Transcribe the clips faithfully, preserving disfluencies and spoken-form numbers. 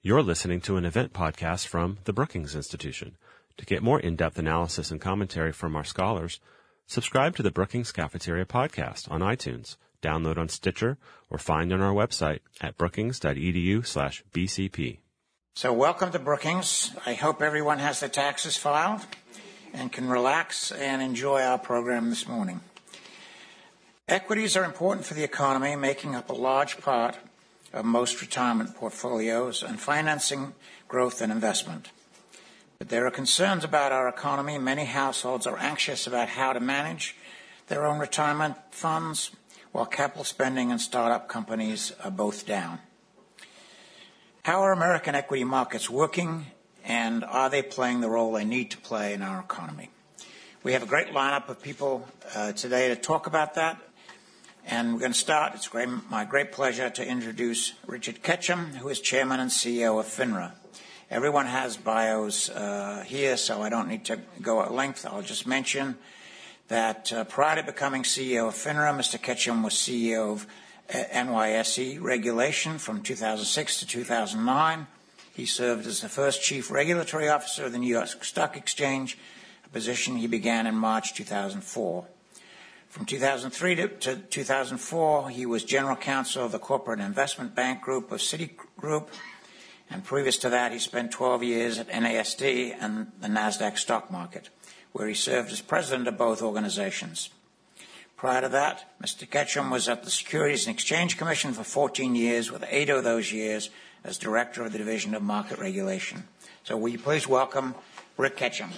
You're listening to an event podcast from the Brookings Institution. To get more in-depth analysis and commentary from our scholars, subscribe to the Brookings Cafeteria podcast on iTunes, download on Stitcher, or find on our website at brookings.edu slash BCP. So welcome to Brookings. I hope everyone has their taxes filed and can relax and enjoy our program this morning. Equities are important for the economy, making up a large part of most retirement portfolios and financing growth and investment. But there are concerns about our economy. Many households are anxious about how to manage their own retirement funds, while capital spending and startup companies are both down. How are American equity markets working, and are they playing the role they need to play in our economy? We have a great lineup of people uh, today to talk about that. And we're going to start. It's great, my great pleasure to introduce Richard Ketchum, who is Chairman and C E O of FINRA. Everyone has bios uh, here, so I don't need to go at length. I'll just mention that uh, prior to becoming C E O of FINRA, Mister Ketchum was C E O of uh, N Y S E Regulation from two thousand six to two thousand nine. He served as the first Chief Regulatory Officer of the New York Stock Exchange, a position he began in March two thousand four. From two thousand three to, to two thousand four, he was General Counsel of the Corporate Investment Bank Group of Citigroup, and previous to that, he spent twelve years at N A S D and the NASDAQ stock market, where he served as president of both organizations. Prior to that, Mister Ketchum was at the Securities and Exchange Commission for fourteen years, with eight of those years as Director of the Division of Market Regulation. So will you please welcome Rick Ketchum.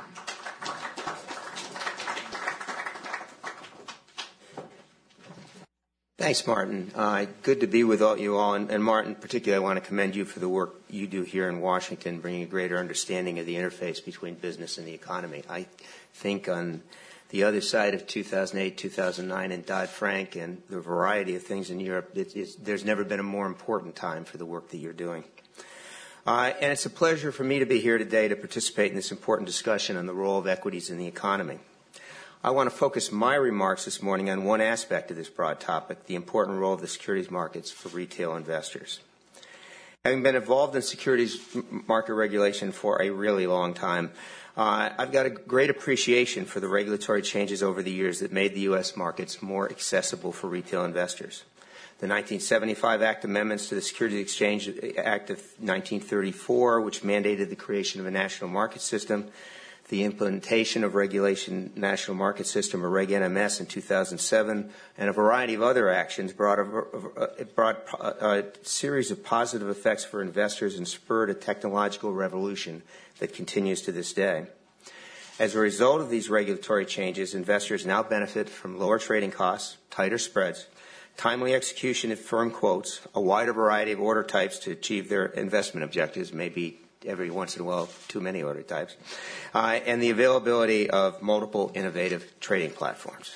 Thanks, Martin. Uh, good to be with all you all. And, and Martin, particularly, I want to commend you for the work you do here in Washington, bringing a greater understanding of the interface between business and the economy. I think on the other side of two thousand eight, two thousand nine, and Dodd-Frank and the variety of things in Europe, it, it's, there's never been a more important time for the work that you're doing. Uh, and it's a pleasure for me to be here today to participate in this important discussion on the role of equities in the economy. I want to focus my remarks this morning on one aspect of this broad topic, the important role of the securities markets for retail investors. Having been involved in securities market regulation for a really long time, uh, I've got a great appreciation for the regulatory changes over the years that made the U S markets more accessible for retail investors. The nineteen seventy-five Act amendments to the Securities Exchange Act of nineteen thirty-four, which mandated the creation of a national market system, the implementation of Regulation National Market System, or Reg N M S, in two thousand seven, and a variety of other actions brought a, brought a series of positive effects for investors and spurred a technological revolution that continues to this day. As a result of these regulatory changes, investors now benefit from lower trading costs, tighter spreads, timely execution of firm quotes, a wider variety of order types to achieve their investment objectives, maybe every once in a while too many order types, uh, and the availability of multiple innovative trading platforms.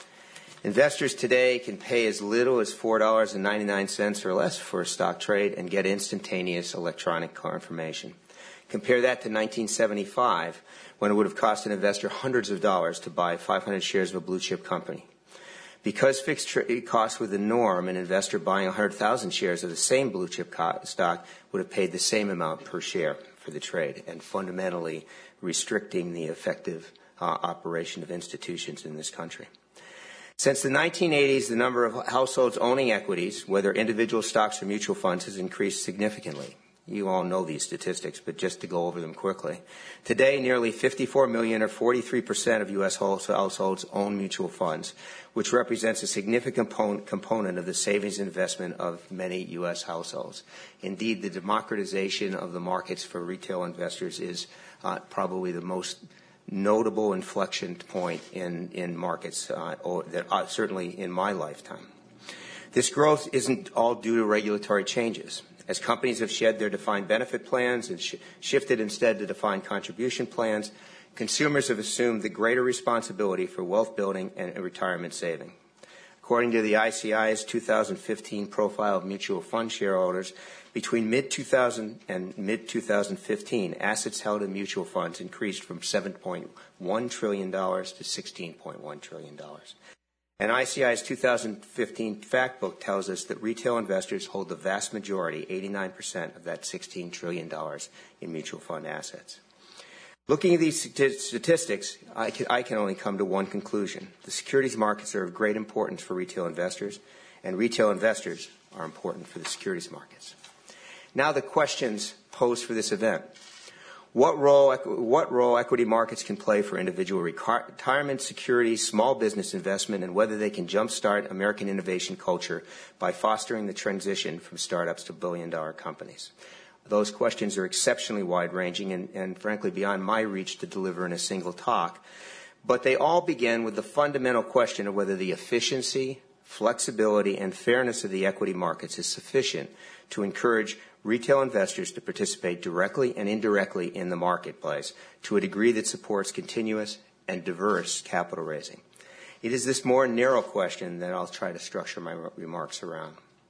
Investors today can pay as little as four dollars and ninety-nine cents or less for a stock trade and get instantaneous electronic confirmation. Compare that to nineteen seventy-five, when it would have cost an investor hundreds of dollars to buy five hundred shares of a blue chip company. Because fixed trade costs were the norm, an investor buying one hundred thousand shares of the same blue chip co- stock would have paid the same amount per share for the trade, and fundamentally restricting the effective uh, operation of institutions in this country. Since the nineteen eighties, the number of households owning equities, whether individual stocks or mutual funds, has increased significantly. You all know these statistics, but just to go over them quickly. Today, nearly fifty-four million, or forty-three percent of U S households own mutual funds, which represents a significant component of the savings investment of many U S households. Indeed, the democratization of the markets for retail investors is uh, probably the most notable inflection point in, in markets, uh, or that, uh, certainly in my lifetime. This growth isn't all due to regulatory changes. As companies have shed their defined benefit plans and sh- shifted instead to defined contribution plans, consumers have assumed the greater responsibility for wealth building and retirement saving. According to the I C I's two thousand fifteen profile of mutual fund shareholders, between mid two thousand and mid twenty fifteen, assets held in mutual funds increased from seven point one trillion dollars to sixteen point one trillion dollars. And I C I's two thousand fifteen fact book tells us that retail investors hold the vast majority, eighty-nine percent, of that sixteen trillion dollars in mutual fund assets. Looking at these statistics, I can, I can only come to one conclusion. The securities markets are of great importance for retail investors, and retail investors are important for the securities markets. Now the questions posed for this event. What role, what role equity markets can play for individual retirement, securities, small business investment, and whether they can jumpstart American innovation culture by fostering the transition from startups to billion-dollar companies. Those questions are exceptionally wide-ranging and, and, frankly, beyond my reach to deliver in a single talk. But they all begin with the fundamental question of whether the efficiency, flexibility, and fairness of the equity markets is sufficient to encourage retail investors to participate directly and indirectly in the marketplace to a degree that supports continuous and diverse capital raising. It is this more narrow question that I'll try to structure my remarks around.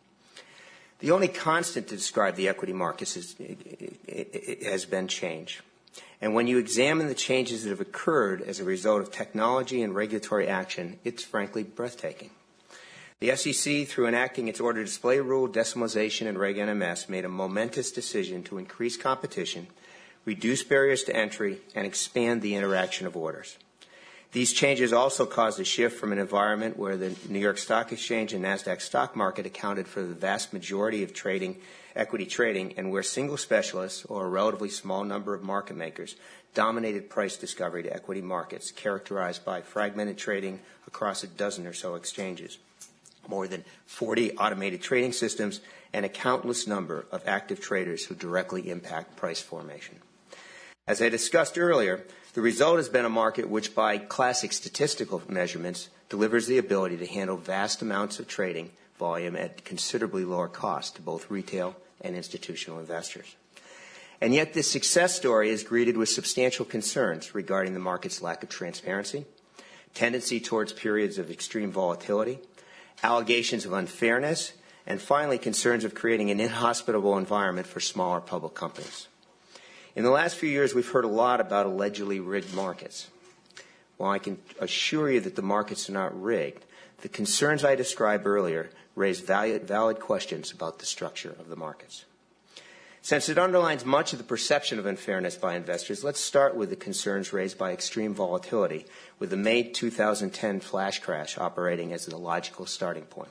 The only constant to describe the equity markets is, it, it, it has been change. And when you examine the changes that have occurred as a result of technology and regulatory action, it's frankly breathtaking. The S E C, through enacting its order display rule, decimalization, and Reg N M S, made a momentous decision to increase competition, reduce barriers to entry, and expand the interaction of orders. These changes also caused a shift from an environment where the New York Stock Exchange and NASDAQ stock market accounted for the vast majority of trading, equity trading, and where single specialists, or a relatively small number of market makers, dominated price discovery to equity markets, characterized by fragmented trading across a dozen or so exchanges, more than forty automated trading systems, and a countless number of active traders who directly impact price formation. As I discussed earlier, the result has been a market which, by classic statistical measurements, delivers the ability to handle vast amounts of trading volume at considerably lower cost to both retail and institutional investors. And yet this success story is greeted with substantial concerns regarding the market's lack of transparency, tendency towards periods of extreme volatility, allegations of unfairness, and finally concerns of creating an inhospitable environment for smaller public companies. In the last few years, we've heard a lot about allegedly rigged markets. While I can assure you that the markets are not rigged, the concerns I described earlier raise valid, valid questions about the structure of the markets. Since it underlines much of the perception of unfairness by investors, let's start with the concerns raised by extreme volatility, with the May two thousand ten flash crash operating as the logical starting point.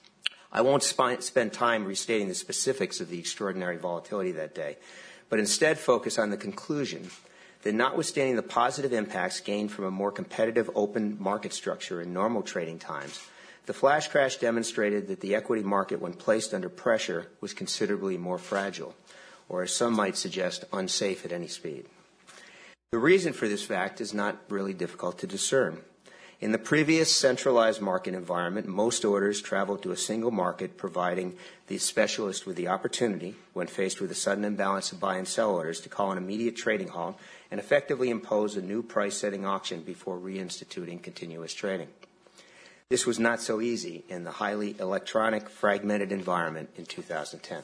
I won't sp- spend time restating the specifics of the extraordinary volatility that day, but instead focus on the conclusion that notwithstanding the positive impacts gained from a more competitive open market structure in normal trading times, the flash crash demonstrated that the equity market, when placed under pressure, was considerably more fragile, or as some might suggest, unsafe at any speed. The reason for this fact is not really difficult to discern. In the previous centralized market environment, most orders traveled to a single market, providing the specialist with the opportunity, when faced with a sudden imbalance of buy and sell orders, to call an immediate trading halt and effectively impose a new price-setting auction before reinstituting continuous trading. This was not so easy in the highly electronic, fragmented environment in two thousand ten.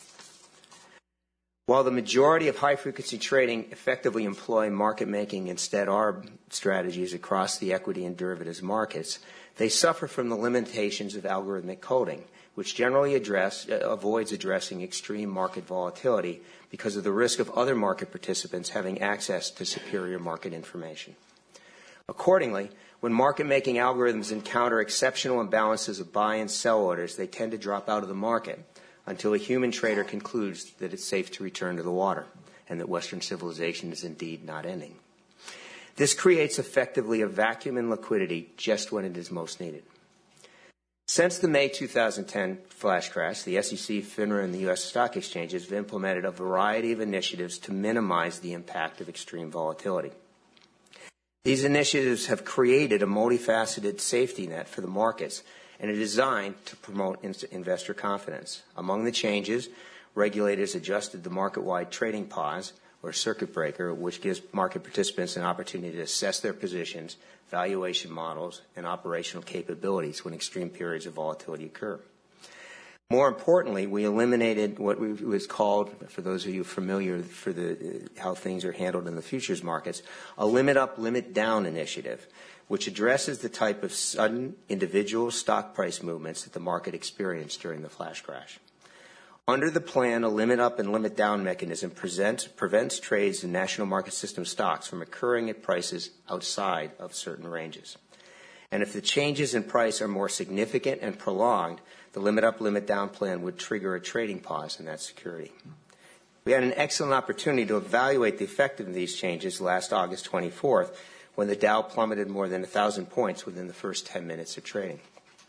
While the majority of high-frequency trading effectively employ market-making instead arb strategies across the equity and derivatives markets, they suffer from the limitations of algorithmic coding, which generally address, uh, avoids addressing extreme market volatility because of the risk of other market participants having access to superior market information. Accordingly, when market-making algorithms encounter exceptional imbalances of buy and sell orders, they tend to drop out of the market until a human trader concludes that it's safe to return to the water and that Western civilization is indeed not ending. This creates effectively a vacuum in liquidity just when it is most needed. Since the May two thousand ten flash crash, the S E C, FINRA, and the U S stock exchanges have implemented a variety of initiatives to minimize the impact of extreme volatility. These initiatives have created a multifaceted safety net for the markets and are designed to promote investor confidence. Among the changes, regulators adjusted the market-wide trading pause, or circuit breaker, which gives market participants an opportunity to assess their positions, valuation models, and operational capabilities when extreme periods of volatility occur. More importantly, we eliminated what was called, for those of you familiar for the, how things are handled in the futures markets, a limit up, limit down initiative, which addresses the type of sudden individual stock price movements that the market experienced during the flash crash. Under the plan, a limit up and limit down mechanism presents, prevents trades in national market system stocks from occurring at prices outside of certain ranges. And if the changes in price are more significant and prolonged, the limit up, limit down plan would trigger a trading pause in that security. We had an excellent opportunity to evaluate the effect of these changes last August twenty-fourth, when the Dow plummeted more than one thousand points within the first ten minutes of trading.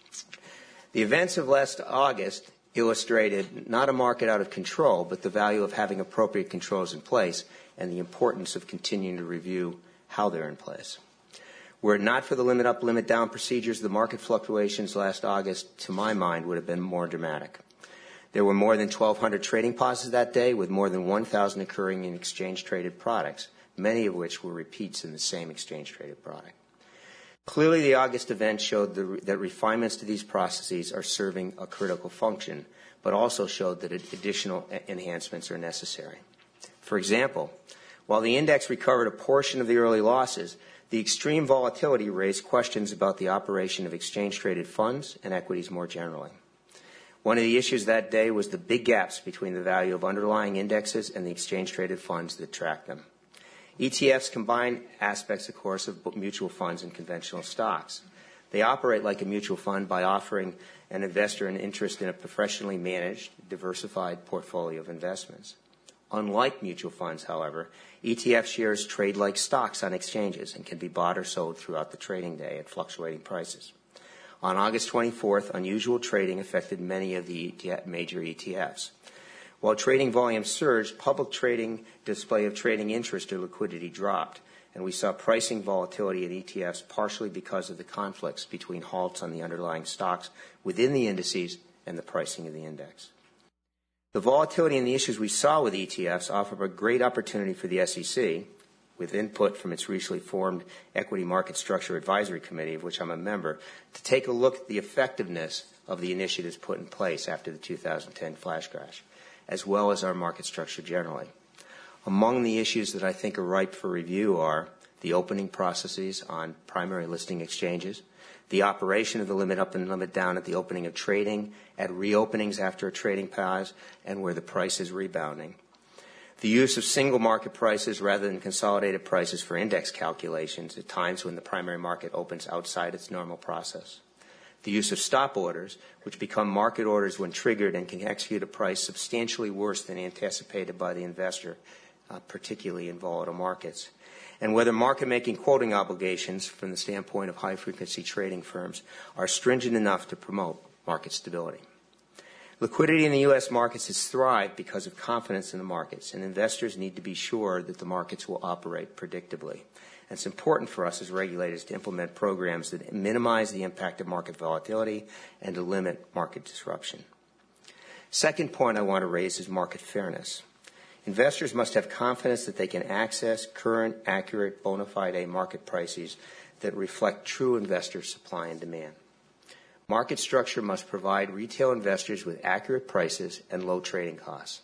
The events of last August illustrated not a market out of control, but the value of having appropriate controls in place and the importance of continuing to review how they're in place. Were it not for the limit up, limit down procedures, the market fluctuations last August, to my mind, would have been more dramatic. There were more than twelve hundred trading pauses that day, with more than one thousand occurring in exchange-traded products, many of which were repeats in the same exchange-traded product. Clearly, the August event showed the, that refinements to these processes are serving a critical function, but also showed that additional enhancements are necessary. For example, while the index recovered a portion of the early losses, the extreme volatility raised questions about the operation of exchange-traded funds and equities more generally. One of the issues that day was the big gaps between the value of underlying indexes and the exchange-traded funds that track them. E T Fs combine aspects, of course, of mutual funds and conventional stocks. They operate like a mutual fund by offering an investor an interest in a professionally managed, diversified portfolio of investments. Unlike mutual funds, however, E T F shares trade like stocks on exchanges and can be bought or sold throughout the trading day at fluctuating prices. On August twenty-fourth, unusual trading affected many of the major E T Fs. While trading volume surged, public trading display of trading interest or liquidity dropped, and we saw pricing volatility in E T Fs partially because of the conflicts between halts on the underlying stocks within the indices and the pricing of the index. The volatility and the issues we saw with E T Fs offer a great opportunity for the S E C, with input from its recently formed Equity Market Structure Advisory Committee, of which I'm a member, to take a look at the effectiveness of the initiatives put in place after the two thousand ten flash crash, as well as our market structure generally. Among the issues that I think are ripe for review are the opening processes on primary listing exchanges, the operation of the limit up and limit down at the opening of trading, at reopenings after a trading pause, and where the price is rebounding, the use of single market prices rather than consolidated prices for index calculations at times when the primary market opens outside its normal process, the use of stop orders, which become market orders when triggered and can execute a price substantially worse than anticipated by the investor, uh, particularly in volatile markets, and whether market-making quoting obligations from the standpoint of high-frequency trading firms are stringent enough to promote market stability. Liquidity in the U S markets has thrived because of confidence in the markets, and investors need to be sure that the markets will operate predictably. And it's important for us as regulators to implement programs that minimize the impact of market volatility and to limit market disruption. Second point I want to raise is market fairness. Investors must have confidence that they can access current, accurate, bona fide market prices that reflect true investor supply and demand. Market structure must provide retail investors with accurate prices and low trading costs.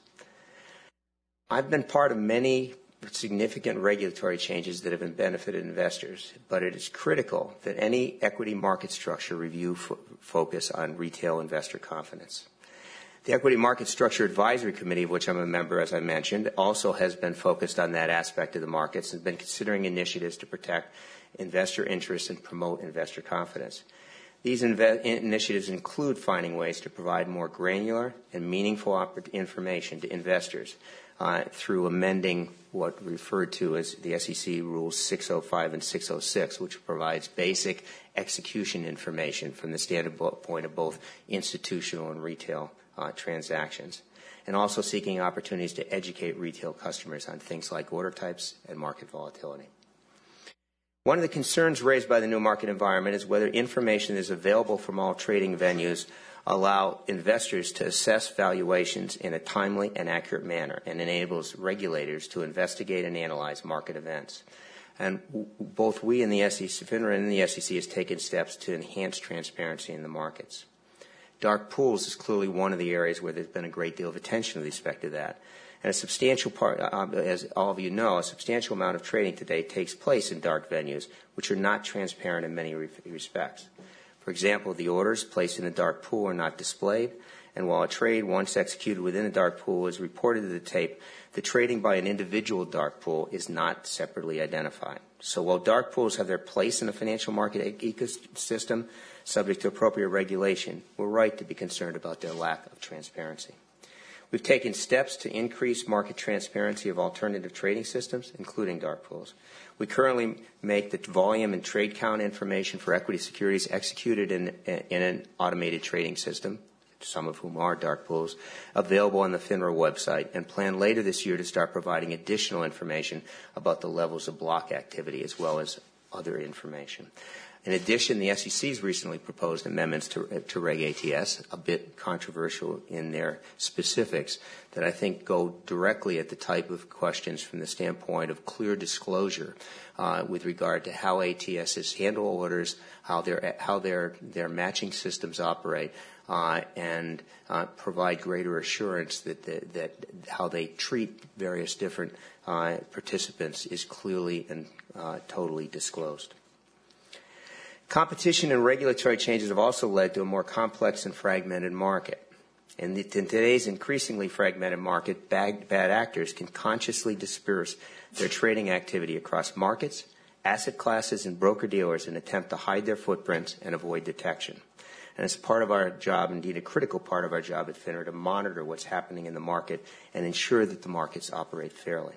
I've been part of many significant regulatory changes that have benefited investors, but it is critical that any equity market structure review f- focus on retail investor confidence. The Equity Market Structure Advisory Committee, of which I'm a member, as I mentioned, also has been focused on that aspect of the markets and has been considering initiatives to protect investor interests and promote investor confidence. These inve- initiatives include finding ways to provide more granular and meaningful oper- information to investors uh, through amending what referred to as the S E C Rules six oh five and six oh six, which provides basic execution information from the standpoint of both institutional and retail uh, transactions, and also seeking opportunities to educate retail customers on things like order types and market volatility. One of the concerns raised by the new market environment is whether information that is available from all trading venues allow investors to assess valuations in a timely and accurate manner and enables regulators to investigate and analyze market events. And w- both we and the S E C, FINRA and the S E C has taken steps to enhance transparency in the markets. Dark pools is clearly one of the areas where there's been a great deal of attention with respect to that. And a substantial part, uh, as all of you know, a substantial amount of trading today takes place in dark venues, which are not transparent in many re- respects. For example, the orders placed in a dark pool are not displayed, and while a trade once executed within a dark pool is reported to the tape, the trading by an individual dark pool is not separately identified. So while dark pools have their place in the financial market ecosystem, subject to appropriate regulation, we're right to be concerned about their lack of transparency. We've taken steps to increase market transparency of alternative trading systems, including dark pools. We currently make the volume and trade count information for equity securities executed in, in an automated trading system, some of whom are dark pools, available on the FINRA website, and plan later this year to start providing additional information about the levels of block activity as well as other information. In addition, the S E C has recently proposed amendments to, to Reg A T S, a bit controversial in their specifics, that I think go directly at the type of questions from the standpoint of clear disclosure uh, with regard to how A T Ss handle orders, how their how their their matching systems operate, uh, and uh, provide greater assurance that the, that how they treat various different uh, participants is clearly and uh, totally disclosed. Competition and regulatory changes have also led to a more complex and fragmented market. In, the, in today's increasingly fragmented market, bad, bad actors can consciously disperse their trading activity across markets, asset classes, and broker-dealers in an attempt to hide their footprints and avoid detection. And it's part of our job, indeed a critical part of our job at FINRA, to monitor what's happening in the market and ensure that the markets operate fairly.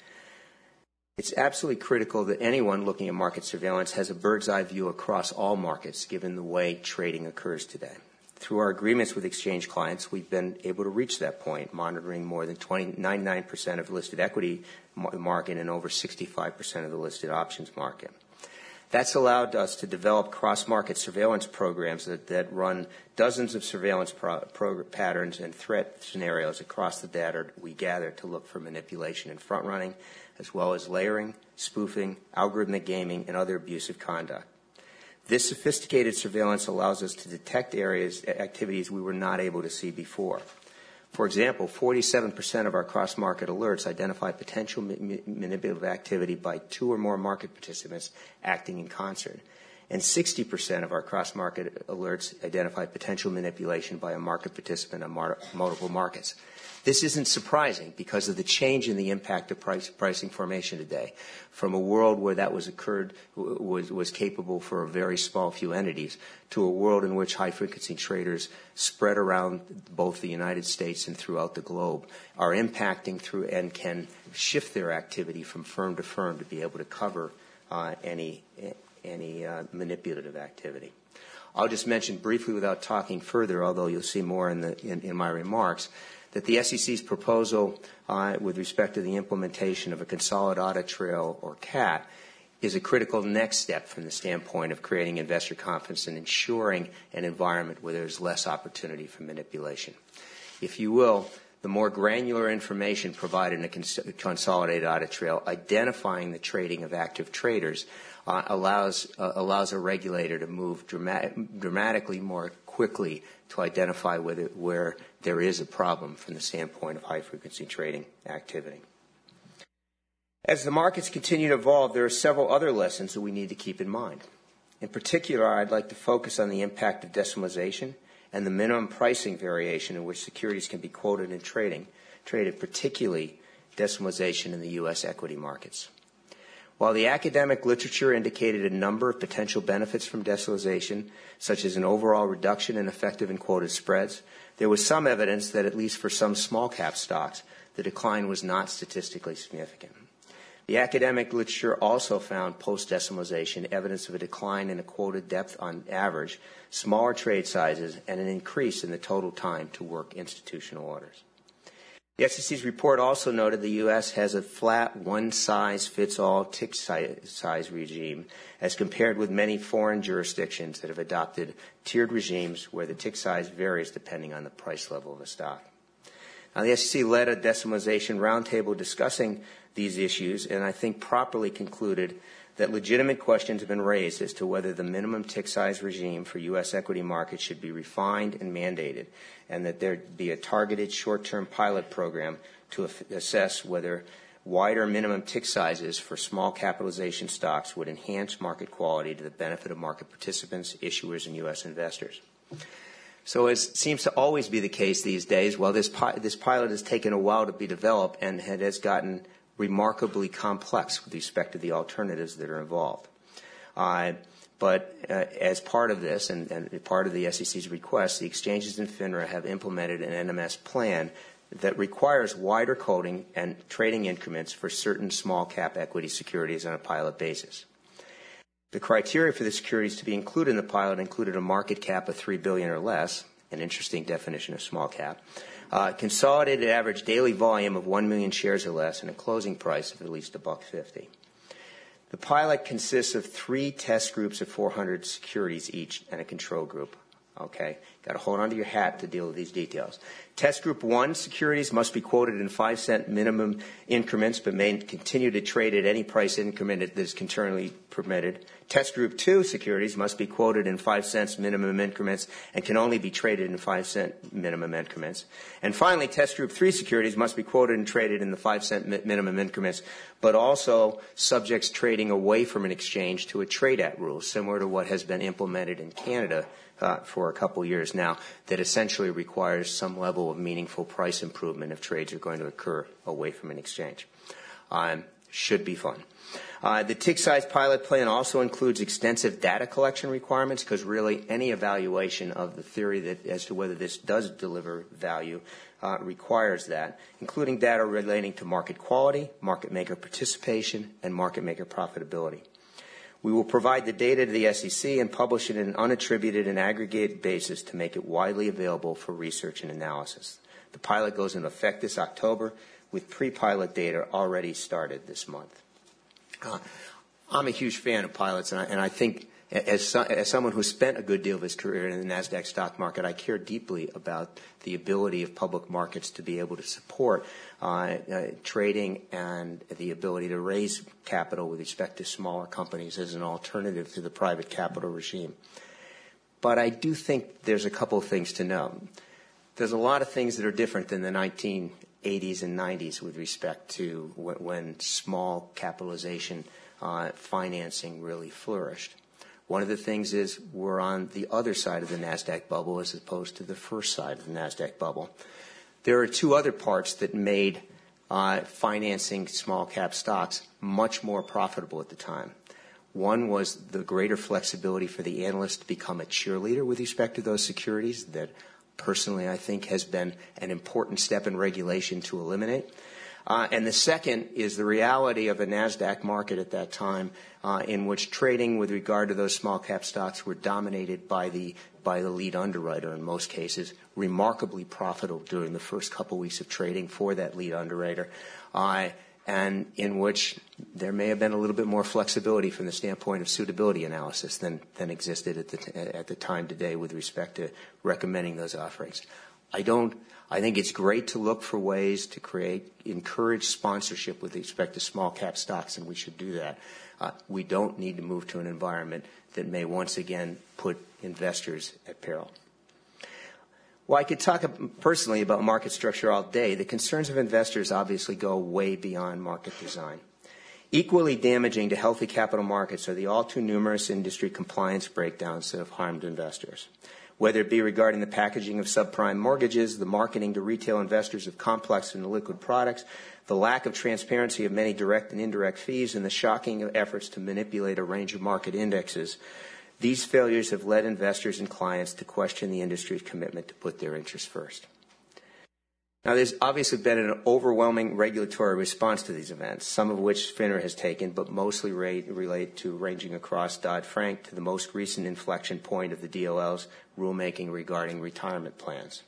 It's absolutely critical that anyone looking at market surveillance has a bird's-eye view across all markets, given the way trading occurs today. Through our agreements with exchange clients, we've been able to reach that point, monitoring more than ninety-nine percent of the listed equity market and over sixty-five percent of the listed options market. That's allowed us to develop cross-market surveillance programs that, that run dozens of surveillance pro, pro, patterns and threat scenarios across the data we gather to look for manipulation and front-running, as well as layering, spoofing, algorithmic gaming, and other abusive conduct. This sophisticated surveillance allows us to detect areas, activities we were not able to see before. For example, forty-seven percent of our cross-market alerts identify potential ma- manipulative activity by two or more market participants acting in concert. And sixty percent of our cross-market alerts identify potential manipulation by a market participant on mar- multiple markets. This isn't surprising because of the change in the impact of price, pricing formation today, from a world where that was occurred was, was capable for a very small few entities to a world in which high-frequency traders spread around both the United States and throughout the globe are impacting through and can shift their activity from firm to firm to be able to cover uh, any any uh, manipulative activity. I'll just mention briefly, without talking further, although you'll see more in the in, in my remarks, that the S E C's proposal uh, with respect to the implementation of a consolidated audit trail, or C A T, is a critical next step from the standpoint of creating investor confidence and ensuring an environment where there's less opportunity for manipulation. If you will, the more granular information provided in a cons- consolidated audit trail identifying the trading of active traders uh, allows uh, allows a regulator to move dramatic, dramatically more quickly to identify whether, where there is a problem from the standpoint of high-frequency trading activity. As the markets continue to evolve, there are several other lessons that we need to keep in mind. In particular, I'd like to focus on the impact of decimalization and the minimum pricing variation in which securities can be quoted in trading, traded, particularly decimalization in the U S equity markets. While the academic literature indicated a number of potential benefits from decimalization, such as an overall reduction in effective and quoted spreads, there was some evidence that, at least for some small-cap stocks, the decline was not statistically significant. The academic literature also found post-decimalization evidence of a decline in a quoted depth on average, smaller trade sizes, and an increase in the total time to work institutional orders. The S E C's report also noted the U S has a flat one-size-fits-all tick size regime as compared with many foreign jurisdictions that have adopted tiered regimes where the tick size varies depending on the price level of a stock. Now, the S E C led a decimalization roundtable discussing these issues and I think properly concluded that legitimate questions have been raised as to whether the minimum tick size regime for U S equity markets should be refined and mandated, and that there be a targeted short-term pilot program to assess whether wider minimum tick sizes for small capitalization stocks would enhance market quality to the benefit of market participants, issuers, and U S investors. So as seems to always be the case these days, well, this, pi- this pilot has taken a while to be developed and it has gotten remarkably complex with respect to the alternatives that are involved. Uh, but uh, as part of this, and, and part of the S E C's request, the exchanges in FINRA have implemented an N M S plan that requires wider coding and trading increments for certain small cap equity securities on a pilot basis. The criteria for the securities to be included in the pilot included a market cap of three billion dollars or less, an interesting definition of small cap, uh, consolidated average daily volume of one million shares or less, and a closing price of at least a buck fifty. The pilot consists of three test groups of four hundred securities each and a control group. Okay, got to hold on to your hat to deal with these details. Test group one securities must be quoted in five cent minimum increments, but may continue to trade at any price increment that is currently permitted. Test group two securities must be quoted in five cents minimum increments and can only be traded in five cent minimum increments. And finally, test group three securities must be quoted and traded in the five cent mi- minimum increments, but also subjects trading away from an exchange to a trade at rule, similar to what has been implemented in Canada Uh, for a couple years now, that essentially requires some level of meaningful price improvement if trades are going to occur away from an exchange. Um, should be fun. Uh, the tick size pilot plan also includes extensive data collection requirements, because really any evaluation of the theory that as to whether this does deliver value uh, requires that, including data relating to market quality, market maker participation, and market maker profitability. We will provide the data to the S E C and publish it in an unattributed and aggregated basis to make it widely available for research and analysis. The pilot goes into effect this October, with pre-pilot data already started this month. Uh, I'm a huge fan of pilots, and I, and I think as, so, as someone who spent a good deal of his career in the NASDAQ stock market, I care deeply about the ability of public markets to be able to support uh, uh, trading and the ability to raise capital with respect to smaller companies as an alternative to the private capital regime. But I do think there's a couple of things to know. There's a lot of things that are different than the nineteen eighties and nineties with respect to when, when small capitalization uh, financing really flourished. One of the things is we're on the other side of the NASDAQ bubble as opposed to the first side of the NASDAQ bubble. There are two other parts that made uh, financing small cap stocks much more profitable at the time. One was the greater flexibility for the analyst to become a cheerleader with respect to those securities that personally I think has been an important step in regulation to eliminate. Uh, and the second is the reality of a NASDAQ market at that time uh, in which trading with regard to those small cap stocks were dominated by the by the lead underwriter in most cases, remarkably profitable during the first couple weeks of trading for that lead underwriter, uh, and in which there may have been a little bit more flexibility from the standpoint of suitability analysis than, than existed at the, t- at the time today with respect to recommending those offerings. I don't I think it's great to look for ways to create, encourage sponsorship with respect to small cap stocks, and we should do that. Uh, we don't need to move to an environment that may once again put investors at peril. Well, I could talk personally about market structure all day. The concerns of investors obviously go way beyond market design. Equally damaging to healthy capital markets are the all too numerous industry compliance breakdowns that have harmed investors. Whether it be regarding the packaging of subprime mortgages, the marketing to retail investors of complex and liquid products, the lack of transparency of many direct and indirect fees, and the shocking efforts to manipulate a range of market indexes, these failures have led investors and clients to question the industry's commitment to put their interests first. Now, there's obviously been an overwhelming regulatory response to these events, some of which FINRA has taken, but mostly rate, relate to ranging across Dodd-Frank to the most recent inflection point of the D L L's rulemaking regarding retirement plans.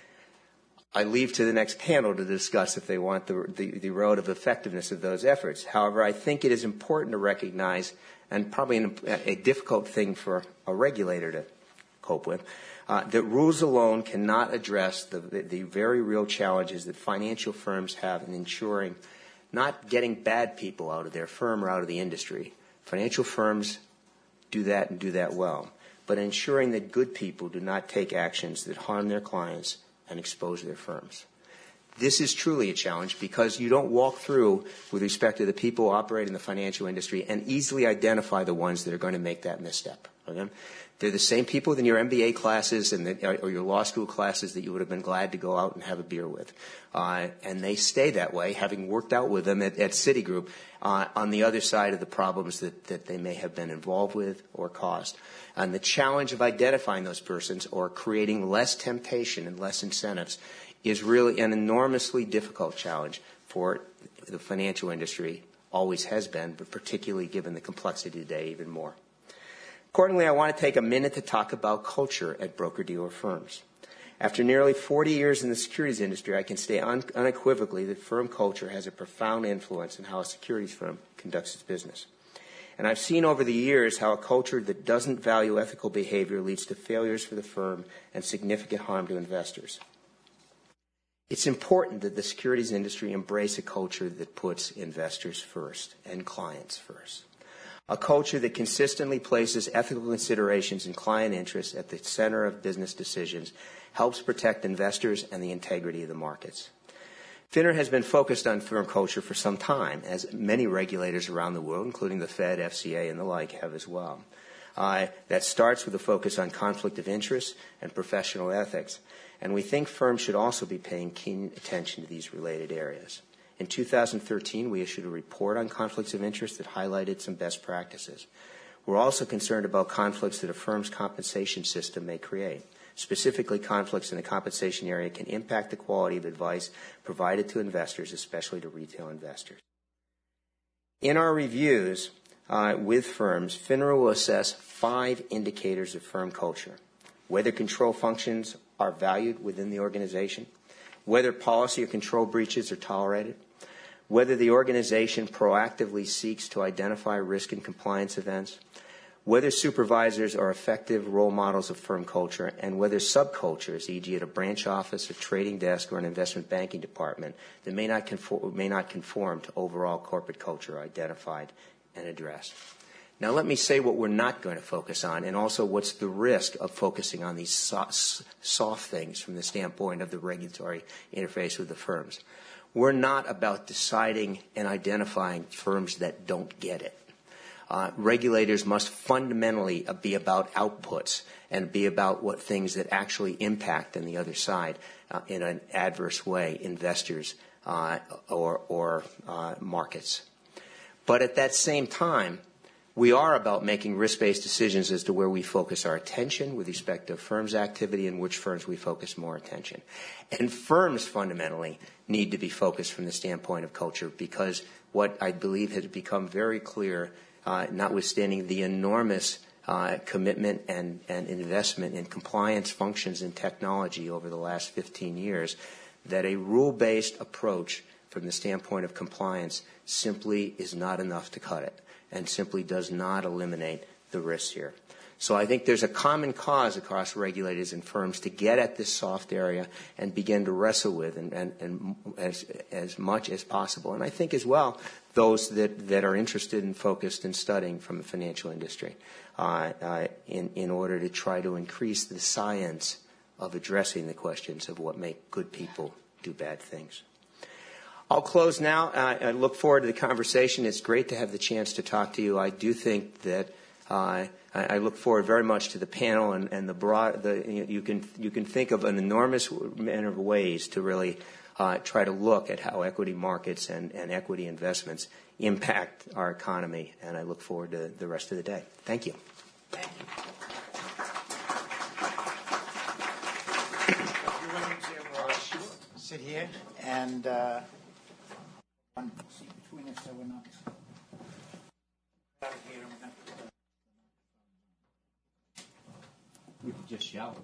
I leave to the next panel to discuss if they want the, the, the relative effectiveness of those efforts. However, I think it is important to recognize, and probably an, a difficult thing for a regulator to cope with, Uh, that rules alone cannot address the, the, the very real challenges that financial firms have in ensuring not getting bad people out of their firm or out of the industry, Financial firms do that and do that well, but ensuring that good people do not take actions that harm their clients and expose their firms. This is truly a challenge because you don't walk through with respect to the people operating in the financial industry and easily identify the ones that are going to make that misstep. Okay? They're the same people in your M B A classes and the, or your law school classes that you would have been glad to go out and have a beer with. Uh, and they stay that way, having worked out with them at, at Citigroup uh, on the other side of the problems that, that they may have been involved with or caused. And the challenge of identifying those persons or creating less temptation and less incentives is really an enormously difficult challenge for the financial industry, always has been, but particularly given the complexity today, even more. Accordingly, I want to take a minute to talk about culture at broker-dealer firms. After nearly forty years in the securities industry, I can say un- unequivocally that firm culture has a profound influence in how a securities firm conducts its business. And I've seen over the years how a culture that doesn't value ethical behavior leads to failures for the firm and significant harm to investors. It's important that the securities industry embrace a culture that puts investors first and clients first. A culture that consistently places ethical considerations and client interests at the center of business decisions helps protect investors and the integrity of the markets. FINRA has been focused on firm culture for some time, as many regulators around the world, including the Fed, F C A, and the like, have as well. Uh, that starts with a focus on conflict of interest and professional ethics. And we think firms should also be paying keen attention to these related areas. In two thousand thirteen, we issued a report on conflicts of interest that highlighted some best practices. We're also concerned about conflicts that a firm's compensation system may create. Specifically, conflicts in the compensation area can impact the quality of advice provided to investors, especially to retail investors. In our reviews uh, with firms, FINRA will assess five indicators of firm culture: whether control functions are valued within the organization, whether policy or control breaches are tolerated, whether the organization proactively seeks to identify risk and compliance events, whether supervisors are effective role models of firm culture, and whether subcultures, for example at a branch office, a trading desk, or an investment banking department, that may not conform, may not conform to overall corporate culture are identified and addressed. Now let me say what we're not going to focus on, and also what's the risk of focusing on these soft things from the standpoint of the regulatory interface with the firms. We're not about deciding and identifying firms that don't get it. Uh, regulators must fundamentally be about outputs and be about what things that actually impact on the other side uh, in an adverse way, investors uh, or, or uh, markets. But at that same time, we are about making risk-based decisions as to where we focus our attention with respect to firms' activity and which firms we focus more attention. And firms fundamentally need to be focused from the standpoint of culture, because what I believe has become very clear, uh, notwithstanding the enormous uh, commitment and, and investment in compliance functions and technology over the last fifteen years, that a rule-based approach from the standpoint of compliance simply is not enough to cut it, and simply does not eliminate the risks here. So I think there's a common cause across regulators and firms to get at this soft area and begin to wrestle with and, and, and as, as much as possible. And I think as well those that, that are interested and focused in studying from the financial industry uh, uh, in, in order to try to increase the science of addressing the questions of what make good people do bad things. I'll close now. Uh, I look forward to the conversation. It's great to have the chance to talk to you. I do think that uh, I, I look forward very much to the panel and, and the broad. The, you, you can you can think of an enormous number of ways to really uh, try to look at how equity markets and, and equity investments impact our economy. And I look forward to the rest of the day. Thank you. Thank you. You're willing to uh, sit here and. Uh, One seat between us so we're not out of here. We could just shout.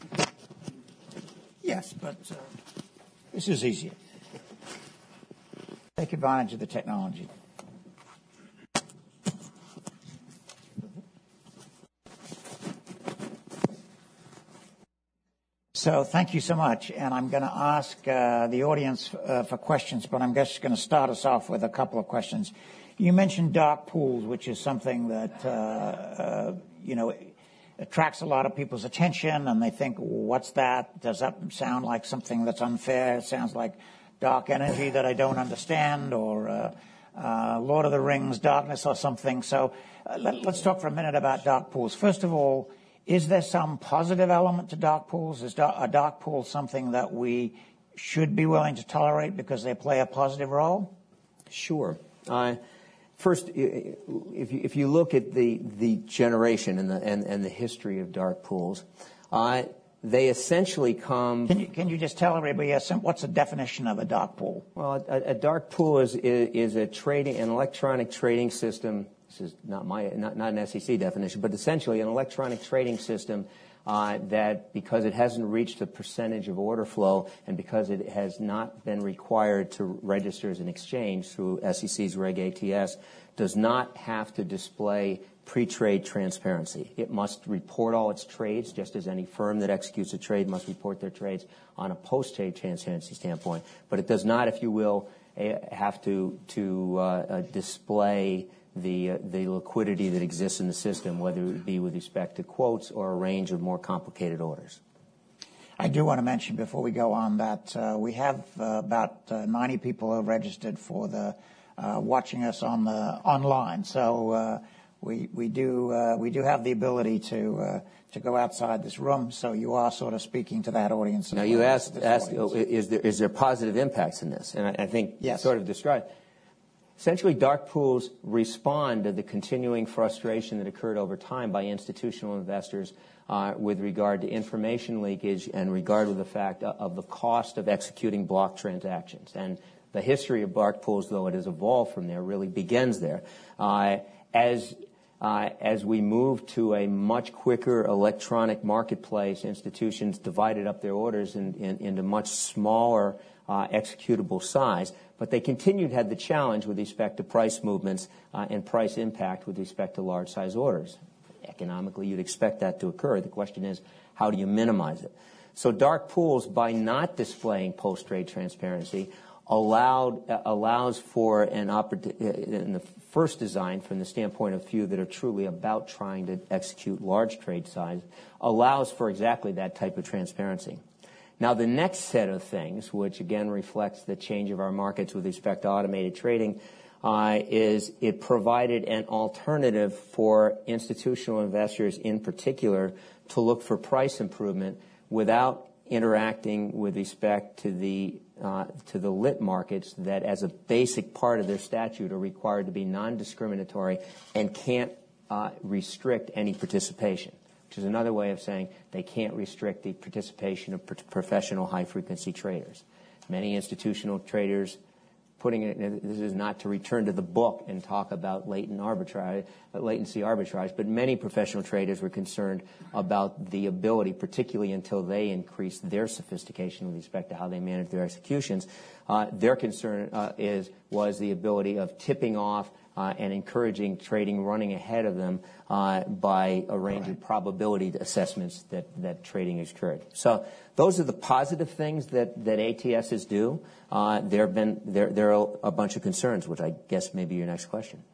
Yes, but uh, this is easier. Take advantage of the technology. So thank you so much. And I'm going to ask uh, the audience uh, for questions, but I'm just going to start us off with a couple of questions. You mentioned dark pools, which is something that, uh, uh, you know, attracts a lot of people's attention, and they think, what's that? Does that sound like something that's unfair? It sounds like dark energy that I don't understand, or uh, uh, Lord of the Rings, darkness or something. So uh, let, let's talk for a minute about dark pools. First of all, is there some positive element to dark pools? Is a dark pool something that we should be willing to tolerate because they play a positive role? Sure. Uh, first, if you, if you look at the, the generation and the, and, and the history of dark pools, uh, they essentially come... Can you, can you just tell everybody, what's the definition of a dark pool? Well, a, a dark pool is, is, is a trading, an electronic trading system. This is not my, not, not an S E C definition, but essentially an electronic trading system uh, that, because it hasn't reached a percentage of order flow and because it has not been required to register as an exchange through S E C's Reg A T S, does not have to display pre-trade transparency. It must report all its trades, just as any firm that executes a trade must report their trades on a post-trade transparency standpoint. But it does not, if you will, have to, to uh, uh, display the uh, the liquidity that exists in the system, whether it be with respect to quotes or a range of more complicated orders. I do want to mention before we go on that uh, we have uh, about uh, ninety people who have registered for the uh, watching us on the online. So uh, we we do uh, we do have the ability to uh, to go outside this room. So you are sort of speaking to that audience. Now you asked, asked oh, is there is there positive impacts in this? And I, I think yes. you sort of described. Essentially, dark pools respond to the continuing frustration that occurred over time by institutional investors uh, with regard to information leakage and regard to the fact of the cost of executing block transactions. And the history of dark pools, though it has evolved from there, really begins there. Uh, as uh, as we move to a much quicker electronic marketplace, institutions divided up their orders in, in, into much smaller uh, executable size. But they continued to have the challenge with respect to price movements uh, and price impact with respect to large size orders. Economically, you'd expect that to occur. The question is, how do you minimize it? So dark pools, by not displaying post-trade transparency, allowed uh, allows for an opportunity in the first design, from the standpoint of few that are truly about trying to execute large trade size, allows for exactly that type of transparency. Now, the next set of things, which again reflects the change of our markets with respect to automated trading, uh, is it provided an alternative for institutional investors in particular to look for price improvement without interacting with respect to the uh, to the lit markets that, as a basic part of their statute, are required to be non-discriminatory and can't uh, restrict any participation, which is another way of saying they can't restrict the participation of pro- professional high-frequency traders. Many institutional traders, putting it, this is not to return to the book and talk about latent arbitrage, latency arbitrage, but many professional traders were concerned about the ability, particularly until they increased their sophistication with respect to how they manage their executions. Uh, their concern uh, is was the ability of tipping off Uh, and encouraging trading running ahead of them uh, by a range of probability assessments that, that trading has occurred. So those are the positive things that, that A T Ss do. Uh, there have been there there are a bunch of concerns, which I guess may be your next question.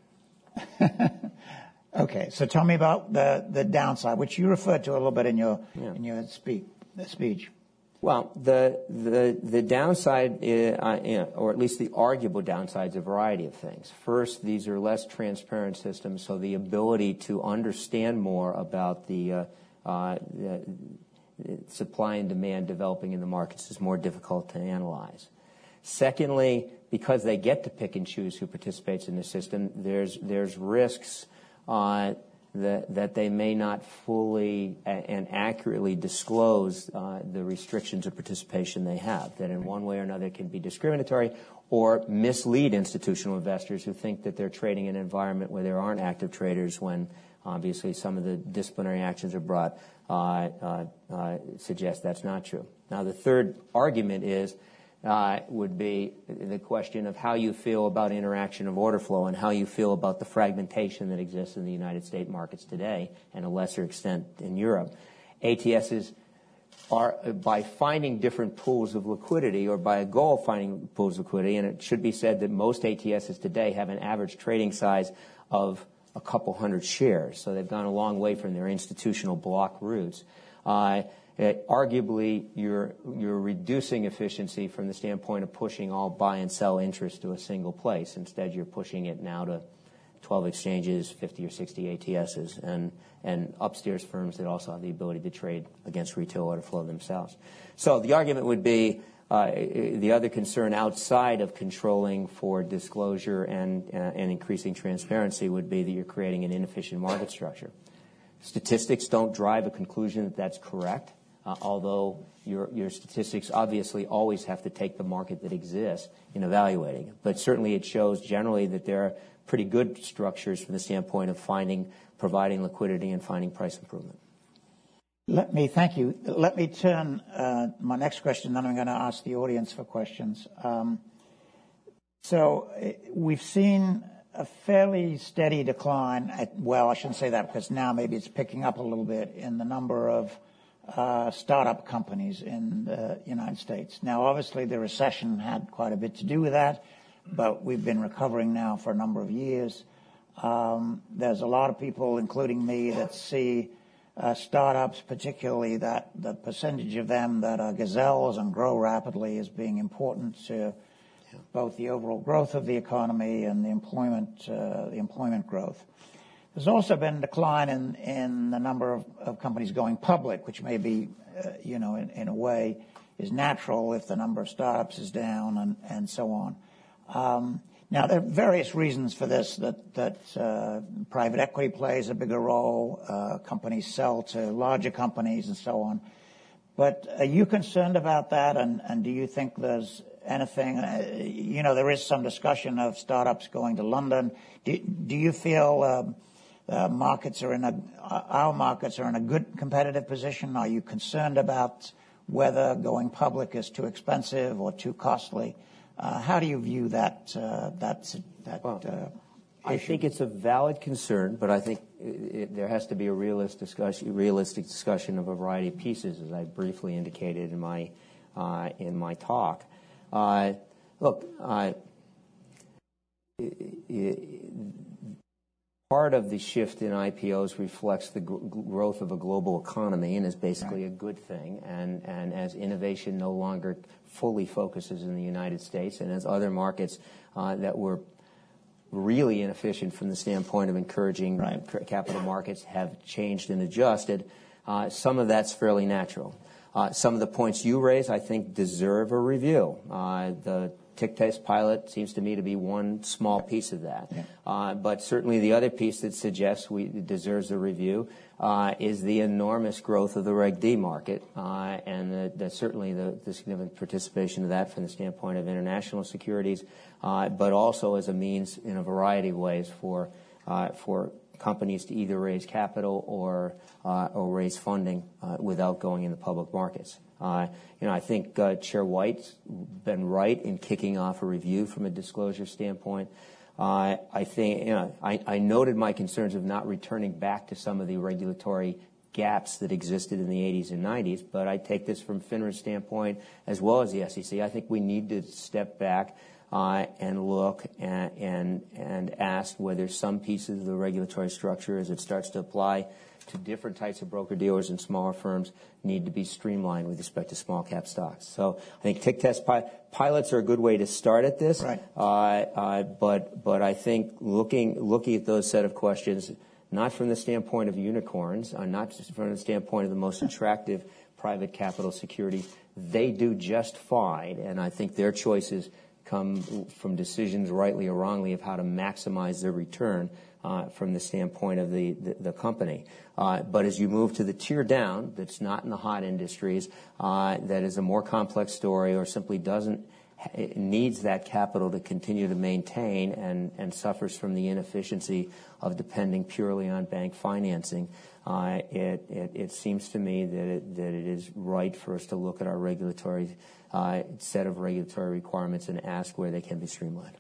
Okay, so tell me about the, the downside, which you referred to a little bit in your yeah. in your speak, speech. Well, the the the downside, is, uh, you know, or at least the arguable downside, is a variety of things. First, these are less transparent systems, so the ability to understand more about the, uh, uh, the supply and demand developing in the markets is more difficult to analyze. Secondly, because they get to pick and choose who participates in the system, there's there's risks uh, that that they may not fully and accurately disclose uh, the restrictions of participation they have, that in one way or another can be discriminatory or mislead institutional investors who think that they're trading in an environment where there aren't active traders when obviously some of the disciplinary actions are brought uh, uh, uh, suggest that's not true. Now, the third argument is Uh, would be the question of how you feel about interaction of order flow and how you feel about the fragmentation that exists in the United States markets today and a lesser extent in Europe. A T Ss are by finding different pools of liquidity, or by a goal of finding pools of liquidity, and it should be said that most A T Ss today have an average trading size of a couple hundred shares, so they've gone a long way from their institutional block roots. Uh, it, arguably, you're, you're reducing efficiency from the standpoint of pushing all buy and sell interest to a single place. Instead, you're pushing it now to twelve exchanges, fifty or sixty A T Ss, and, and upstairs firms that also have the ability to trade against retail order flow themselves. So the argument would be uh, the other concern outside of controlling for disclosure and, uh, and increasing transparency would be that you're creating an inefficient market structure. Statistics don't drive a conclusion that that's correct, uh, although your, your statistics obviously always have to take the market that exists in evaluating it. But certainly it shows generally that there are pretty good structures from the standpoint of finding, providing liquidity and finding price improvement. Let me, thank you. Let me turn uh, my next question, then I'm going to ask the audience for questions. Um, so uh, we've seen a fairly steady decline, at, well, I shouldn't say that because now maybe it's picking up a little bit in the number of uh, startup companies in the United States. Now, obviously, the recession had quite a bit to do with that, but we've been recovering now for a number of years. Um, there's a lot of people, including me, that see uh, startups, particularly that the percentage of them that are gazelles and grow rapidly, as being important to yeah. both the overall growth of the economy and the employment, uh, the employment growth. There's also been a decline in, in the number of, of companies going public, which may be, uh, you know, in, in a way is natural if the number of startups is down and, and so on. Um, now, there are various reasons for this, that, that uh, private equity plays a bigger role, uh, companies sell to larger companies and so on. But are you concerned about that, and, and do you think there's anything, uh, you know, there is some discussion of startups going to London. Do, do you feel um, uh, markets are in a, our markets are in a good competitive position? Are you concerned about whether going public is too expensive or too costly? Uh, how do you view that? Uh, that, that well, uh, I think it's a valid concern, but I think it, it, there has to be a realistic discussion, realistic discussion of a variety of pieces, as I briefly indicated in my uh, in my talk. Uh, look, uh, it, it, part of the shift in I P Os reflects the gr- growth of a global economy and is basically right. a good thing. And, and as innovation no longer fully focuses in the United States, and as other markets uh, that were really inefficient from the standpoint of encouraging right. c- capital markets have changed and adjusted, uh, some of that's fairly natural. Uh, some of the points you raise, I think, deserve a review. Uh, the tick test pilot seems to me to be one small piece of that. Yeah. Uh, but certainly the other piece that suggests we deserves a review uh, is the enormous growth of the Reg D market, uh, and the, the, certainly the, the significant participation of that from the standpoint of international securities, uh, but also as a means in a variety of ways for uh, for companies to either raise capital or uh, or raise funding uh, without going in the public markets. Uh, you know, I think uh, Chair White's been right in kicking off a review from a disclosure standpoint. Uh, I think, you know, I, I noted my concerns of not returning back to some of the regulatory gaps that existed in the eighties and nineties, but I take this from FINRA's standpoint as well as the S E C. I think we need to step back uh, and look and, and, and ask whether some pieces of the regulatory structure, as it starts to apply to different types of broker-dealers and smaller firms, need to be streamlined with respect to small-cap stocks. So I think tick test pi- pilots are a good way to start at this. Right. Uh, uh, but but I think looking looking at those set of questions, not from the standpoint of unicorns, uh, not just from the standpoint of the most attractive private capital securities, they do just fine, and I think their choices come from decisions, rightly or wrongly, of how to maximize their return uh, from the standpoint of the, the, the company. Uh, but as you move to the tier down, that's not in the hot industries, uh, that is a more complex story or simply doesn't, it needs that capital to continue to maintain and, and suffers from the inefficiency of depending purely on bank financing, uh, it, it, it seems to me that it, that it is right for us to look at our regulatory uh, set of regulatory requirements and ask where they can be streamlined.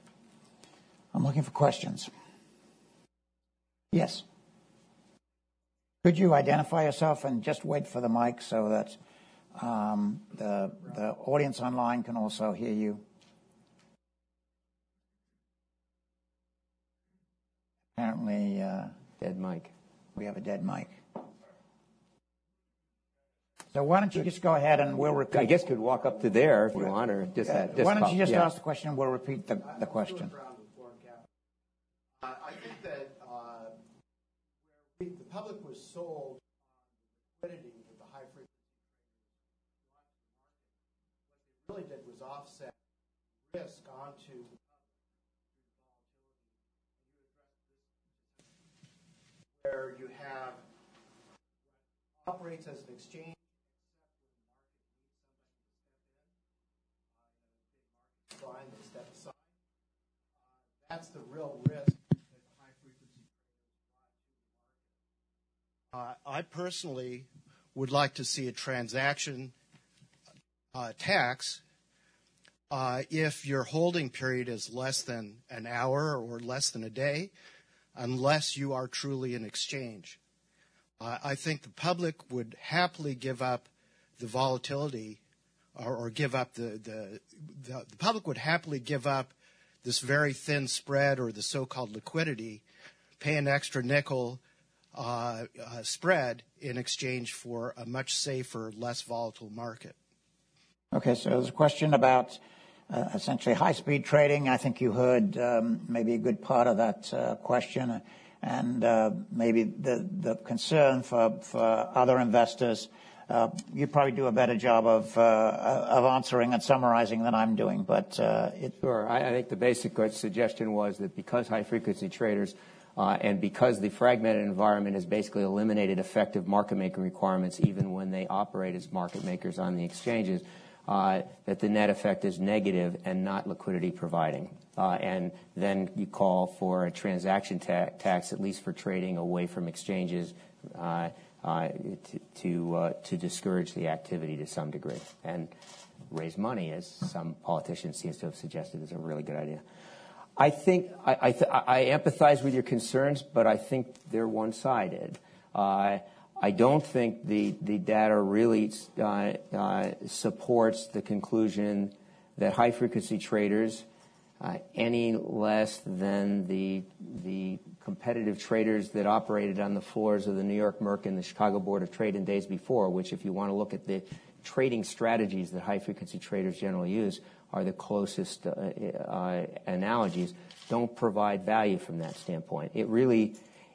I'm looking for questions. Yes. Could you identify yourself and just wait for the mic so that um, the, the audience online can also hear you. Apparently, uh, dead mic. We have a dead mic. So why don't you just go ahead and we'll repeat. I guess could walk up to there if you want, or just, uh, just why don't you just yeah. ask the question and we'll repeat the, the question. Uh, I think that uh, where we, the public was sold on liquidity with the high frequency traders, what they really did was offset risk onto the public where you have what operates as an exchange. They step aside. Uh, that's the real risk that high frequency traders brought to the market. Uh, I personally would like to see a transaction uh, tax uh, if your holding period is less than an hour or less than a day, unless you are truly an exchange. Uh, I think the public would happily give up the volatility Or, or give up the, the, the the public would happily give up this very thin spread or the so-called liquidity, pay an extra nickel uh, uh, spread in exchange for a much safer, less volatile market. Okay, so there's a question about uh, essentially high-speed trading. I think you heard um, maybe a good part of that uh, question, and uh, maybe the the concern for for other investors. Uh, you probably do a better job of uh, of answering and summarizing than I'm doing, but uh, it. Sure. I, I think the basic suggestion was that because high-frequency traders uh, and because the fragmented environment has basically eliminated effective market-making requirements even when they operate as market makers on the exchanges, uh, that the net effect is negative and not liquidity providing. Uh, and then you call for a transaction ta- tax, at least for trading away from exchanges, uh, Uh, to to, uh, to discourage the activity to some degree and raise money, as some politicians seem to have suggested, is a really good idea. I think I I, th- I empathize with your concerns, but I think they're one-sided. Uh, I don't think the the data really uh, uh, supports the conclusion that high-frequency traders, uh, any less than the the competitive traders that operated on the floors of the New York Merc and the Chicago Board of Trade in days before, which if you want to look at the trading strategies that high-frequency traders generally use, are the closest uh, uh, analogies, don't provide value from that standpoint. It really,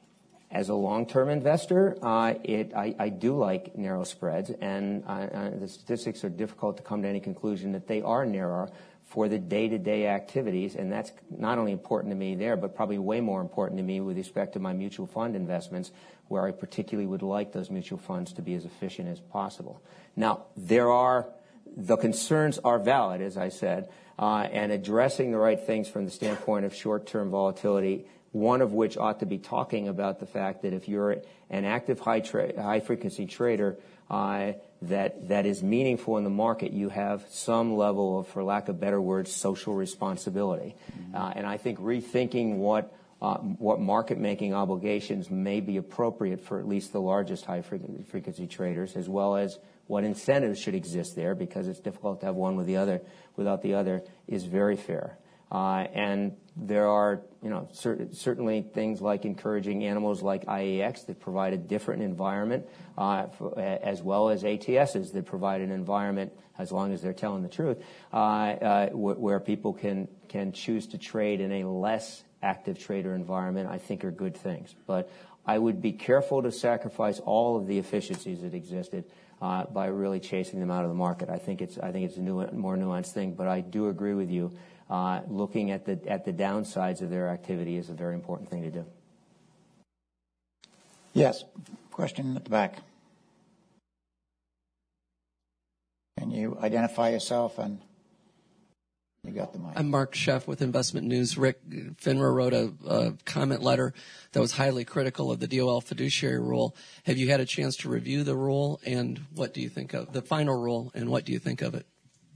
as a long-term investor, uh, it I, I do like narrow spreads, and uh, uh, the statistics are difficult to come to any conclusion that they are narrower for the day-to-day activities, and that's not only important to me there, but probably way more important to me with respect to my mutual fund investments, where I particularly would like those mutual funds to be as efficient as possible. Now, there are, the concerns are valid, as I said, uh, and addressing the right things from the standpoint of short-term volatility, one of which ought to be talking about the fact that if you're an active high tra- high-frequency trader, uh, that that is meaningful in the market, you have some level of, for lack of better words, social responsibility. Mm-hmm. Uh, and I think rethinking what uh, what market-making obligations may be appropriate for at least the largest high-frequency traders, as well as what incentives should exist there, because it's difficult to have one with the other without the other, is very fair. Uh, and there are, you know, cer- certainly things like encouraging animals like I E X that provide a different environment, uh, for, as well as A T Ss that provide an environment, as long as they're telling the truth, uh, uh, wh- where people can can choose to trade in a less active trader environment, I think are good things. But I would be careful to sacrifice all of the efficiencies that existed uh, by really chasing them out of the market. I think it's I think it's a new, more nuanced thing. But I do agree with you. Uh, looking at the at the downsides of their activity is a very important thing to do. Yes. Question at the back. Can you identify yourself and you got the mic? I'm Mark Sheff with Investment News. Rick Finra wrote a, a comment letter that was highly critical of the D O L fiduciary rule. Have you had a chance to review the rule, and what do you think of the final rule, and what do you think of it?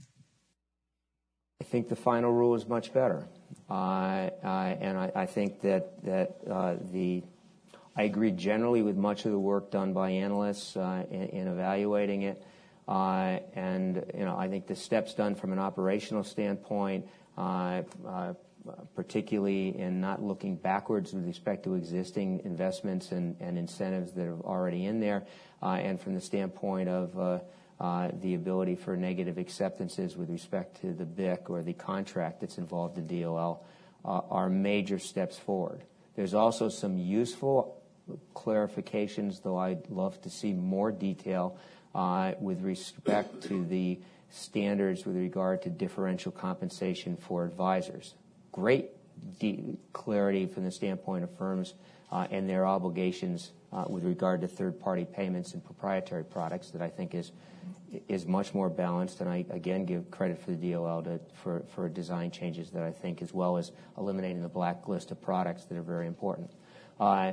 I think the final rule is much better, uh, uh, and I, I think that that uh, the I agree generally with much of the work done by analysts uh, in, in evaluating it. Uh, and, you know, I think the steps done from an operational standpoint, uh, uh, particularly in not looking backwards with respect to existing investments and, and incentives that are already in there, uh, and from the standpoint of uh, uh, the ability for negative acceptances with respect to the B I C or the contract that's involved in D O L, uh, are major steps forward. There's also some useful clarifications, though I'd love to see more detail uh, with respect to the standards with regard to differential compensation for advisors. Great de- clarity from the standpoint of firms uh, and their obligations uh, with regard to third-party payments and proprietary products that I think is is much more balanced. And I, again, give credit for the D O L to, for, for design changes that I think, as well as eliminating the blacklist of products that are very important. Uh,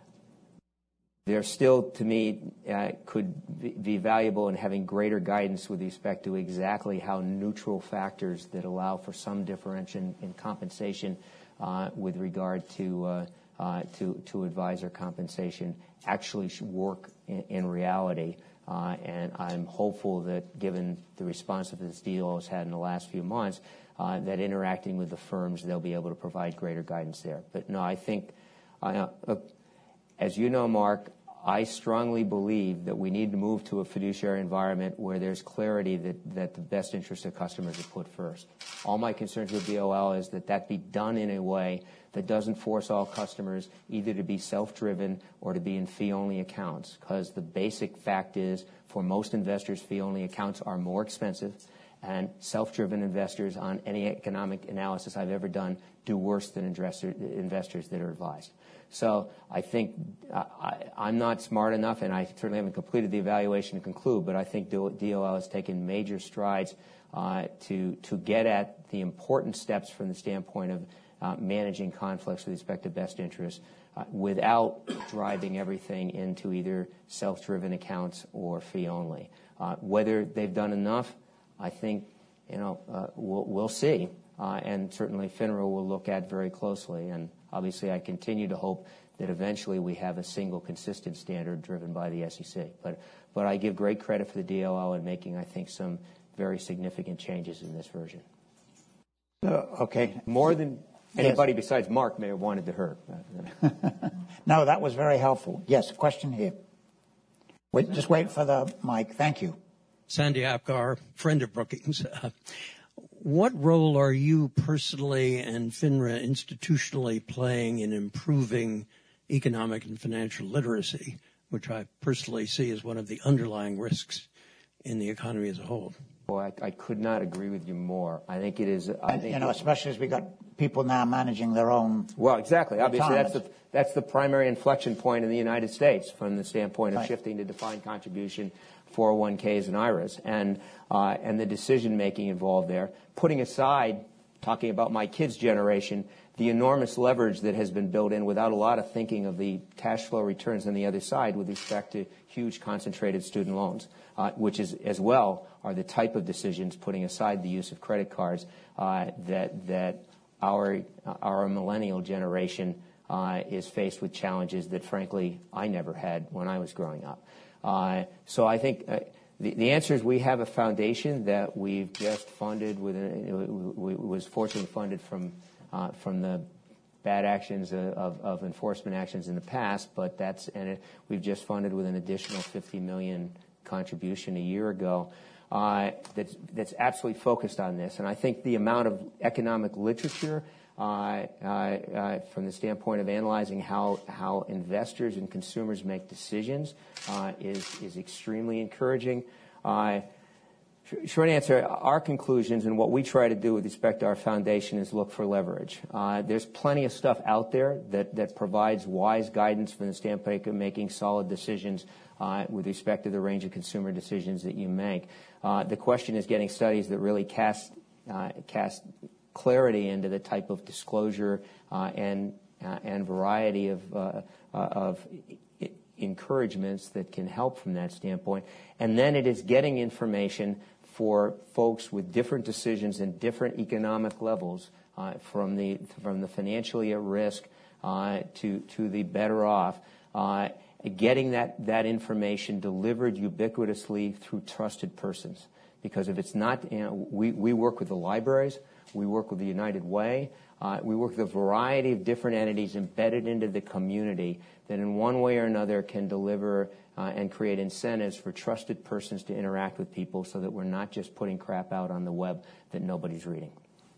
There still, to me, uh, could be valuable in having greater guidance with respect to exactly how neutral factors that allow for some differentiation in compensation uh, with regard to, uh, uh, to to advisor compensation actually should work in, in reality. Uh, and I'm hopeful that, given the response that this D O L has had in the last few months, uh, that interacting with the firms, they'll be able to provide greater guidance there. But no, I think, uh, uh, as you know, Mark, I strongly believe that we need to move to a fiduciary environment where there's clarity that, that the best interests of customers are put first. All my concerns with D O L is that that be done in a way that doesn't force all customers either to be self-driven or to be in fee-only accounts, because the basic fact is, for most investors, fee-only accounts are more expensive, and self-driven investors, on any economic analysis I've ever done, do worse than investor, investors that are advised. So I think uh, I, I'm not smart enough, and I certainly haven't completed the evaluation to conclude, but I think D O L has taken major strides uh, to to get at the important steps from the standpoint of uh, managing conflicts with respect to best interests uh, without driving everything into either self-driven accounts or fee-only. Uh, whether they've done enough, I think, you know, uh, we'll, we'll see, uh, and certainly FINRA will look at very closely. And obviously, I continue to hope that eventually we have a single consistent standard driven by the S E C. But, but I give great credit for the D O L in making, I think, some very significant changes in this version. Uh, okay. More than anybody yes. besides Mark may have wanted to hear. No, that was very helpful. Yes, question here. Wait, just wait for the mic. Thank you. Sandy Apgar, friend of Brookings. Uh, what role are you personally and FINRA institutionally playing in improving economic and financial literacy, which I personally see as one of the underlying risks in the economy as a whole? Boy, I, I could not agree with you more. I think it is. I and, think you know, especially as we got people now managing their own. Well, exactly. Obviously, that's the that's the primary inflection point in the United States from the standpoint of right. shifting to defined contribution, four oh one Ks and I R As, and uh, and the decision making involved there. Putting aside, talking about my kids' generation, the enormous leverage that has been built in without a lot of thinking of the cash flow returns on the other side with respect to huge concentrated student loans, uh, which is as well are the type of decisions, putting aside the use of credit cards, uh, that that our our millennial generation uh, is faced with challenges that, frankly, I never had when I was growing up. Uh, so I think uh, the, the answer is we have a foundation that we've just funded with, a, we, we was fortunately funded from uh, from the bad actions of, of enforcement actions in the past, but that's and it, we've just funded with an additional fifty million contribution a year ago. Uh, that's that's absolutely focused on this, and I think the amount of economic literature Uh, uh, uh, from the standpoint of analyzing how how investors and consumers make decisions uh, is is extremely encouraging. Uh, short answer: our conclusions and what we try to do with respect to our foundation is look for leverage. Uh, there's plenty of stuff out there that that provides wise guidance from the standpoint of making solid decisions uh, with respect to the range of consumer decisions that you make. Uh, the question is getting studies that really cast uh, cast. clarity into the type of disclosure uh, and uh, and variety of uh, uh, of I- encouragements that can help from that standpoint. And then it is getting information for folks with different decisions and different economic levels, uh, from the from the financially at risk uh, to to the better off, uh, getting that, that information delivered ubiquitously through trusted persons. Because if it's not, you know, we, we work with the libraries, we work with the United Way, uh, we work with a variety of different entities embedded into the community that in one way or another can deliver uh, and create incentives for trusted persons to interact with people so that we're not just putting crap out on the web that nobody's reading.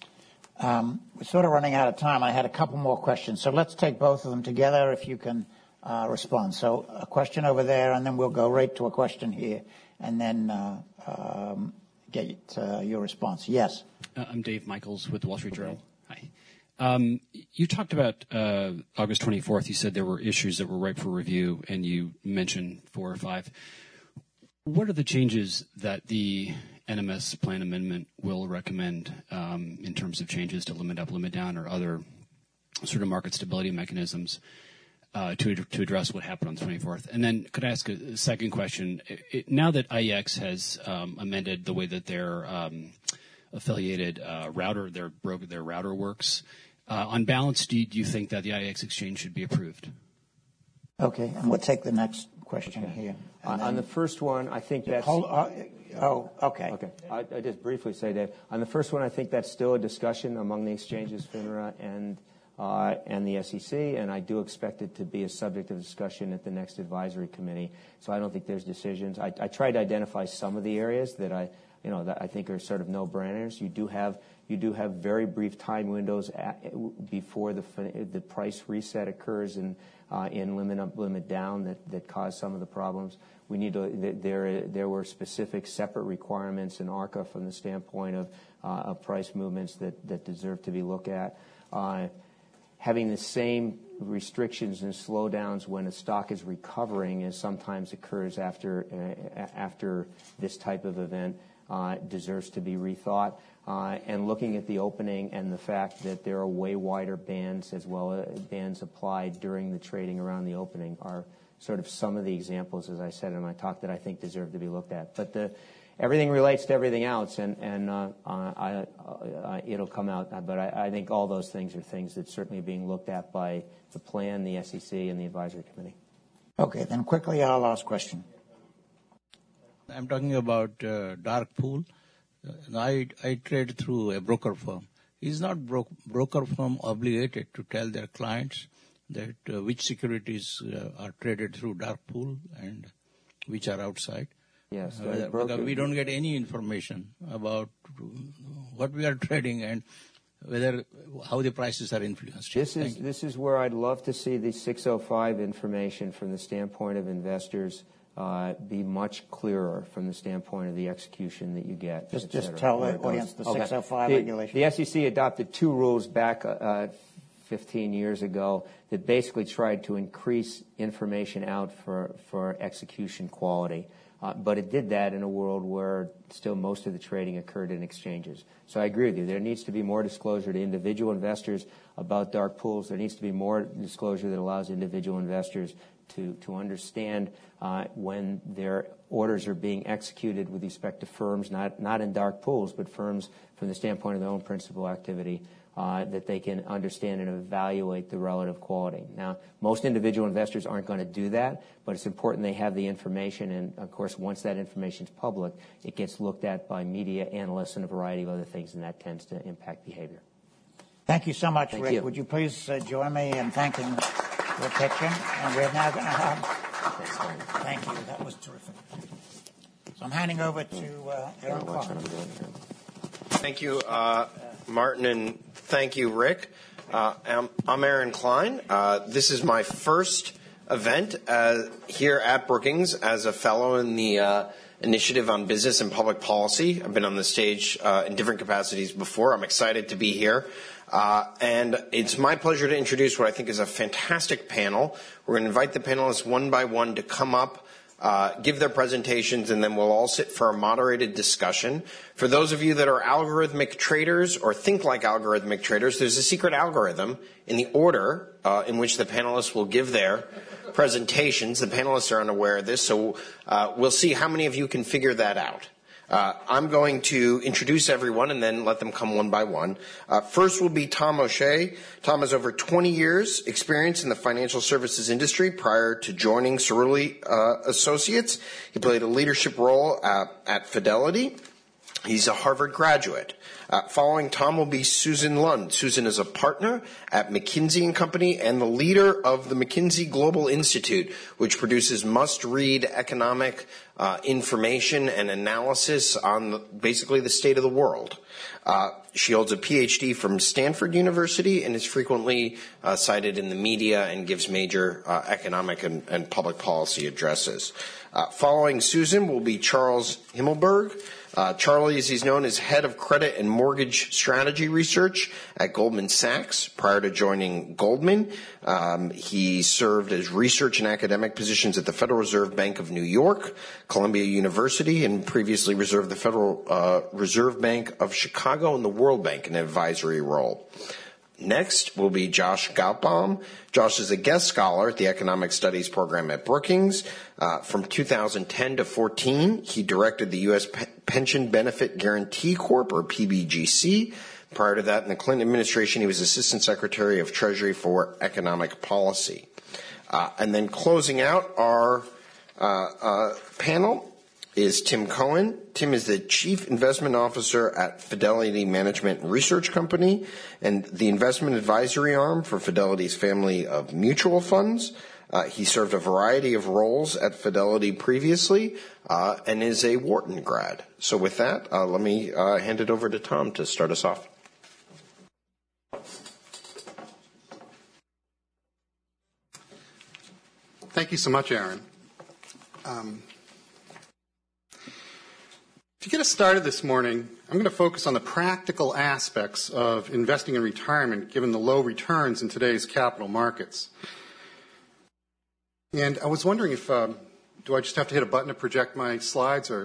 Um, we're sort of running out of time. I had a couple more questions, so let's take both of them together if you can uh, respond. So a question over there, and then we'll go right to a question here, and then uh, um, get uh, your response. Yes? Uh, I'm Dave Michaels with the Wall Street Journal. Hi. Um, you talked about uh, August twenty-fourth. You said there were issues that were ripe for review, and you mentioned four or five. What are the changes that the N M S plan amendment will recommend um, in terms of changes to limit up, limit down, or other sort of market stability mechanisms uh, to to address what happened on the twenty-fourth? And then could I ask a, a second question? It, it, now that I E X has um, amended the way that their um, affiliated uh, router, their broker, their router works, uh, on balance, do you, do you think that the I E X exchange should be approved? Okay, and we'll take the next question okay. here. Uh, on the first one, I think that's... Hold, uh, oh, okay. Okay. I, I just briefly say that. On the first one, I think that's still a discussion among the exchanges, FINRA, and uh, and the S E C, and I do expect it to be a subject of discussion at the next advisory committee. So I don't think there's decisions. I, I tried to identify some of the areas that I, you know, that I think are sort of no-brainers. You do have you do have very brief time windows at, before the the price reset occurs and uh, in limit up, limit down that that cause some of the problems. We need to. There there were specific separate requirements in ARCA from the standpoint of, uh, of price movements that that deserve to be looked at. Uh, having the same restrictions and slowdowns when a stock is recovering, as sometimes occurs after uh, after this type of event, uh, deserves to be rethought. Uh, and looking at the opening and the fact that there are way wider bands as well as bands applied during the trading around the opening are sort of some of the examples, as I said in my talk, that I think deserve to be looked at. But the, everything relates to everything else, and, and uh, I, uh, it'll come out. But I, I think all those things are things that certainly are being looked at by the plan, the S E C, and the advisory committee. Okay, then quickly our last question. I'm talking about uh, dark pool. Uh, I, I trade through a broker firm. Is not bro- broker firm obligated to tell their clients that uh, which securities uh, are traded through dark pool and which are outside? Yes. Uh, because we don't get any information about what we are trading and whether how the prices are influenced. This is Thank this is where I'd love to see the six oh five information from the standpoint of investors uh, be much clearer from the standpoint of the execution that you get. Just just tell the audience the okay. six oh five the, regulation. The S E C adopted two rules back uh, fifteen years ago that basically tried to increase information out for, for execution quality. Uh, but it did that in a world where still most of the trading occurred in exchanges. So I agree with you. There needs to be more disclosure to individual investors about dark pools. There needs to be more disclosure that allows individual investors to, to understand uh, when their orders are being executed with respect to firms, not, not in dark pools, but firms from the standpoint of their own principal activity, uh, that they can understand and evaluate the relative quality. Now, most individual investors aren't going to do that, but it's important they have the information. And, of course, once that information is public, it gets looked at by media analysts and a variety of other things, and that tends to impact behavior. Thank you so much, Thank Rick. you. Would you please uh, join me in thanking Rick Hitchen? And we're now going to have... Thank you. That was terrific. So I'm handing over to uh, Aaron Klein. Thank you, uh, Martin, and thank you, Rick. Uh, I'm, I'm Aaron Klein. Uh, this is my first event uh, here at Brookings as a fellow in the uh, Initiative on Business and Public Policy. I've been on the stage uh, in different capacities before. I'm excited to be here. Uh, and it's my pleasure to introduce what I think is a fantastic panel. We're going to invite the panelists one by one to come up, uh, give their presentations, and then we'll all sit for a moderated discussion. For those of you that are algorithmic traders or think like algorithmic traders, there's a secret algorithm in the order uh, in which the panelists will give their presentations. The panelists are unaware of this, so uh, we'll see how many of you can figure that out. Uh, I'm going to introduce everyone and then let them come one by one. Uh, first will be Tom O'Shea. Tom has over twenty years experience in the financial services industry prior to joining Cerulli uh, Associates. He played a leadership role at, at Fidelity. He's a Harvard graduate. Uh, following Tom will be Susan Lund. Susan is a partner at McKinsey and Company and the leader of the McKinsey Global Institute, which produces must-read economic uh, information and analysis on the, basically the state of the world. Uh, she holds a P H D from Stanford University and is frequently uh, cited in the media and gives major uh, economic and, and public policy addresses. Uh, following Susan will be Charles Himmelberg. Uh, Charlie, as he's known, is head of credit and mortgage strategy research at Goldman Sachs. Prior to joining Goldman, um, he served as research and academic positions at the Federal Reserve Bank of New York, Columbia University, and previously reserved the Federal uh, Reserve Bank of Chicago and the World Bank in an advisory role. Next will be Josh Galtbaum. Josh is a guest scholar at the Economic Studies program at Brookings. Uh, from two thousand ten to fourteen, he directed the U S P- Pension Benefit Guarantee Corp, or P B G C. Prior to that, in the Clinton administration, he was Assistant Secretary of Treasury for Economic Policy. Uh, and then closing out our uh, uh, panel is Tim Cohen. Tim is the Chief Investment Officer at Fidelity Management Research Company and the investment advisory arm for Fidelity's family of mutual funds. Uh, he served a variety of roles at Fidelity previously uh, and is a Wharton grad. So with that, uh, let me uh, hand it over to Tom to start us off. Thank you so much, Aaron. Um, To get us started this morning, I'm going to focus on the practical aspects of investing in retirement given the low returns in today's capital markets. And I was wondering if, um, do I just have to hit a button to project my slides or?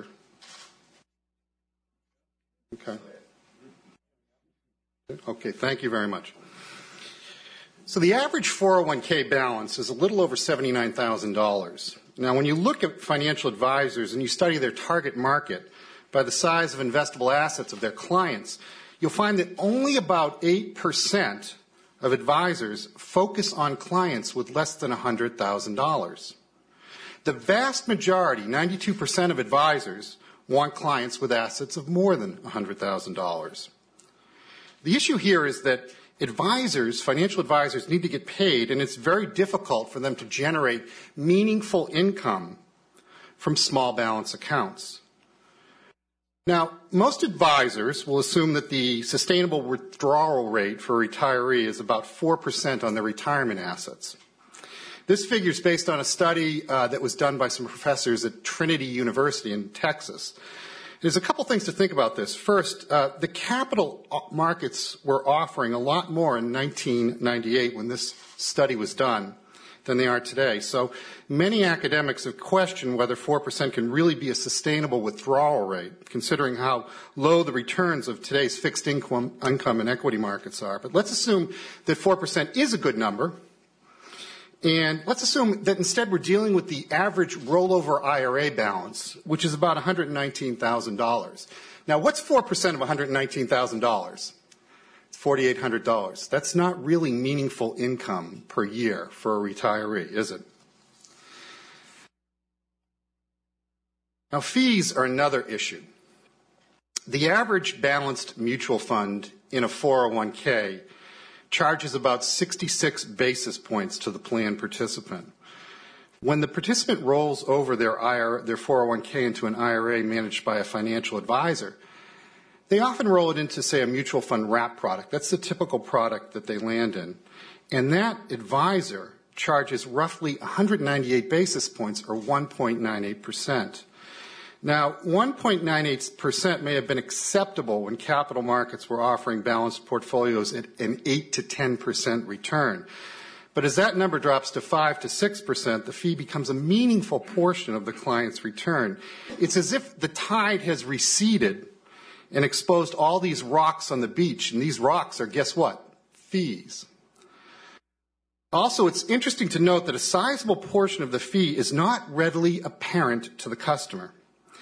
Okay. Okay, thank you very much. So the average four oh one k balance is a little over seventy-nine thousand dollars. Now, when you look at financial advisors and you study their target market, by the size of investable assets of their clients, you'll find that only about eight percent of advisors focus on clients with less than one hundred thousand dollars. The vast majority, ninety-two percent of advisors, want clients with assets of more than one hundred thousand dollars. The issue here is that advisors, financial advisors, need to get paid, and it's very difficult for them to generate meaningful income from small balance accounts. Now, most advisors will assume that the sustainable withdrawal rate for a retiree is about four percent on their retirement assets. This figure is based on a study uh, that was done by some professors at Trinity University in Texas. There's a couple things to think about this. First, uh, the capital markets were offering a lot more in nineteen ninety-eight when this study was done than they are today. So many academics have questioned whether four percent can really be a sustainable withdrawal rate, considering how low the returns of today's fixed income, income and equity markets are. But let's assume that four percent is a good number. And let's assume that instead we're dealing with the average rollover I R A balance, which is about one hundred nineteen thousand dollars. Now, what's four percent of one hundred nineteen thousand dollars? four thousand eight hundred dollars. That's not really meaningful income per year for a retiree, is it? Now, fees are another issue. The average balanced mutual fund in a four oh one k charges about sixty-six basis points to the plan participant. When the participant rolls over their, I R A, their four oh one k into an I R A managed by a financial advisor, they often roll it into, say, a mutual fund wrap product. That's the typical product that they land in. And that advisor charges roughly one hundred ninety-eight basis points, or one point nine eight percent. Now, one point nine eight percent may have been acceptable when capital markets were offering balanced portfolios at an eight to ten percent return. But as that number drops to five to six percent, the fee becomes a meaningful portion of the client's return. It's as if the tide has receded and exposed all these rocks on the beach. And these rocks are, guess what? Fees. Also, it's interesting to note that a sizable portion of the fee is not readily apparent to the customer.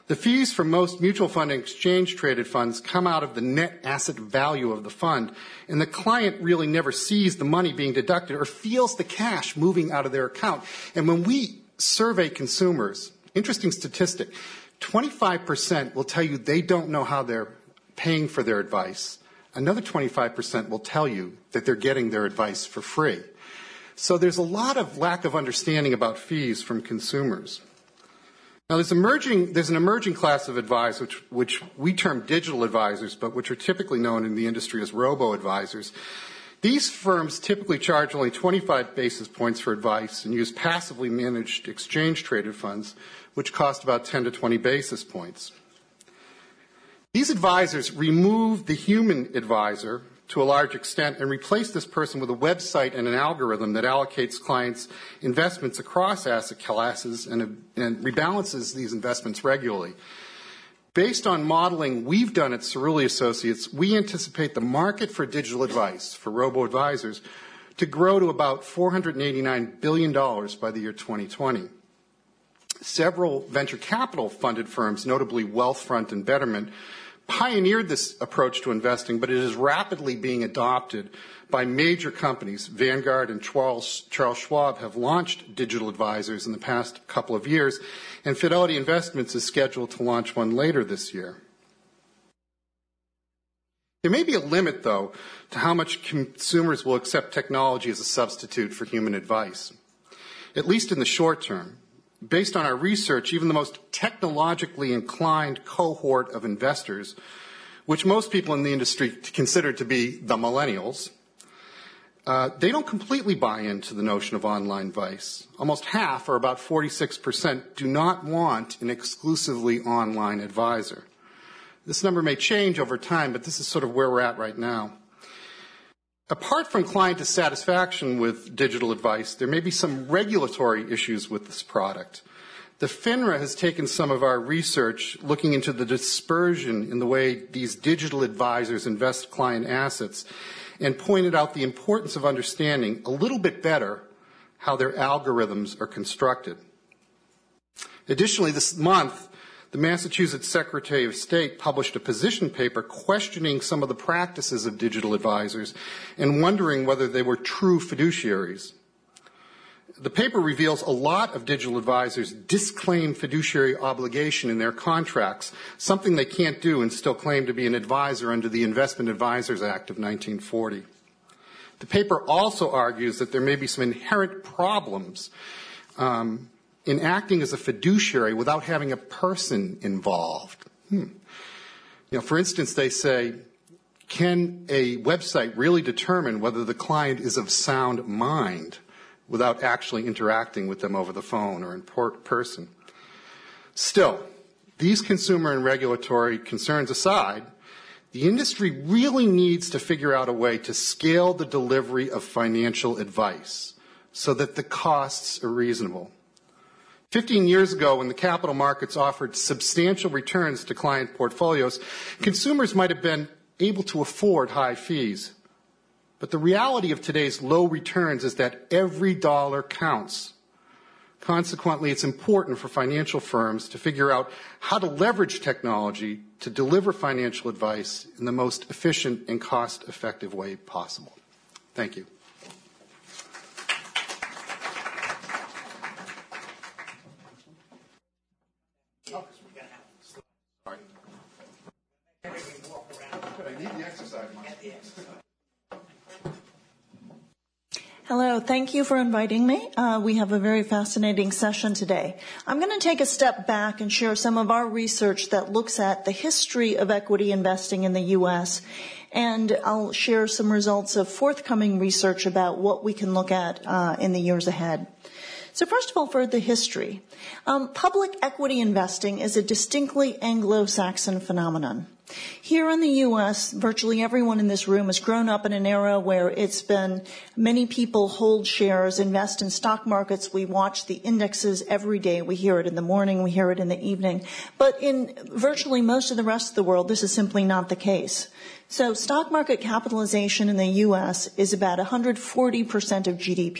The fees for most mutual fund and exchange-traded funds come out of the net asset value of the fund, and the client really never sees the money being deducted or feels the cash moving out of their account. And when we survey consumers, interesting statistic, twenty-five percent will tell you they don't know how they're paying for their advice. Another twenty-five percent will tell you that they're getting their advice for free. So there's a lot of lack of understanding about fees from consumers. Now, there's, emerging, there's an emerging class of advisors, which, which we term digital advisors, but which are typically known in the industry as robo-advisors. These firms typically charge only twenty-five basis points for advice and use passively managed exchange-traded funds, which cost about ten to twenty basis points. These advisors remove the human advisor to a large extent and replace this person with a website and an algorithm that allocates clients' investments across asset classes and, and rebalances these investments regularly. Based on modeling we've done at Cerulli Associates, we anticipate the market for digital advice for robo-advisors to grow to about four hundred eighty-nine billion dollars by the year twenty twenty. Several venture capital funded firms, notably Wealthfront and Betterment, pioneered this approach to investing, but it is rapidly being adopted by major companies. Vanguard and Charles, Charles Schwab have launched digital advisors in the past couple of years, and Fidelity Investments is scheduled to launch one later this year. There may be a limit, though, to how much consumers will accept technology as a substitute for human advice, at least in the short term. Based on our research, even the most technologically inclined cohort of investors, which most people in the industry consider to be the millennials, uh, they don't completely buy into the notion of online advice. Almost half, or about forty-six percent, do not want an exclusively online advisor. This number may change over time, but this is sort of where we're at right now. Apart from client dissatisfaction with digital advice, there may be some regulatory issues with this product. The FINRA has taken some of our research looking into the dispersion in the way these digital advisors invest client assets and pointed out the importance of understanding a little bit better how their algorithms are constructed. Additionally, this month, the Massachusetts Secretary of State published a position paper questioning some of the practices of digital advisors and wondering whether they were true fiduciaries. The paper reveals a lot of digital advisors disclaim fiduciary obligation in their contracts, something they can't do and still claim to be an advisor under the Investment Advisors Act of nineteen forty. The paper also argues that there may be some inherent problems um, in acting as a fiduciary without having a person involved. Hmm. You know, for instance, they say, can a website really determine whether the client is of sound mind without actually interacting with them over the phone or in person? Still, these consumer and regulatory concerns aside, the industry really needs to figure out a way to scale the delivery of financial advice so that the costs are reasonable. Fifteen years ago, when the capital markets offered substantial returns to client portfolios, consumers might have been able to afford high fees. But the reality of today's low returns is that every dollar counts. Consequently, it's important for financial firms to figure out how to leverage technology to deliver financial advice in the most efficient and cost-effective way possible. Thank you. Hello, thank you for inviting me. Uh, we have a very fascinating session today. I'm going to take a step back and share some of our research that looks at the history of equity investing in the U S, and I'll share some results of forthcoming research about what we can look at uh, in the years ahead. So first of all, for the history, um, public equity investing is a distinctly Anglo-Saxon phenomenon. Here in the U S, virtually everyone in this room has grown up in an era where it's been many people hold shares, invest in stock markets. We watch the indexes every day. We hear it in the morning. We hear it in the evening. But in virtually most of the rest of the world, this is simply not the case. So stock market capitalization in the U S is about one hundred forty percent of G D P.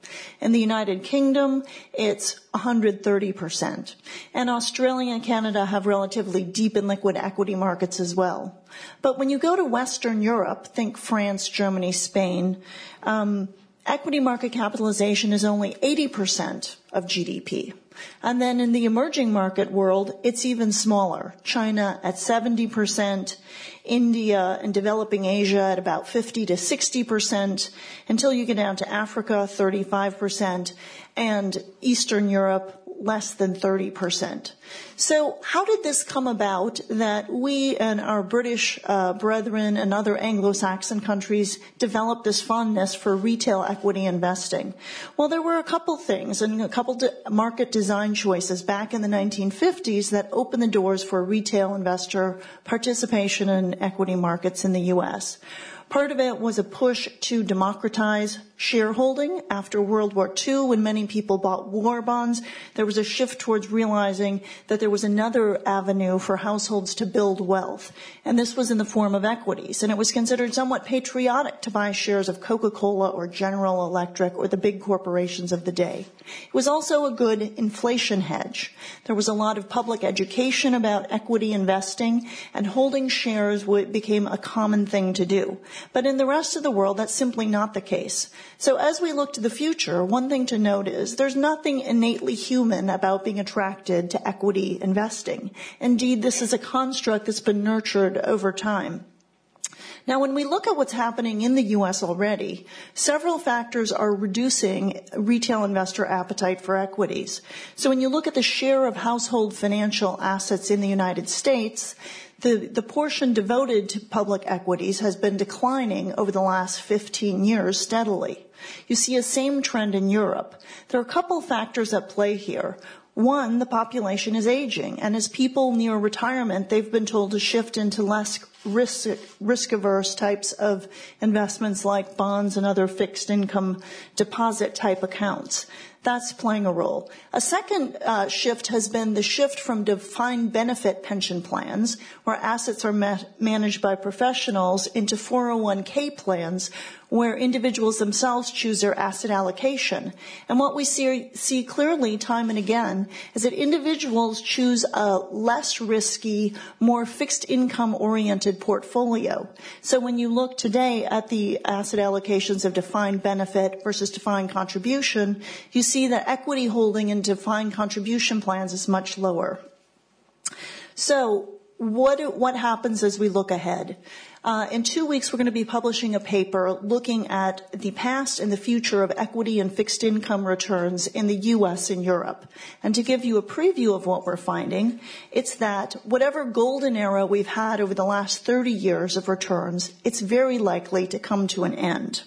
In the United Kingdom, it's one hundred thirty percent. And Australia and Canada have relatively deep and liquid equity markets as well. But when you go to Western Europe, think France, Germany, Spain, um, equity market capitalization is only eighty percent of G D P. And then in the emerging market world, it's even smaller. China at seventy percent, India and developing Asia at about fifty to sixty percent, until you get down to Africa, thirty-five percent, and Eastern Europe, less than thirty percent. So how did this come about that we and our British uh, brethren and other Anglo-Saxon countries developed this fondness for retail equity investing? Well, there were a couple things and a couple de- market design choices back in the nineteen fifties that opened the doors for retail investor participation in equity markets in the U S. Part of it was a push to democratize shareholding. After World War Two, when many people bought war bonds, there was a shift towards realizing that there was another avenue for households to build wealth. And this was in the form of equities. And it was considered somewhat patriotic to buy shares of Coca-Cola or General Electric or the big corporations of the day. It was also a good inflation hedge. There was a lot of public education about equity investing, and holding shares became a common thing to do. But in the rest of the world, that's simply not the case. So as we look to the future, one thing to note is there's nothing innately human about being attracted to equity investing. Indeed, this is a construct that's been nurtured over time. Now, when we look at what's happening in the U S already, several factors are reducing retail investor appetite for equities. So when you look at the share of household financial assets in the United States, The, the portion devoted to public equities has been declining over the last fifteen years steadily. You see a same trend in Europe. There are a couple factors at play here. One, the population is aging, and as people near retirement, they've been told to shift into less risk, risk-averse types of investments like bonds and other fixed income deposit type accounts. That's playing a role. A second uh, shift has been the shift from defined benefit pension plans, where assets are ma- managed by professionals, into four oh one k plans, where individuals themselves choose their asset allocation. And what we see, see clearly time and again is that individuals choose a less risky, more fixed income-oriented portfolio. So when you look today at the asset allocations of defined benefit versus defined contribution, you see that equity holding in defined contribution plans is much lower. So what, what happens as we look ahead? Uh, in two weeks, we're going to be publishing a paper looking at the past and the future of equity and fixed income returns in the U S and Europe. And to give you a preview of what we're finding, it's that whatever golden era we've had over the last thirty years of returns, it's very likely to come to an end.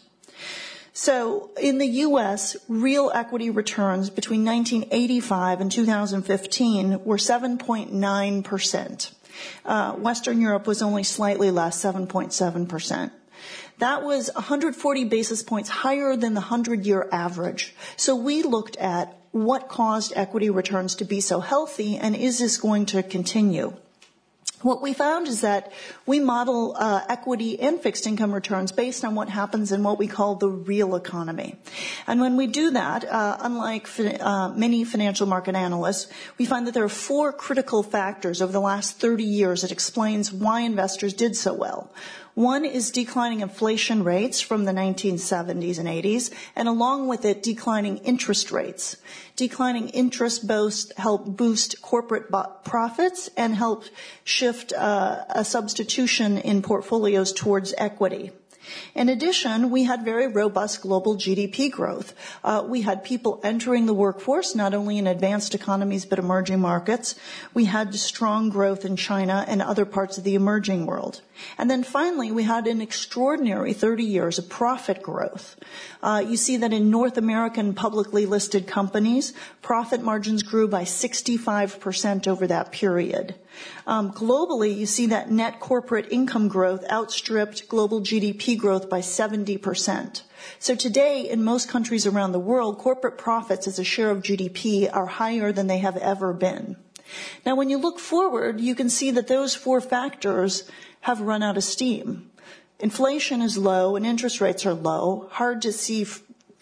So in the U S, real equity returns between nineteen eighty-five and two thousand fifteen were seven point nine percent. Uh, Western Europe was only slightly less, seven point seven percent. That was one hundred forty basis points higher than the hundred-year average. So we looked at what caused equity returns to be so healthy, and is this going to continue? What we found is that we model uh, equity and fixed income returns based on what happens in what we call the real economy. And when we do that, uh, unlike fi- uh, many financial market analysts, we find that there are four critical factors over the last thirty years that explains why investors did so well. One is declining inflation rates from the nineteen seventies and eighties, and along with it, declining interest rates. Declining interest boost, help boost corporate bo- profits and help shift uh, a substitution in portfolios towards equity. In addition, we had very robust global G D P growth. Uh, we had people entering the workforce, not only in advanced economies but emerging markets. We had strong growth in China and other parts of the emerging world. And then finally, we had an extraordinary thirty years of profit growth. Uh, you see that in North American publicly listed companies, profit margins grew by sixty-five percent over that period. Um, globally, you see that net corporate income growth outstripped global G D P growth by seventy percent. So today, in most countries around the world, corporate profits as a share of G D P are higher than they have ever been. Now, when you look forward, you can see that those four factors have run out of steam. Inflation is low and interest rates are low. Hard to see f-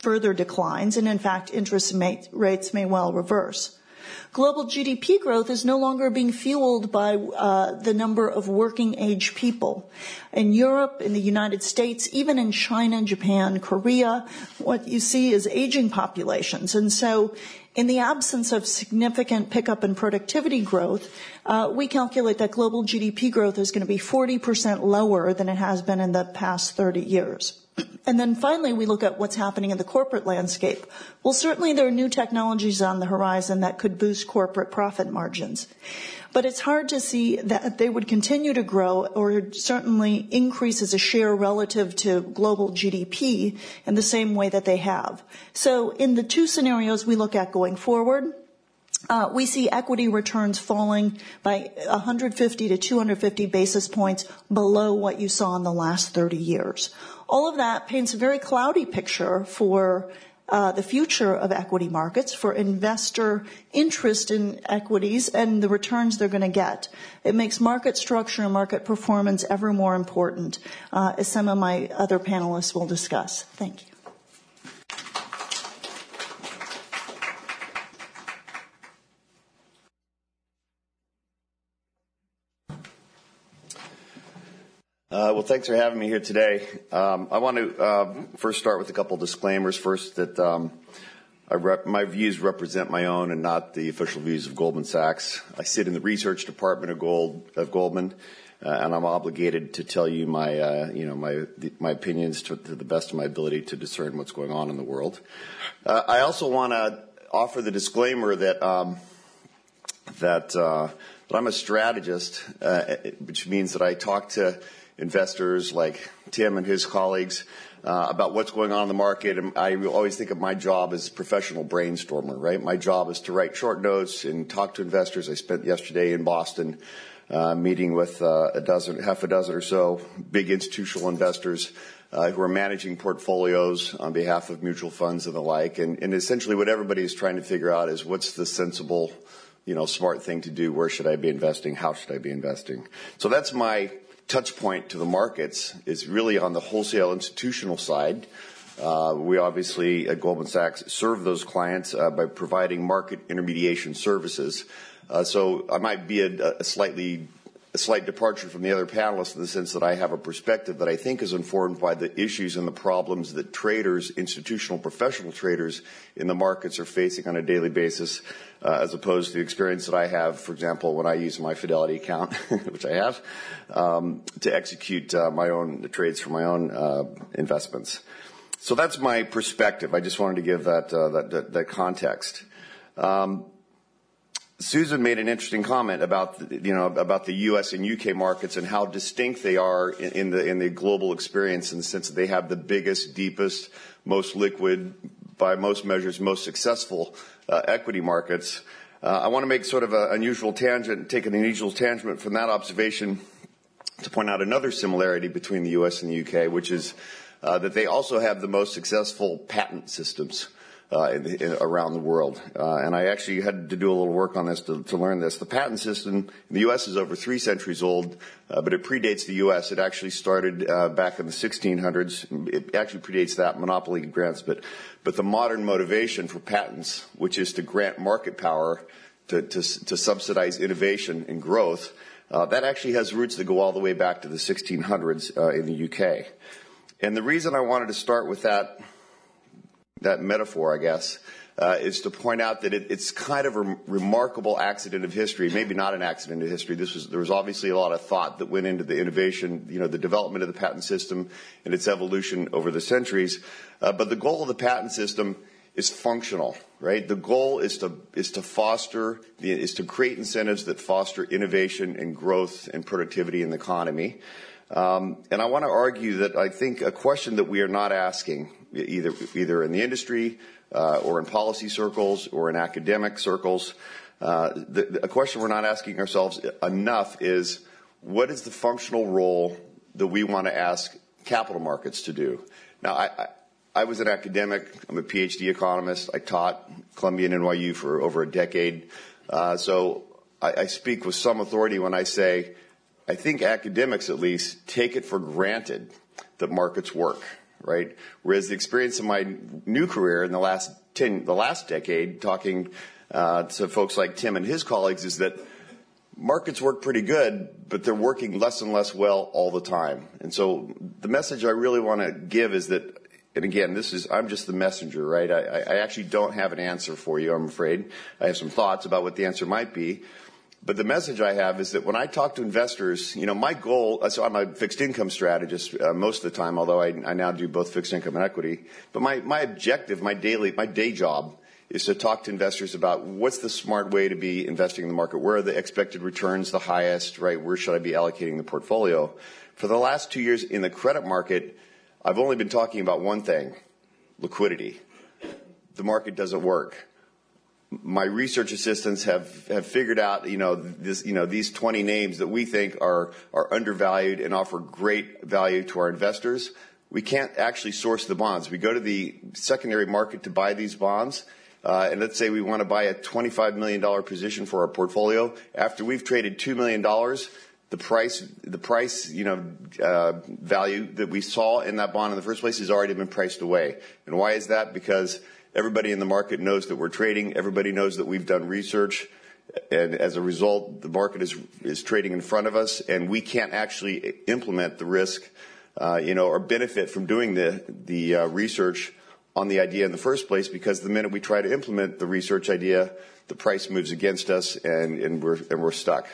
further declines, and in fact, interest rates may well reverse. Global G D P growth is no longer being fueled by uh, the number of working age people. In Europe, in the United States, even in China, Japan, Korea, what you see is aging populations. And so in the absence of significant pickup in productivity growth, uh, we calculate that global G D P growth is going to be forty percent lower than it has been in the past thirty years. And then finally, we look at what's happening in the corporate landscape. Well, certainly there are new technologies on the horizon that could boost corporate profit margins. But it's hard to see that they would continue to grow or certainly increase as a share relative to global G D P in the same way that they have. So in the two scenarios we look at going forward, Uh, we see equity returns falling by one hundred fifty to two hundred fifty basis points below what you saw in the last thirty years. All of that paints a very cloudy picture for uh, the future of equity markets, for investor interest in equities and the returns they're going to get. It makes market structure and market performance ever more important, uh, as some of my other panelists will discuss. Thank you. Uh, well, thanks for having me here today. Um, I want to uh, first start with a couple disclaimers. First, that um, I rep- my views represent my own and not the official views of Goldman Sachs. I sit in the research department of, Gold, of Goldman, uh, and I'm obligated to tell you my, uh, you know, my the, my opinions to, to the best of my ability to discern what's going on in the world. Uh, I also want to offer the disclaimer that um, that, uh, that I'm a strategist, uh, which means that I talk to investors like Tim and his colleagues uh, about what's going on in the market. And I always think of my job as professional brainstormer, right? My job is to write short notes and talk to investors. I spent yesterday in Boston uh, meeting with uh, a dozen, half a dozen or so big institutional investors uh, who are managing portfolios on behalf of mutual funds and the like. And, and essentially what everybody is trying to figure out is what's the sensible, you know, smart thing to do? Where should I be investing? How should I be investing? So that's my touch point to the markets, is really on the wholesale institutional side. Uh, we obviously at Goldman Sachs serve those clients uh, by providing market intermediation services. Uh, so I might be a, a slightly a slight departure from the other panelists in the sense that I have a perspective that I think is informed by the issues and the problems that traders, institutional professional traders in the markets are facing on a daily basis, uh, as opposed to the experience that I have, for example, when I use my Fidelity account, which I have, um, to execute uh, my own trades for my own uh, investments. So that's my perspective. I just wanted to give that uh, that, that, that context. Um, Susan made an interesting comment about the, you know about the U S and U K markets and how distinct they are in, in the in the global experience, in the sense that they have the biggest, deepest, most liquid, by most measures, most successful uh, equity markets. Uh, I want to make sort of an unusual tangent, take an unusual tangent from that observation to point out another similarity between the U S and the U K, which is uh, that they also have the most successful patent systems Uh, in the, in, around the world. Uh, and I actually had to do a little work on this to, to learn this. The patent system in the U S is over three centuries old, uh, but it predates the U S. It actually started uh, back in the sixteen hundreds. It actually predates that, monopoly grants. But, but the modern motivation for patents, which is to grant market power to, to, to subsidize innovation and growth, uh, that actually has roots that go all the way back to the sixteen hundreds uh, in the U K. And the reason I wanted to start with that that metaphor, I guess, uh, is to point out that it, it's kind of a remarkable accident of history. Maybe not an accident of history. This was, there was obviously a lot of thought that went into the innovation, you know, the development of the patent system and its evolution over the centuries. Uh, but the goal of the patent system is functional, right? The goal is to is to foster, the, is to create incentives that foster innovation and growth and productivity in the economy. Um, and I want to argue that I think a question that we are not asking, either either in the industry uh, or in policy circles or in academic circles, uh, the, the, a question we're not asking ourselves enough is, what is the functional role that we want to ask capital markets to do? Now, I, I, I was an academic. I'm a PhD economist. I taught Columbia and N Y U for over a decade. Uh, so I, I speak with some authority when I say, I think academics, at least, take it for granted that markets work, right? Whereas the experience of my new career in the last ten, the last decade, talking uh, to folks like Tim and his colleagues, is that markets work pretty good, but they're working less and less well all the time. And so the message I really want to give is that, and again, this is, I'm just the messenger, right? I, I actually don't have an answer for you, I'm afraid. I have some thoughts about what the answer might be. But the message I have is that when I talk to investors, you know, my goal, so I'm a fixed income strategist uh, most of the time, although I, I now do both fixed income and equity. But my, my objective, my daily, my day job is to talk to investors about what's the smart way to be investing in the market. Where are the expected returns the highest, right? Where should I be allocating the portfolio? For the last two years in the credit market, I've only been talking about one thing, liquidity. The market doesn't work. My research assistants have, have figured out, you know, this, you know, these twenty names that we think are, are undervalued and offer great value to our investors. We can't actually source the bonds. We go to the secondary market to buy these bonds. Uh, and let's say we want to buy a twenty-five million dollars position for our portfolio. After we've traded two million dollars, the price, the price, you know, uh, value that we saw in that bond in the first place has already been priced away. And why is that? Because everybody in the market knows that we're trading. Everybody knows that we've done research. And as a result, the market is, is trading in front of us, and we can't actually implement the risk, uh, you know, or benefit from doing the, the uh, research on the idea in the first place, because the minute we try to implement the research idea, the price moves against us, and, and, we're, and we're stuck.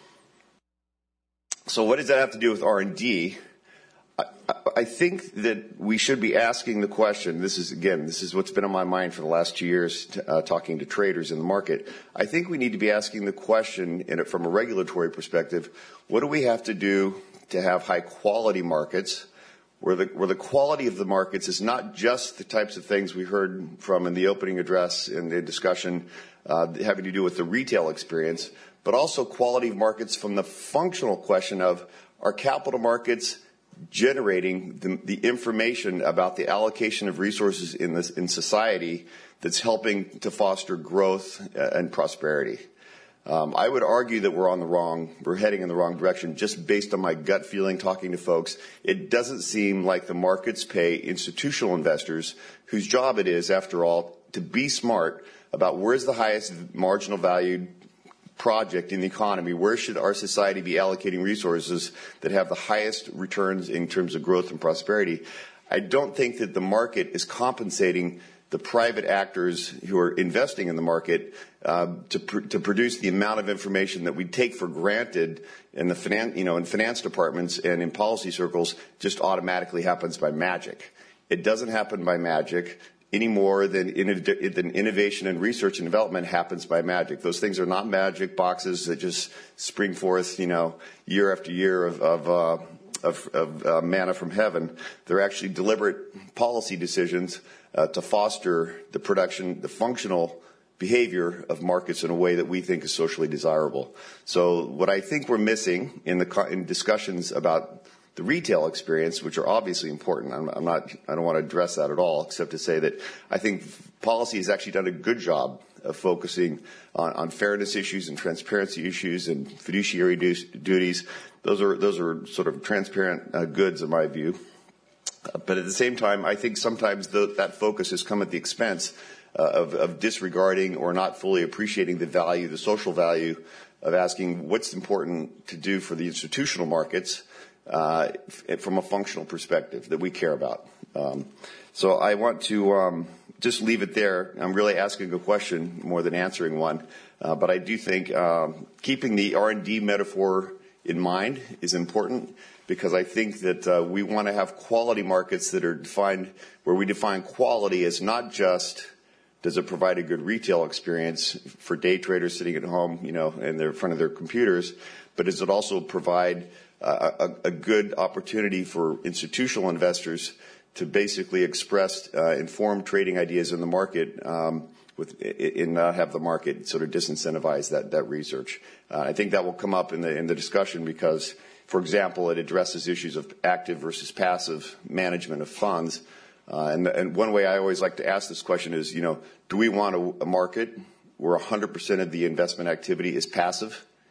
So what does that have to do with R and D? I, I think that we should be asking the question, this is, again, this is what's been on my mind for the last two years, uh, talking to traders in the market. I think we need to be asking the question in it from a regulatory perspective, what do we have to do to have high quality markets, where the, where the quality of the markets is not just the types of things we heard from in the opening address and the discussion uh, having to do with the retail experience, but also quality of markets from the functional question of, are capital markets generating the, the information about the allocation of resources in this in society that's helping to foster growth and prosperity. Um, I would argue that we're on the wrong, we're heading in the wrong direction just based on my gut feeling talking to folks. It doesn't seem like the markets pay institutional investors, whose job it is, after all, to be smart about where's the highest marginal valued project in the economy, where should our society be allocating resources that have the highest returns in terms of growth and prosperity. I don't think that the market is compensating the private actors who are investing in the market uh, to, pr- to produce the amount of information that we take for granted in the finan- you know, in finance departments and in policy circles just automatically happens by magic. It doesn't happen by magic any more than, inno- than innovation and research and development happens by magic. Those things are not magic boxes that just spring forth, you know, year after year of, of, uh, of, of uh, manna from heaven. They're actually deliberate policy decisions uh, to foster the production, the functional behavior of markets in a way that we think is socially desirable. So what I think we're missing in the in discussions about the retail experience, which are obviously important. I'm, I'm not, I don't want to address that at all, except to say that I think policy has actually done a good job of focusing on, on fairness issues and transparency issues and fiduciary du- duties. Those are, those are sort of transparent uh, goods in my view. Uh, but at the same time, I think sometimes the, that focus has come at the expense uh, of, of disregarding or not fully appreciating the value, the social value of asking what's important to do for the institutional markets Uh, from a functional perspective that we care about. Um, so I want to um, just leave it there. I'm really asking a question more than answering one. Uh, but I do think um, keeping the R and D metaphor in mind is important, because I think that uh, we want to have quality markets that are defined, where we define quality as not just does it provide a good retail experience for day traders sitting at home, you know, in their in front of their computers, but does it also provide Uh, a, a good opportunity for institutional investors to basically express uh, informed trading ideas in the market, um, with and not have the market sort of disincentivize that that research. Uh, I think that will come up in the in the discussion because, for example, it addresses issues of active versus passive management of funds. Uh, and, and one way I always like to ask this question is, you know, do we want a, a market where one hundred percent of the investment activity is passive?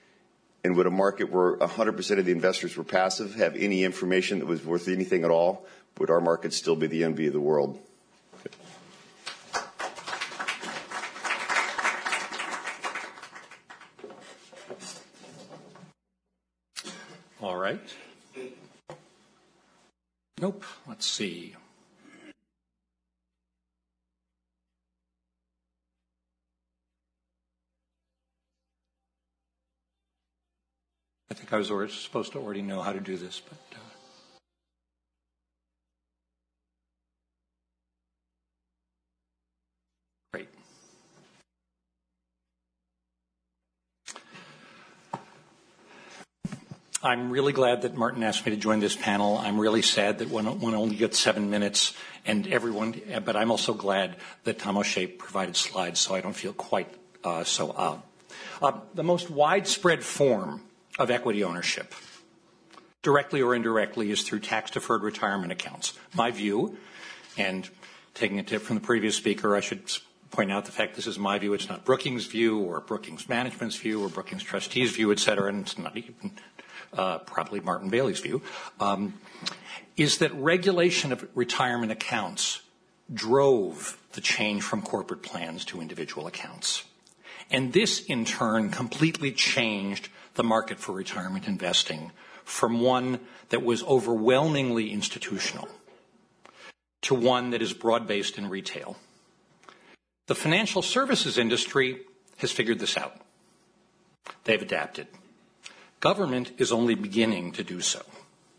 And would a market where one hundred percent of the investors were passive have any information that was worth anything at all? would our market still be the envy of the world? All right. Nope. Let's see. I think I was already supposed to already know how to do this, but uh, great. I'm really glad that Martin asked me to join this panel. I'm really sad that one, one only gets seven minutes, and everyone. But I'm also glad that Tom O'Shea provided slides, so I don't feel quite uh, so odd. Uh, the most widespread form of equity ownership, directly or indirectly, is through tax-deferred retirement accounts. My view, and taking a tip from the previous speaker, I should point out the fact this is my view. It's not Brookings' view or Brookings Management's view or Brookings Trustees' view, et cetera, and it's not even uh, probably Martin Bailey's view, um, is that regulation of retirement accounts drove the change from corporate plans to individual accounts. And this, in turn, completely changed the market for retirement investing from one that was overwhelmingly institutional to one that is broad-based in retail. The financial services industry has figured this out. They've adapted. Government is only beginning to do so.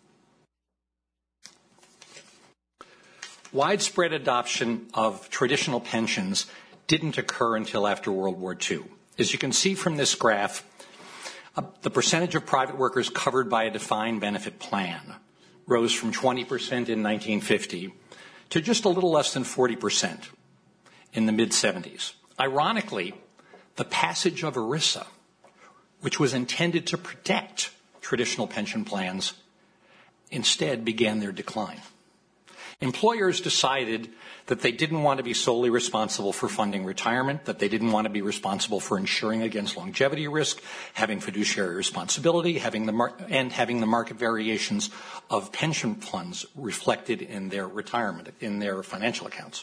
Widespread adoption of traditional pensions didn't occur until after World War Two. As you can see from this graph, uh, the percentage of private workers covered by a defined benefit plan rose from twenty percent in nineteen fifty to just a little less than forty percent in the mid-seventies. Ironically, the passage of ERISA, which was intended to protect traditional pension plans, instead began their decline. Employers decided that they didn't want to be solely responsible for funding retirement, that they didn't want to be responsible for insuring against longevity risk, having fiduciary responsibility, having the mar- and having the market variations of pension funds reflected in their retirement, in their financial accounts.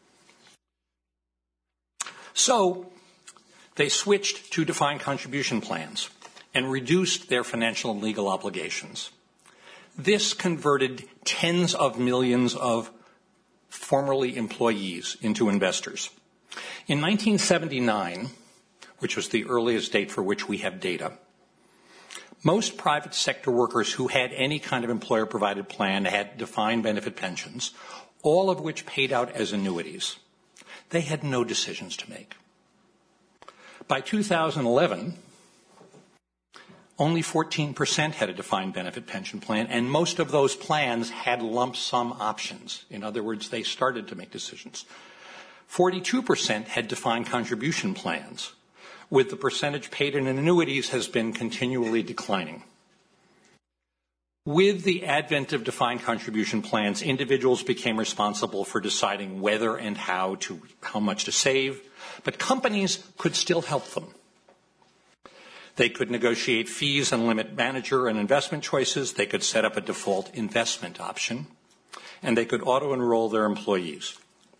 So they switched to defined contribution plans and reduced their financial and legal obligations. This converted tens of millions of formerly employees into investors. In nineteen seventy-nine, which was the earliest date for which we have data, most private sector workers who had any kind of employer-provided plan had defined benefit pensions, all of which paid out as annuities. They had no decisions to make. By two thousand eleven, only fourteen percent had a defined benefit pension plan, and most of those plans had lump sum options. In other words, they started to make decisions. forty-two percent had defined contribution plans, with the percentage paid in annuities has been continually declining. With the advent of defined contribution plans, individuals became responsible for deciding whether and how to, how much to save, but companies could still help them. They could negotiate fees and limit manager and investment choices. They could set up a default investment option, and they could auto-enroll their employees.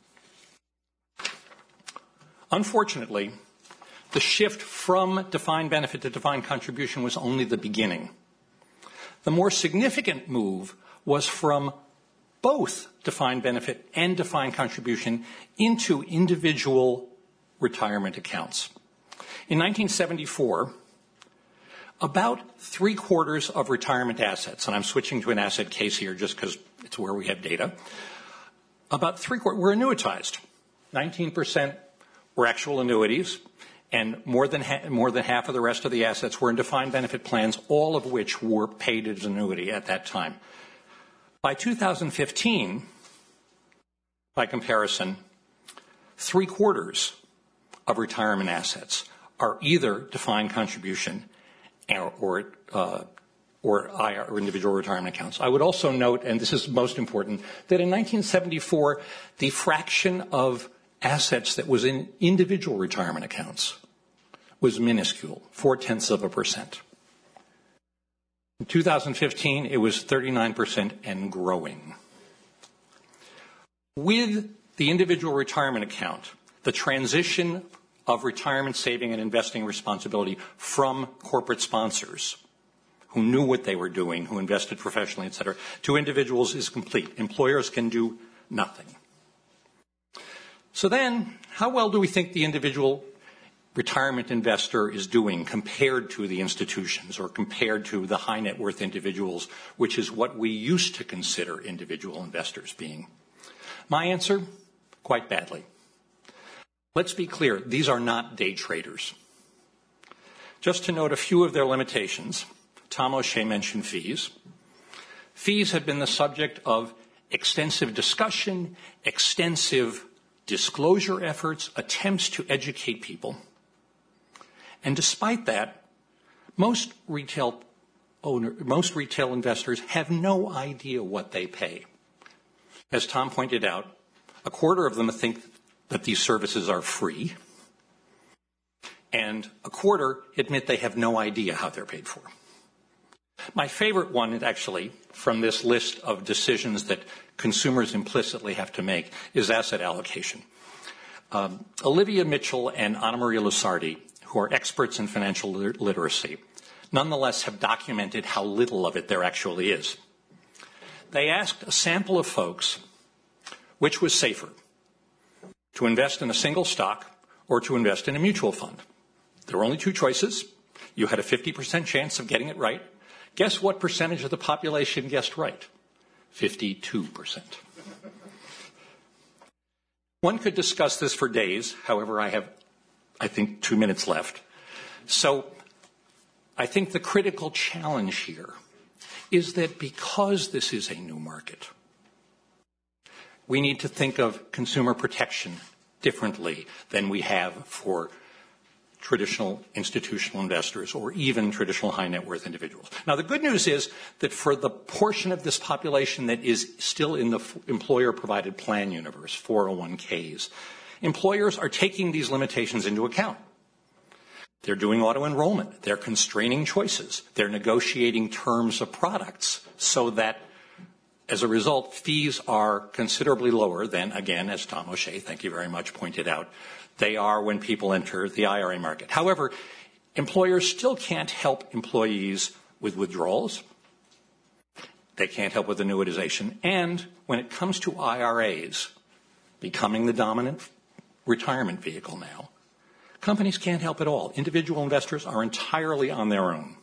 Unfortunately, the shift from defined benefit to defined contribution was only the beginning. The more significant move was from both defined benefit and defined contribution into individual retirement accounts. In nineteen seventy-four, about three quarters of retirement assets, and I'm switching to an asset case here just because it's where we have data, about three quarters were annuitized. nineteen percent were actual annuities, and more than, ha- more than half of the rest of the assets were in defined benefit plans, all of which were paid as annuity at that time. By two thousand fifteen, by comparison, three quarters of retirement assets are either defined contribution or, or, uh, or, I R, or individual retirement accounts. I would also note, and this is most important, that in nineteen seventy-four, the fraction of assets that was in individual retirement accounts was minuscule, four-tenths of a percent. In two thousand fifteen, it was thirty-nine percent and growing. With the individual retirement account, the transition of retirement saving and investing responsibility from corporate sponsors who knew what they were doing, who invested professionally, et cetera, to individuals is complete. Employers can do nothing. So then, how well do we think the individual retirement investor is doing compared to the institutions or compared to the high net worth individuals, which is what we used to consider individual investors being? My answer, quite badly. Let's be clear, these are not day traders. Just to note a few of their limitations, Tom O'Shea mentioned fees. Fees have been the subject of extensive discussion, extensive disclosure efforts, attempts to educate people. And despite that, most retail owner, most retail investors have no idea what they pay. As Tom pointed out, a quarter of them think that these services are free, and a quarter admit they have no idea how they're paid for. My favorite one, actually, from this list of decisions that consumers implicitly have to make is asset allocation. Um, Olivia Mitchell and Anna Maria Lusardi, who are experts in financial literacy, nonetheless have documented how little of it there actually is. They asked a sample of folks which was safer, to invest in a single stock or to invest in a mutual fund. There were only two choices. You had a fifty percent chance of getting it right. Guess what percentage of the population guessed right? fifty-two percent. One could discuss this for days. However, I have, I think, two minutes left. So I think the critical challenge here is that because this is a new market, we need to think of consumer protection differently than we have for traditional institutional investors or even traditional high net worth individuals. Now, the good news is that for the portion of this population that is still in the employer provided plan universe, four oh one Ks, employers are taking these limitations into account. They're doing auto enrollment. They're constraining choices. They're negotiating terms of products so that as a result, fees are considerably lower than, again, as Tom O'Shea, thank you very much, pointed out, they are when people enter the I R A market. However, employers still can't help employees with withdrawals. They can't help with annuitization. And when it comes to I R As becoming the dominant retirement vehicle now, companies can't help at all. Individual investors are entirely on their own.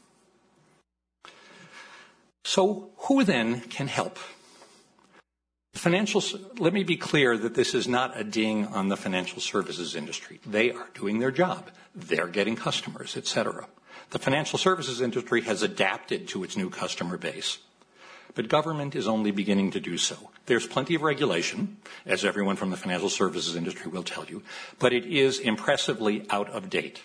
So who then can help? Financial, let me be clear that this is not a ding on the financial services industry. They are doing their job. They're getting customers, et cetera. The financial services industry has adapted to its new customer base, but government is only beginning to do so. There's plenty of regulation, as everyone from the financial services industry will tell you, but it is impressively out of date.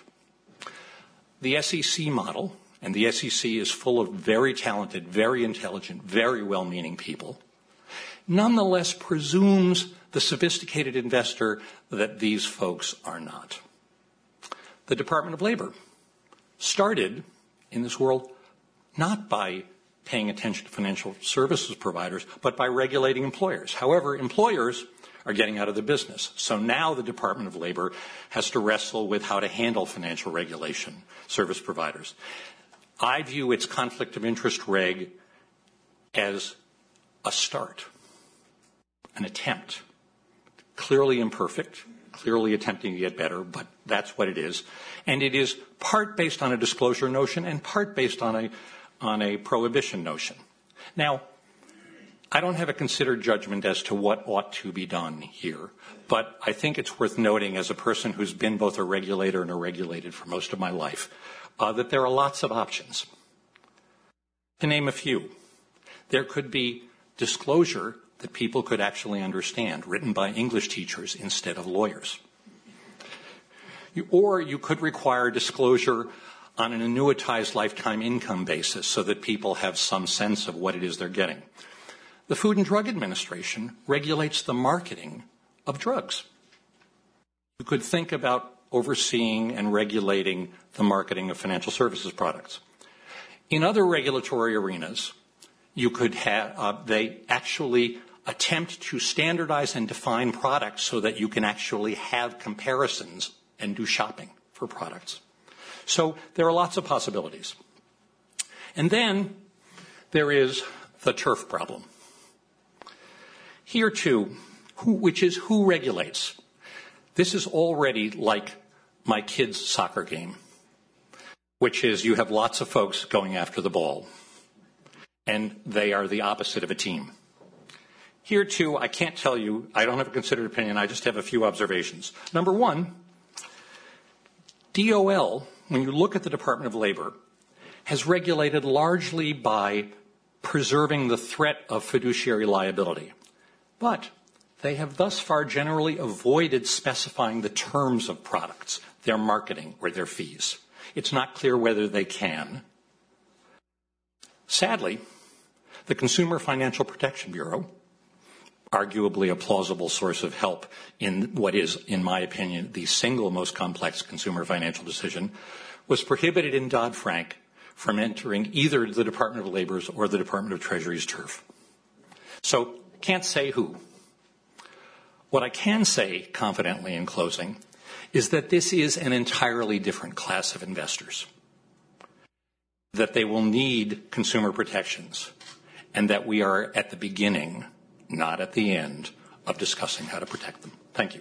The S E C model, and the S E C is full of very talented, very intelligent, very well-meaning people, nonetheless presumes the sophisticated investor that these folks are not. The Department of Labor started in this world not by paying attention to financial services providers, but by regulating employers. However, employers are getting out of the business. So now the Department of Labor has to wrestle with how to handle financial regulation, service providers. I view its conflict of interest reg as a start, an attempt, clearly imperfect, clearly attempting to get better, but that's what it is. And it is part based on a disclosure notion and part based on a, on a prohibition notion. Now, I don't have a considered judgment as to what ought to be done here, but I think it's worth noting as a person who's been both a regulator and a regulated for most of my life, uh, that there are lots of options. To name a few, there could be disclosure that people could actually understand, written by English teachers instead of lawyers. You, or you could require disclosure on an annuitized lifetime income basis so that people have some sense of what it is they're getting. The Food and Drug Administration regulates the marketing of drugs. You could think about overseeing and regulating the marketing of financial services products. In other regulatory arenas, you could have, uh, they actually attempt to standardize and define products so that you can actually have comparisons and do shopping for products. So there are lots of possibilities. And then there is the turf problem. Here too, who, which is who regulates. This is already like my kids' soccer game, which is you have lots of folks going after the ball, and they are the opposite of a team. Here too, I can't tell you, I don't have a considered opinion, I just have a few observations. Number one, D O L, when you look at the Department of Labor, has regulated largely by preserving the threat of fiduciary liability. But they have thus far generally avoided specifying the terms of products, their marketing, or their fees. It's not clear whether they can. Sadly, the Consumer Financial Protection Bureau, arguably a plausible source of help in what is, in my opinion, the single most complex consumer financial decision, was prohibited in Dodd-Frank from entering either the Department of Labor's or the Department of Treasury's turf. So, can't say who. What I can say confidently in closing is that this is an entirely different class of investors, that they will need consumer protections, and that we are at the beginning, not at the end, of discussing how to protect them. Thank you.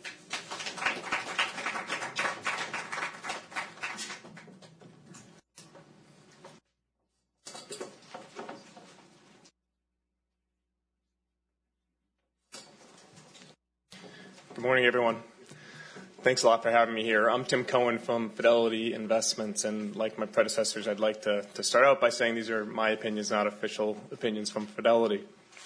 Good morning, everyone. Thanks a lot for having me here. I'm Tim Cohen from Fidelity Investments, and like my predecessors, I'd like to, to start out by saying these are my opinions, not official opinions from Fidelity.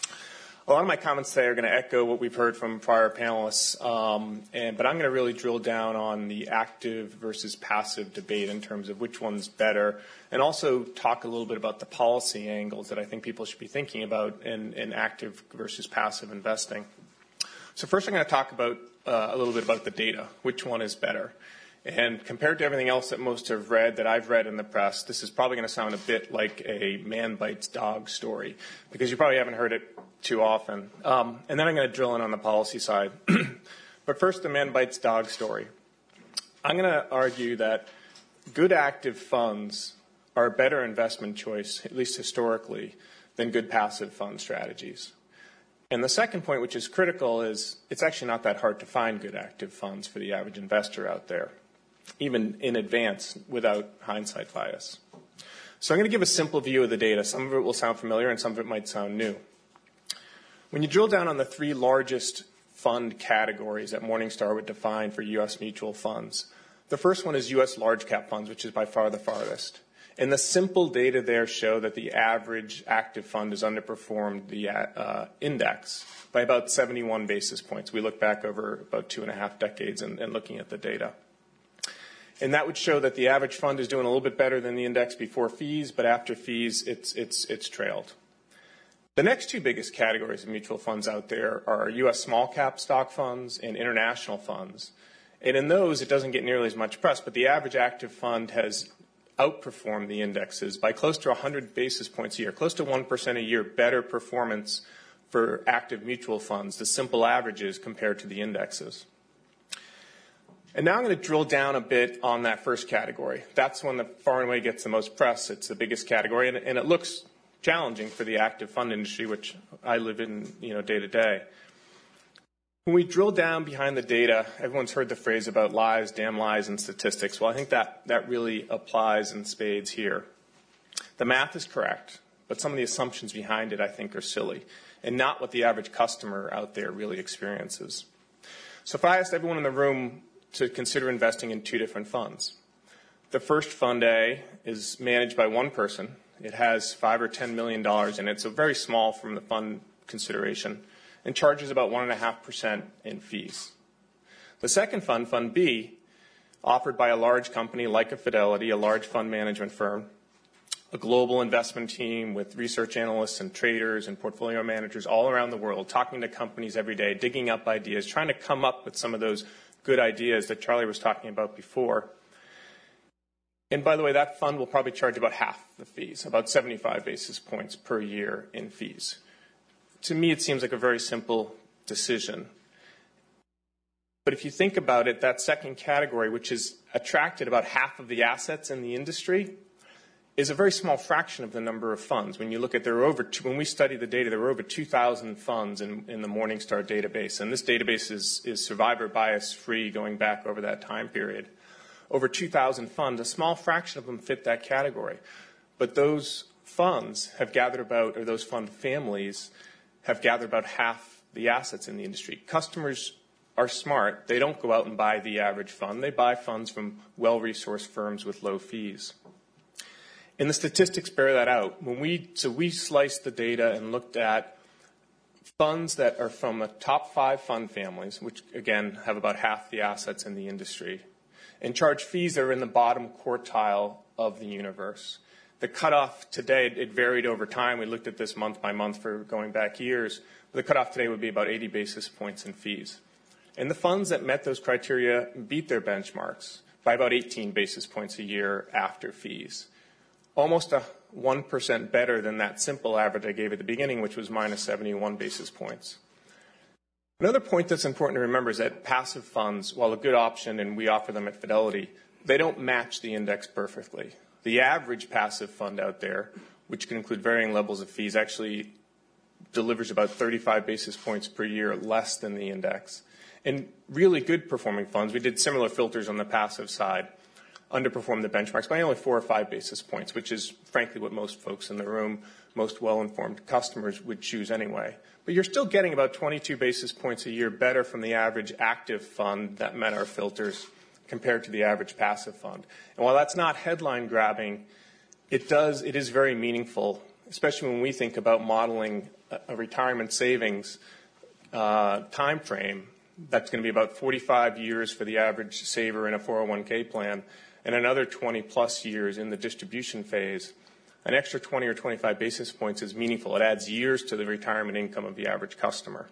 A lot of my comments today are going to echo what we've heard from prior panelists, um, and, but I'm going to really drill down on the active versus passive debate in terms of which one's better, and also talk a little bit about the policy angles that I think people should be thinking about in, in active versus passive investing. So first I'm going to talk about uh, a little bit about the data, which one is better. And compared to everything else that most have read, that I've read in the press, this is probably going to sound a bit like a man bites dog story, because you probably haven't heard it too often. Um, and then I'm going to drill in on the policy side. But first, the man bites dog story. I'm going to argue that good active funds are a better investment choice, at least historically, than good passive fund strategies. And the second point, which is critical, is it's actually not that hard to find good active funds for the average investor out there, even in advance without hindsight bias. So I'm going to give a simple view of the data. Some of it will sound familiar and some of it might sound new. When you drill down on the three largest fund categories that Morningstar would define for U S mutual funds, the first one is U S large cap funds, which is by far the farthest. And the simple data there show that the average active fund has underperformed the uh, index by about seventy-one basis points. We look back over about two and a half decades and, and looking at the data. And that would show that the average fund is doing a little bit better than the index before fees, but after fees, it's, it's, it's trailed. The next two biggest categories of mutual funds out there are U S small cap stock funds and international funds. And in those, it doesn't get nearly as much press, but the average active fund has outperformed the indexes by close to one hundred basis points a year, close to one percent a year better performance for active mutual funds, the simple averages compared to the indexes. And now I'm going to drill down a bit on that first category. That's one that far and away gets the most press. It's the biggest category, and, and it looks challenging for the active fund industry, which I live in, you know, day to day. When we drill down behind the data, everyone's heard the phrase about lies, damn lies, and statistics. Well, I think that, that really applies in spades here. The math is correct, but some of the assumptions behind it, I think, are silly and not what the average customer out there really experiences. So if I asked everyone in the room to consider investing in two different funds, the first fund A is managed by one person. It has five or ten million dollars in it, so very small from the fund consideration, and charges about one point five percent in fees. The second fund, Fund B, offered by a large company like a Fidelity, a large fund management firm, a global investment team with research analysts and traders and portfolio managers all around the world, talking to companies every day, digging up ideas, trying to come up with some of those good ideas that Charlie was talking about before. And by the way, that fund will probably charge about half the fees, about seventy-five basis points per year in fees. to me, it seems like a very simple decision. But if you think about it, that second category, which has attracted about half of the assets in the industry, is a very small fraction of the number of funds. When you look at, there were over, when we studied the data, there were over two thousand funds in, in the Morningstar database. And this database is, is survivor bias free going back over that time period. Over two thousand funds, a small fraction of them fit that category. But those funds have gathered about, or those fund families have gathered about half the assets in the industry. Customers are smart. They don't go out and buy the average fund. They buy funds from well-resourced firms with low fees. And the statistics bear that out. When we, so we sliced the data and looked at funds that are from the top five fund families, which, again, have about half the assets in the industry, and charge fees that are in the bottom quartile of the universe. The cutoff today, it varied over time. We looked at this month by month for going back years. The cutoff today would be about eighty basis points in fees. And the funds that met those criteria beat their benchmarks by about eighteen basis points a year after fees. Almost a one percent better than that simple average I gave at the beginning, which was minus seventy-one basis points. Another point that's important to remember is that passive funds, while a good option, and we offer them at Fidelity, they don't match the index perfectly. The average passive fund out there, which can include varying levels of fees, actually delivers about thirty-five basis points per year less than the index. And really good performing funds, we did similar filters on the passive side, underperform the benchmarks by only four or five basis points, which is frankly what most folks in the room, most well-informed customers would choose anyway. But you're still getting about twenty-two basis points a year better from the average active fund that met our filters compared to the average passive fund. And while that's not headline grabbing, it does, it is very meaningful, especially when we think about modeling a, a retirement savings uh, time frame. That's going to be about forty-five years for the average saver in a four oh one k plan, and another twenty plus years in the distribution phase. An extra twenty or twenty-five basis points is meaningful. It adds years to the retirement income of the average customer.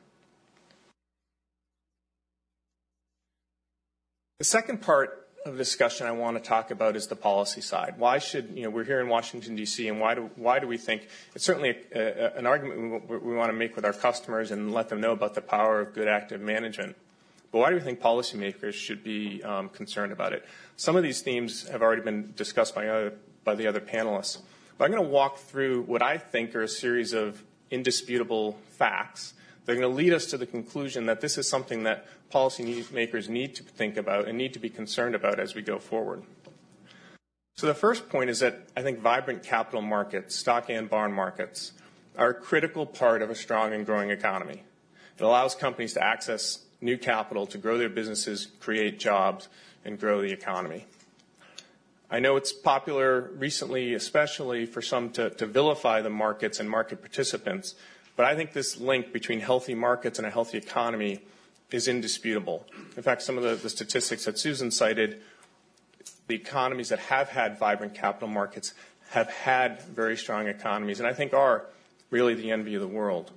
The second part of the discussion I want to talk about is the policy side. Why should, you know, we're here in Washington, D C, and why do, why do we think, it's certainly a, a, an argument we, we want to make with our customers and let them know about the power of good active management. But why do we think policymakers should be um, concerned about it? Some of these themes have already been discussed by, other, by the other panelists. But I'm going to walk through what I think are a series of indisputable facts. They're going to lead us to the conclusion that this is something that policymakers need to think about and need to be concerned about as we go forward. So the first point is that I think vibrant capital markets, stock and bond markets, are a critical part of a strong and growing economy. It allows companies to access new capital to grow their businesses, create jobs, and grow the economy. I know it's popular recently, especially for some to, to vilify the markets and market participants, but I think this link between healthy markets and a healthy economy is indisputable. In fact, some of the, the statistics that Susan cited, the economies that have had vibrant capital markets have had very strong economies, and I think are really the envy of the world.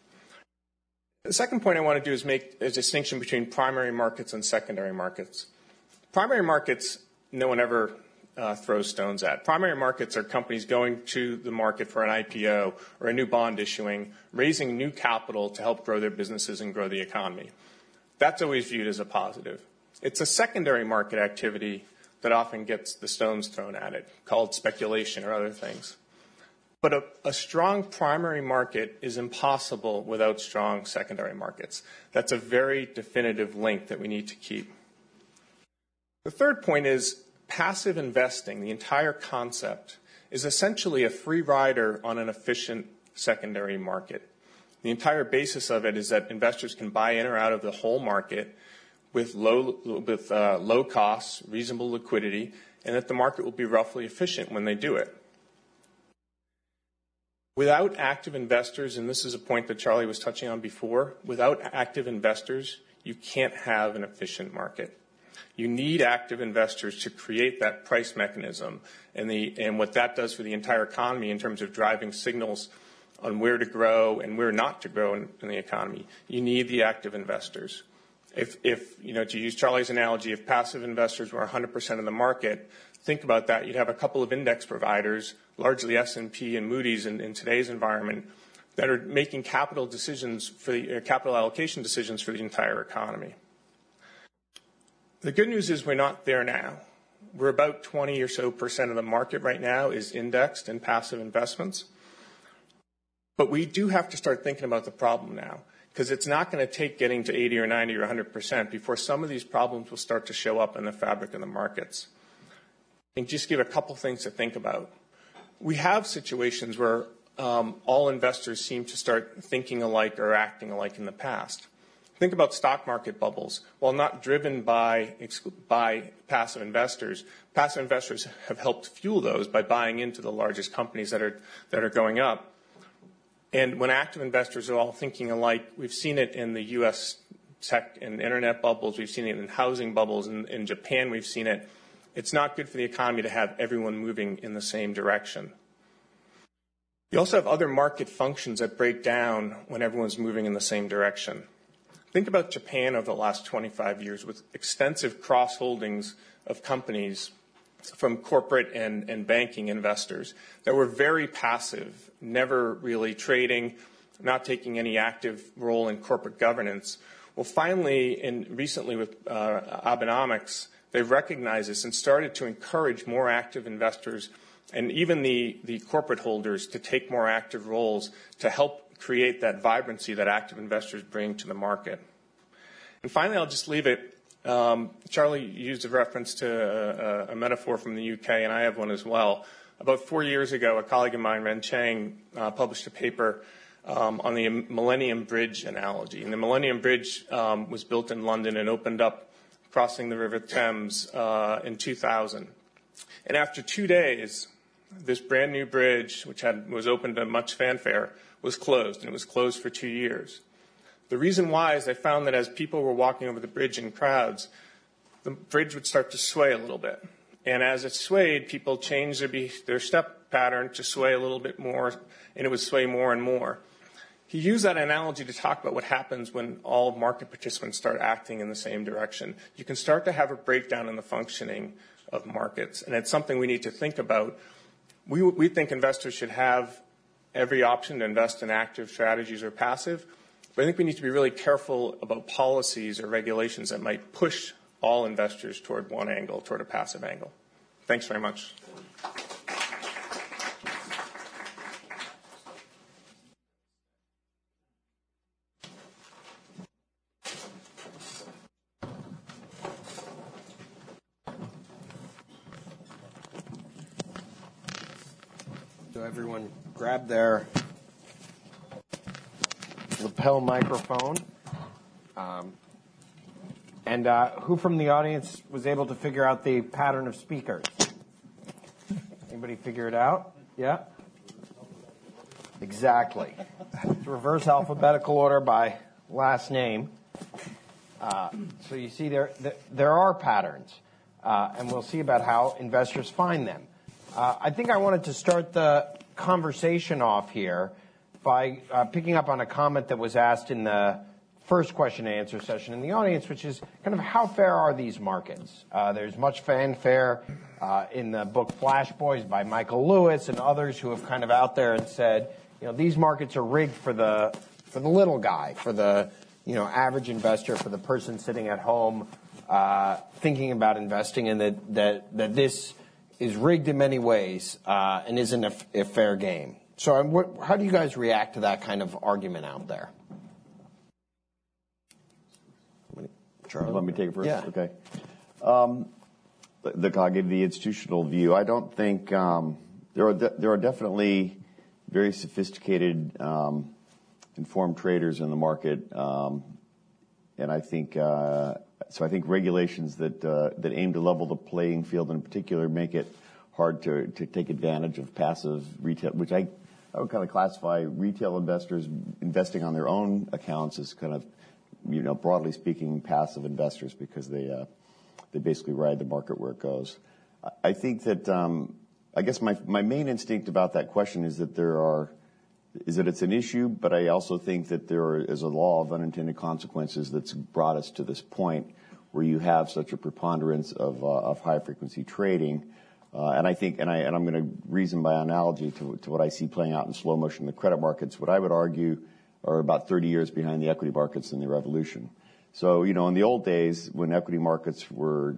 The second point I want to do is make a distinction between primary markets and secondary markets. Primary markets, no one ever uh, throws stones at. Primary markets are companies going to the market for an I P O or a new bond issuing, raising new capital to help grow their businesses and grow the economy. That's always viewed as a positive. It's a secondary market activity that often gets the stones thrown at it, called speculation or other things. But a, a strong primary market is impossible without strong secondary markets. That's a very definitive link that we need to keep. The third point is passive investing, the entire concept, is essentially a free rider on an efficient secondary market. The entire basis of it is that investors can buy in or out of the whole market with low, with, uh, low costs, reasonable liquidity, and that the market will be roughly efficient when they do it. Without active investors, and this is a point that Charlie was touching on before, without active investors, you can't have an efficient market. You need active investors to create that price mechanism and, the, and what that does for the entire economy in terms of driving signals on where to grow and where not to grow in, in the economy. You need the active investors. If, if, you know, to use Charlie's analogy, if passive investors were one hundred percent of the market, think about that. You'd have a couple of index providers, largely S and P and Moody's in, in today's environment, that are making capital decisions for the uh, capital allocation decisions for the entire economy. The good news is we're not there now. We're about twenty or so percent of the market right now is indexed in passive investments. But we do have to start thinking about the problem now, because it's not going to take getting to eighty or ninety or one hundred percent before some of these problems will start to show up in the fabric of the markets. And just give a couple things to think about. We have situations where um, all investors seem to start thinking alike or acting alike in the past. Think about stock market bubbles. While not driven by, by passive investors, passive investors have helped fuel those by buying into the largest companies that are, that are going up. And when active investors are all thinking alike, we've seen it in the U S tech and internet bubbles. We've seen it in housing bubbles. In, in Japan, we've seen it. It's not good for the economy to have everyone moving in the same direction. You also have other market functions that break down when everyone's moving in the same direction. Think about Japan over the last twenty-five years with extensive cross-holdings of companies from corporate and, and banking investors that were very passive, never really trading, not taking any active role in corporate governance. Well, finally, in, recently with uh, Abenomics, they've recognized this and started to encourage more active investors and even the, the corporate holders to take more active roles to help create that vibrancy that active investors bring to the market. And finally, I'll just leave it. Um, Charlie used a reference to a, a metaphor from the U K, and I have one as well. About four years ago, a colleague of mine, Ren Chang, uh, published a paper um, on the Millennium Bridge analogy. And the Millennium Bridge um, was built in London and opened up crossing the River Thames uh, in two thousand. And after two days, this brand new bridge, which had, was opened to much fanfare, was closed, and it was closed for two years. The reason why is they found that as people were walking over the bridge in crowds, the bridge would start to sway a little bit. And as it swayed, people changed their, be- their step pattern to sway a little bit more, and it would sway more and more. He used that analogy to talk about what happens when all market participants start acting in the same direction. You can start to have a breakdown in the functioning of markets, and it's something we need to think about. We, we think investors should have every option to invest in active strategies or passive, but I think we need to be really careful about policies or regulations that might push all investors toward one angle, toward a passive angle. Thanks very much. So everyone grab their lapel microphone. Um, and uh, who from the audience was able to figure out the pattern of speakers? Anybody figure it out? Yeah? Exactly. It's reverse alphabetical order by last name. Uh, so you see there, there are patterns, uh, and we'll see about how investors find them. Uh, I think I wanted to start the conversation off here by uh, picking up on a comment that was asked in the first question and answer session in the audience, which is kind of how fair are these markets? Uh, there's much fanfare uh, in the book Flash Boys by Michael Lewis and others who have kind of out there and said, you know, these markets are rigged for the for the little guy, for the you know average investor, for the person sitting at home uh, thinking about investing, and that that that this is rigged in many ways uh, and isn't a, a fair game. So um, what, how do you guys react to that kind of argument out there? Charlie? Let me take it first? Yeah. Okay. Um, the, I'll give the institutional view. I don't think um, there are de- there are definitely very sophisticated, um, informed traders in the market, um, and I think uh, so. I think regulations that uh, that aim to level the playing field, in particular, make it hard to to take advantage of passive retail, which I, I would kind of classify retail investors investing on their own accounts as kind of, you know, broadly speaking, passive investors, because they uh, they basically ride the market where it goes. I think that um, I guess my my main instinct about that question is that there are is that it's an issue, but I also think that there is a law of unintended consequences that's brought us to this point where you have such a preponderance of uh, of high frequency trading. Uh, and I think, and, I, and I'm going to reason by analogy to, to what I see playing out in slow motion in the credit markets, what I would argue are about thirty years behind the equity markets in the revolution. So, you know, in the old days when equity markets were,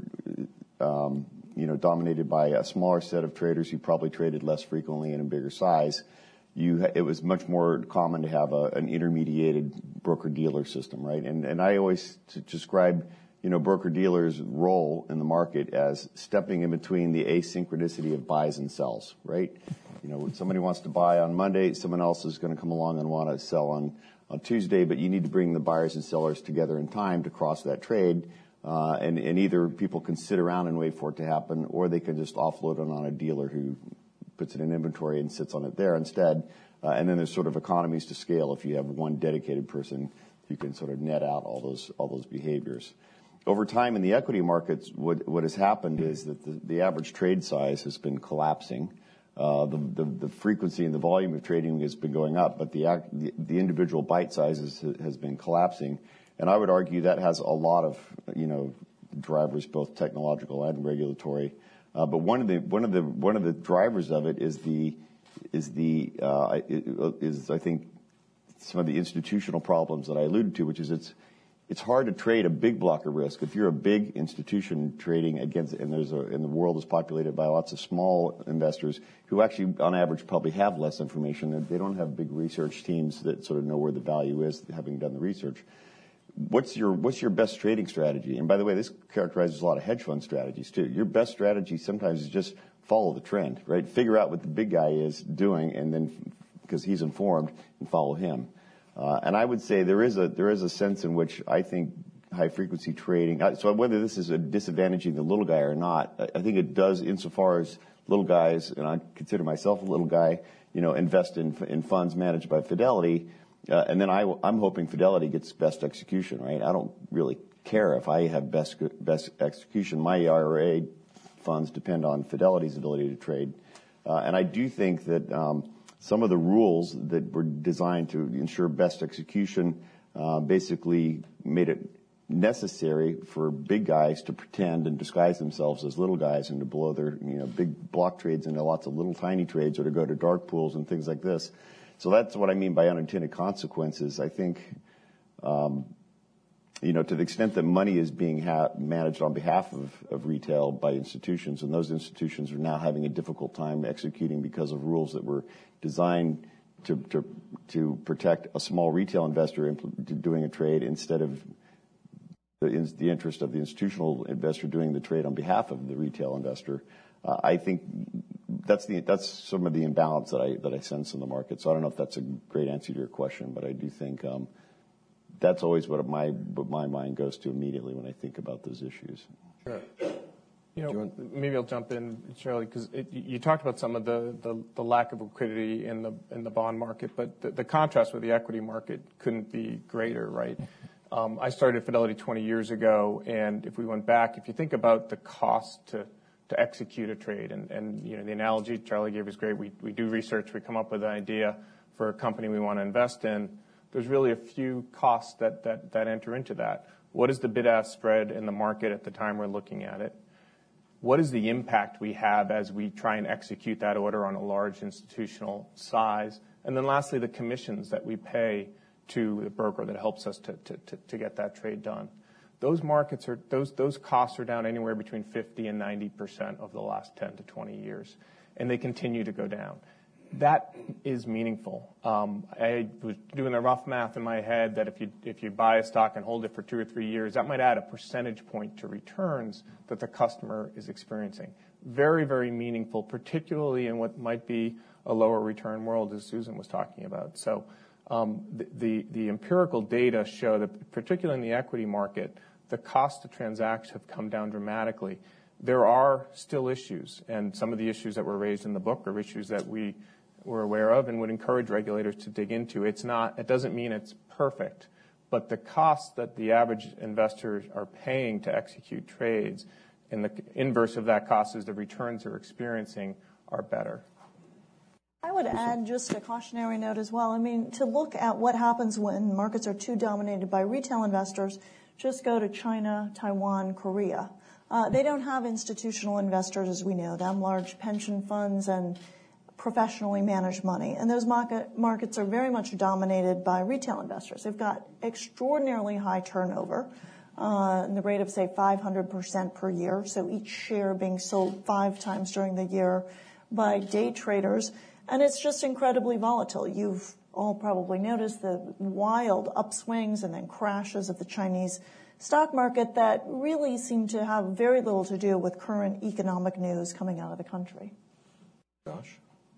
um, you know, dominated by a smaller set of traders who probably traded less frequently and in bigger size, you, it was much more common to have a, an intermediated broker-dealer system, right? And, and I always describe, you know, broker-dealers' role in the market as stepping in between the asynchronicity of buys and sells, right? You know, when somebody wants to buy on Monday, someone else is going to come along and want to sell on, on Tuesday, but you need to bring the buyers and sellers together in time to cross that trade. Uh, and, and either people can sit around and wait for it to happen, or they can just offload it on a dealer who puts it in inventory and sits on it there instead. Uh, and then there's sort of economies to scale if you have one dedicated person who can sort of net out all those all those behaviors. Over time in the equity markets, what, what has happened is that the, the average trade size has been collapsing. Uh, the, the, the frequency and the volume of trading has been going up, but the, the, the individual bite sizes has been collapsing. And I would argue that has a lot of, you know, drivers, both technological and regulatory. Uh, but one of the one of the one of the drivers of it is the is the uh, is I think some of the institutional problems that I alluded to, which is it's it's hard to trade a big block of risk if you're a big institution trading against, and there's a and the world is populated by lots of small investors who actually, on average, probably have less information. They don't have big research teams that sort of know where the value is, having done the research. What's your what's your best trading strategy? And by the way, this characterizes a lot of hedge fund strategies too. Your best strategy sometimes is just follow the trend, right? Figure out what the big guy is doing, and then because he's informed, and follow him. Uh, and I would say there is a there is a sense in which I think high frequency trading. So whether this is a disadvantaging the little guy or not, I think it does insofar as little guys, and I consider myself a little guy, you know, invest in in funds managed by Fidelity. Uh, and then I, I'm hoping Fidelity gets best execution, right? I don't really care if I have best best execution. My I R A funds depend on Fidelity's ability to trade. Uh, and I do think that um, some of the rules that were designed to ensure best execution uh, basically made it necessary for big guys to pretend and disguise themselves as little guys and to blow their, you know, big block trades into lots of little tiny trades, or to go to dark pools and things like this. So that's what I mean by unintended consequences. I think, um, you know, to the extent that money is being ha- managed on behalf of, of retail by institutions, and those institutions are now having a difficult time executing because of rules that were designed to to, to protect a small retail investor impl- doing a trade instead of the, in, the interest of the institutional investor doing the trade on behalf of the retail investor. Uh, I think that's the that's some of the imbalance that I that I sense in the market. So I don't know if that's a great answer to your question, but I do think um, that's always what my what my mind goes to immediately when I think about those issues. Sure. You know, you want... maybe I'll jump in, Shirley, because you talked about some of the, the, the lack of liquidity in the in the bond market, but the, the contrast with the equity market couldn't be greater, right? Um, I started Fidelity twenty years ago, and if we went back, if you think about the cost to to execute a trade. And, and, you know, the analogy Charlie gave is great. We, we do research. We come up with an idea for a company we want to invest in. There's really a few costs that, that, that enter into that. What is the bid-ask spread in the market at the time we're looking at it? What is the impact we have as we try and execute that order on a large institutional size? And then lastly, the commissions that we pay to the broker that helps us to, to, to, to get that trade done. Those markets are those those costs are down anywhere between fifty and ninety percent over the last ten to twenty years, and they continue to go down. That is meaningful. Um, I was doing the rough math in my head that if you if you buy a stock and hold it for two or three years, that might add a percentage point to returns that the customer is experiencing. Very, very meaningful, particularly in what might be a lower return world, as Susan was talking about. So um, the, the the empirical data show that, particularly in the equity market, the cost to transact have come down dramatically. There are still issues, and some of the issues that were raised in the book are issues that we were aware of and would encourage regulators to dig into. It's not, it doesn't mean it's perfect, but the costs that the average investors are paying to execute trades, and the inverse of that cost is the returns they're experiencing are better. I would add just a cautionary note as well. I mean, to look at what happens when markets are too dominated by retail investors, just go to China, Taiwan, Korea. Uh, they don't have institutional investors as we know them, large pension funds and professionally managed money. And those market, markets are very much dominated by retail investors. They've got extraordinarily high turnover, uh, in the rate of, say, five hundred percent per year. So each share being sold five times during the year by day traders. And it's just incredibly volatile. You've all probably noticed the wild upswings and then crashes of the Chinese stock market that really seem to have very little to do with current economic news coming out of the country. Josh?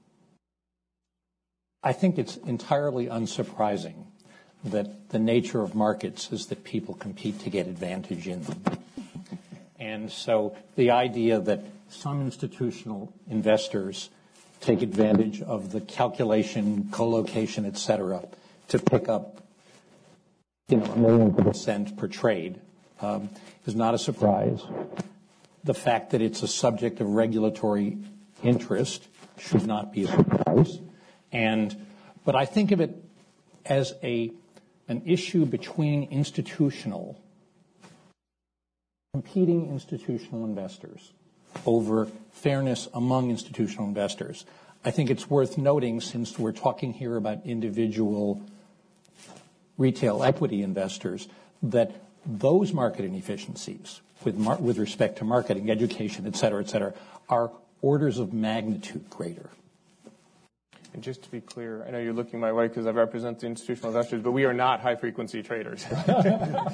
I think it's entirely unsurprising that the nature of markets is that people compete to get advantage in them. And so the idea that some institutional investors take advantage of the calculation, collocation, et cetera, to pick up, you know, a millionth of a cent per trade um, is not a surprise. The fact that it's a subject of regulatory interest should not be a surprise. And, but I think of it as a, an issue between institutional, competing institutional investors over fairness among institutional investors. I think it's worth noting, since we're talking here about individual retail equity investors, that those market inefficiencies with, mar- with respect to marketing, education, et cetera, et cetera, are orders of magnitude greater. And just to be clear, I know you're looking my way because I represent the institutional investors, but we are not high-frequency traders. but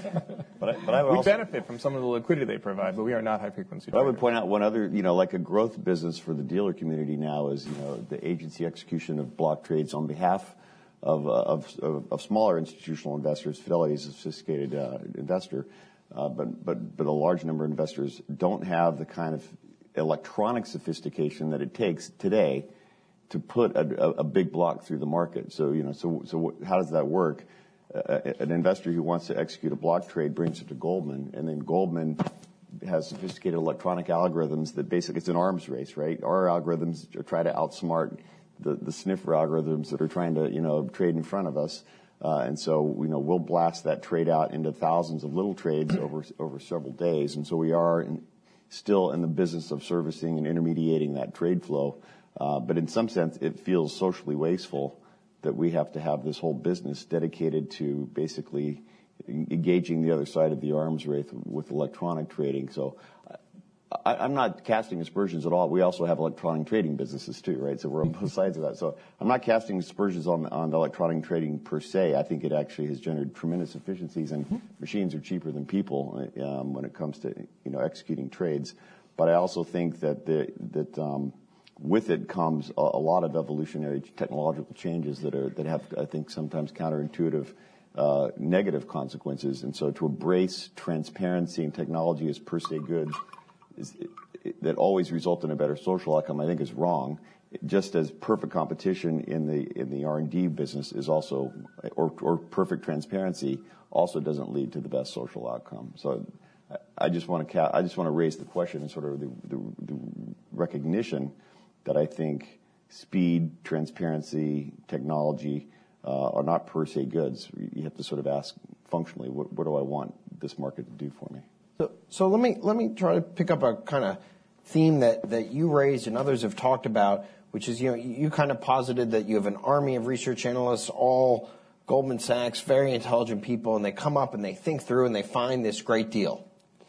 I, but I would we also, benefit from some of the liquidity they provide, but we are not high-frequency traders. I would point out one other, you know, like a growth business for the dealer community now is, you know, the agency execution of block trades on behalf of, uh, of, of, of smaller institutional investors. Fidelity is a sophisticated uh, investor, uh, but, but, but a large number of investors don't have the kind of electronic sophistication that it takes today to put a, a, a big block through the market. So, you know, so, so what, how does that work? Uh, an investor who wants to execute a block trade brings it to Goldman, and then Goldman has sophisticated electronic algorithms that basically, it's an arms race, right? Our algorithms try to outsmart the, the sniffer algorithms that are trying to, you know, trade in front of us. Uh, and so, you know, we'll blast that trade out into thousands of little trades over, over several days. And so we are in, still in the business of servicing and intermediating that trade flow. Uh, but in some sense, it feels socially wasteful that we have to have this whole business dedicated to basically engaging the other side of the arms race with electronic trading. So I, I'm not casting aspersions at all. We also have electronic trading businesses too, right? So we're on both sides of that. So I'm not casting aspersions on, on electronic trading per se. I think it actually has generated tremendous efficiencies, and mm-hmm. machines are cheaper than people um, when it comes to, you know, executing trades. But I also think that the, that um, with it comes a, a lot of evolutionary technological changes that are that have, I think, sometimes counterintuitive uh, negative consequences. And so to embrace transparency and technology as per se good is, it, it, that always result in a better social outcome, I think, is wrong. Just as perfect competition in the in the R and D business is also, or, or perfect transparency also doesn't lead to the best social outcome. So I, I just want to ca- I just want to raise the question and sort of the, the, the recognition that I think speed, transparency, technology uh, are not per se goods. You have to sort of ask functionally, what, what do I want this market to do for me? So, so let me let me try to pick up a kind of theme that, that you raised and others have talked about, which is, you know, you kind of posited that you have an army of research analysts, all Goldman Sachs, very intelligent people, and they come up and they think through and they find this great deal.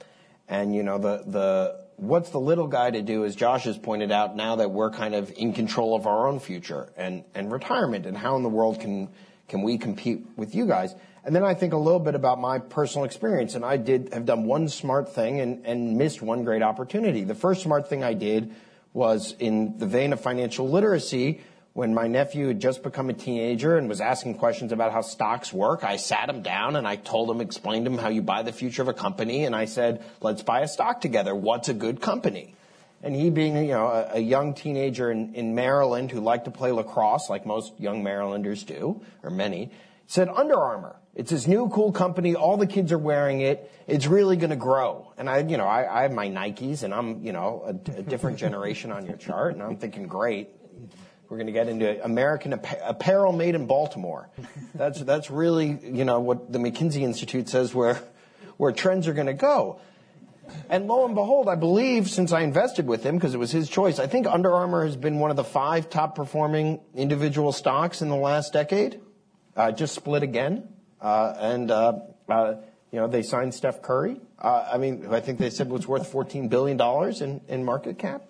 And, you know, the the what's the little guy to do, as Josh has pointed out, now that we're kind of in control of our own future and, and retirement, and how in the world can can we compete with you guys? And then I think a little bit about my personal experience, and I did have done one smart thing and, and missed one great opportunity. The first smart thing I did was in the vein of financial literacy. When my nephew had just become a teenager and was asking questions about how stocks work, I sat him down and I told him, explained to him how you buy the future of a company, and I said, let's buy a stock together. What's a good company? And he, being, you know, a, a young teenager in, in Maryland who liked to play lacrosse, like most young Marylanders do, or many, said, Under Armour. It's this new cool company. All the kids are wearing it. It's really going to grow. And I, you know, I, I have my Nikes, and I'm, you know, a, a different generation on your chart, and I'm thinking, great. We're going to get into American apparel made in Baltimore. That's that's really, you know, what the McKinsey Institute says where where trends are going to go. And lo and behold, I believe, since I invested with him, because it was his choice, I think Under Armour has been one of the five top performing individual stocks in the last decade. Uh, just split again. Uh, and, uh, uh, you know, they signed Steph Curry. Uh, I mean, I think they said was worth fourteen billion dollars in, in market cap.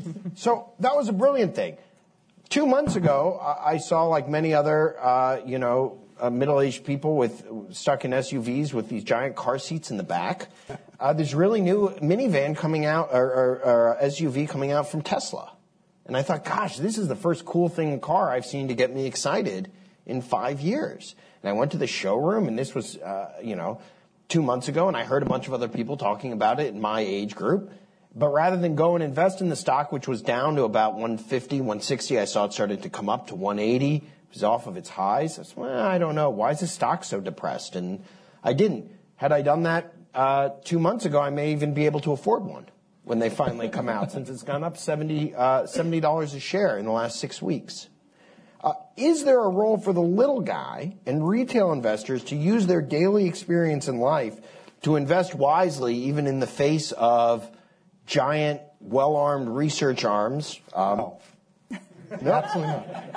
So that was a brilliant thing. Two months ago, I saw, like many other, uh, you know, uh, middle-aged people with stuck in S U Vs with these giant car seats in the back. Uh, there's really new minivan coming out, or, or, or S U V coming out from Tesla. And I thought, gosh, this is the first cool thing in car I've seen to get me excited in five years. And I went to the showroom, and this was, uh, you know, two months ago, and I heard a bunch of other people talking about it in my age group. But rather than go and invest in the stock, which was down to about one fifty, one sixty, I saw it started to come up to one eighty. It was off of its highs. I said, well, I don't know. Why is this stock so depressed? And I didn't. Had I done that uh, two months ago, I may even be able to afford one when they finally come out, since it's gone up seventy dollars a share in the last six weeks. Uh, is there a role for the little guy and retail investors to use their daily experience in life to invest wisely, even in the face of giant, well-armed research arms? Um, no. no. Absolutely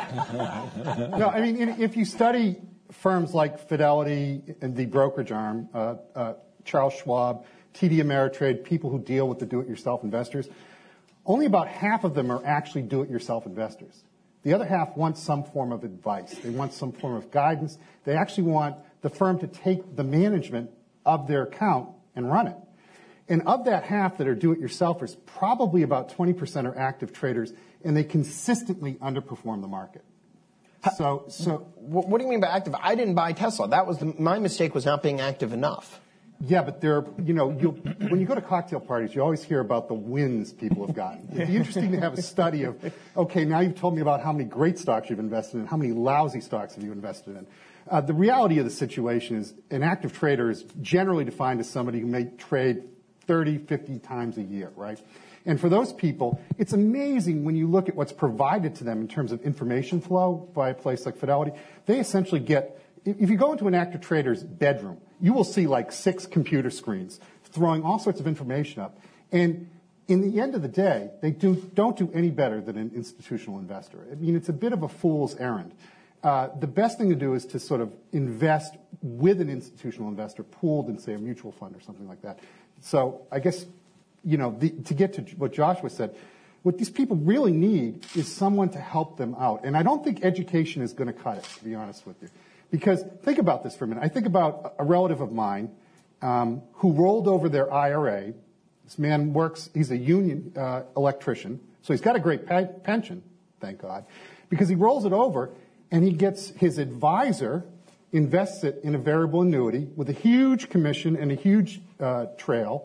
not. No, I mean, if you study firms like Fidelity and the brokerage arm, uh, uh, Charles Schwab, T D Ameritrade, people who deal with the do-it-yourself investors, only about half of them are actually do-it-yourself investors. The other half want some form of advice. They want some form of guidance. They actually want the firm to take the management of their account and run it. And of that half that are do-it-yourselfers, probably about twenty percent are active traders, and they consistently underperform the market. So, so what do you mean by active? I didn't buy Tesla. That was the, my mistake was not being active enough. Yeah, but there, you know, you'll, when you go to cocktail parties, you always hear about the wins people have gotten. It'd be interesting to have a study of, okay, now you've told me about how many great stocks you've invested in, how many lousy stocks have you invested in. Uh, the reality of the situation is an active trader is generally defined as somebody who may trade thirty, fifty times a year, right? And for those people, it's amazing when you look at what's provided to them in terms of information flow by a place like Fidelity. They essentially get, if you go into an active trader's bedroom, you will see like six computer screens throwing all sorts of information up. And in the end of the day, they do, don't do any better than an institutional investor. I mean, it's a bit of a fool's errand. Uh, the best thing to do is to sort of invest with an institutional investor pooled in, say, a mutual fund or something like that. So I guess, you know, the, to get to what Joshua said, what these people really need is someone to help them out. And I don't think education is going to cut it, to be honest with you. Because think about this for a minute. I think about a relative of mine um, who rolled over their I R A. This man works, he's a union uh, electrician, so he's got a great pe- pension, thank God, because he rolls it over and he gets his advisor invests it in a variable annuity with a huge commission and a huge uh, trail,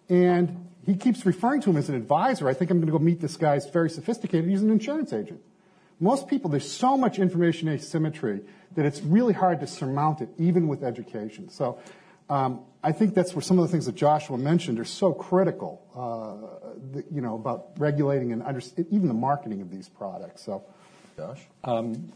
and he keeps referring to him as an advisor. I think I'm going to go meet this guy. He's very sophisticated. He's an insurance agent. Most people, there's so much information asymmetry that it's really hard to surmount it, even with education. So um, I think that's where some of the things that Joshua mentioned are so critical, uh, the, you know, about regulating and under, even the marketing of these products. So, Josh? Um,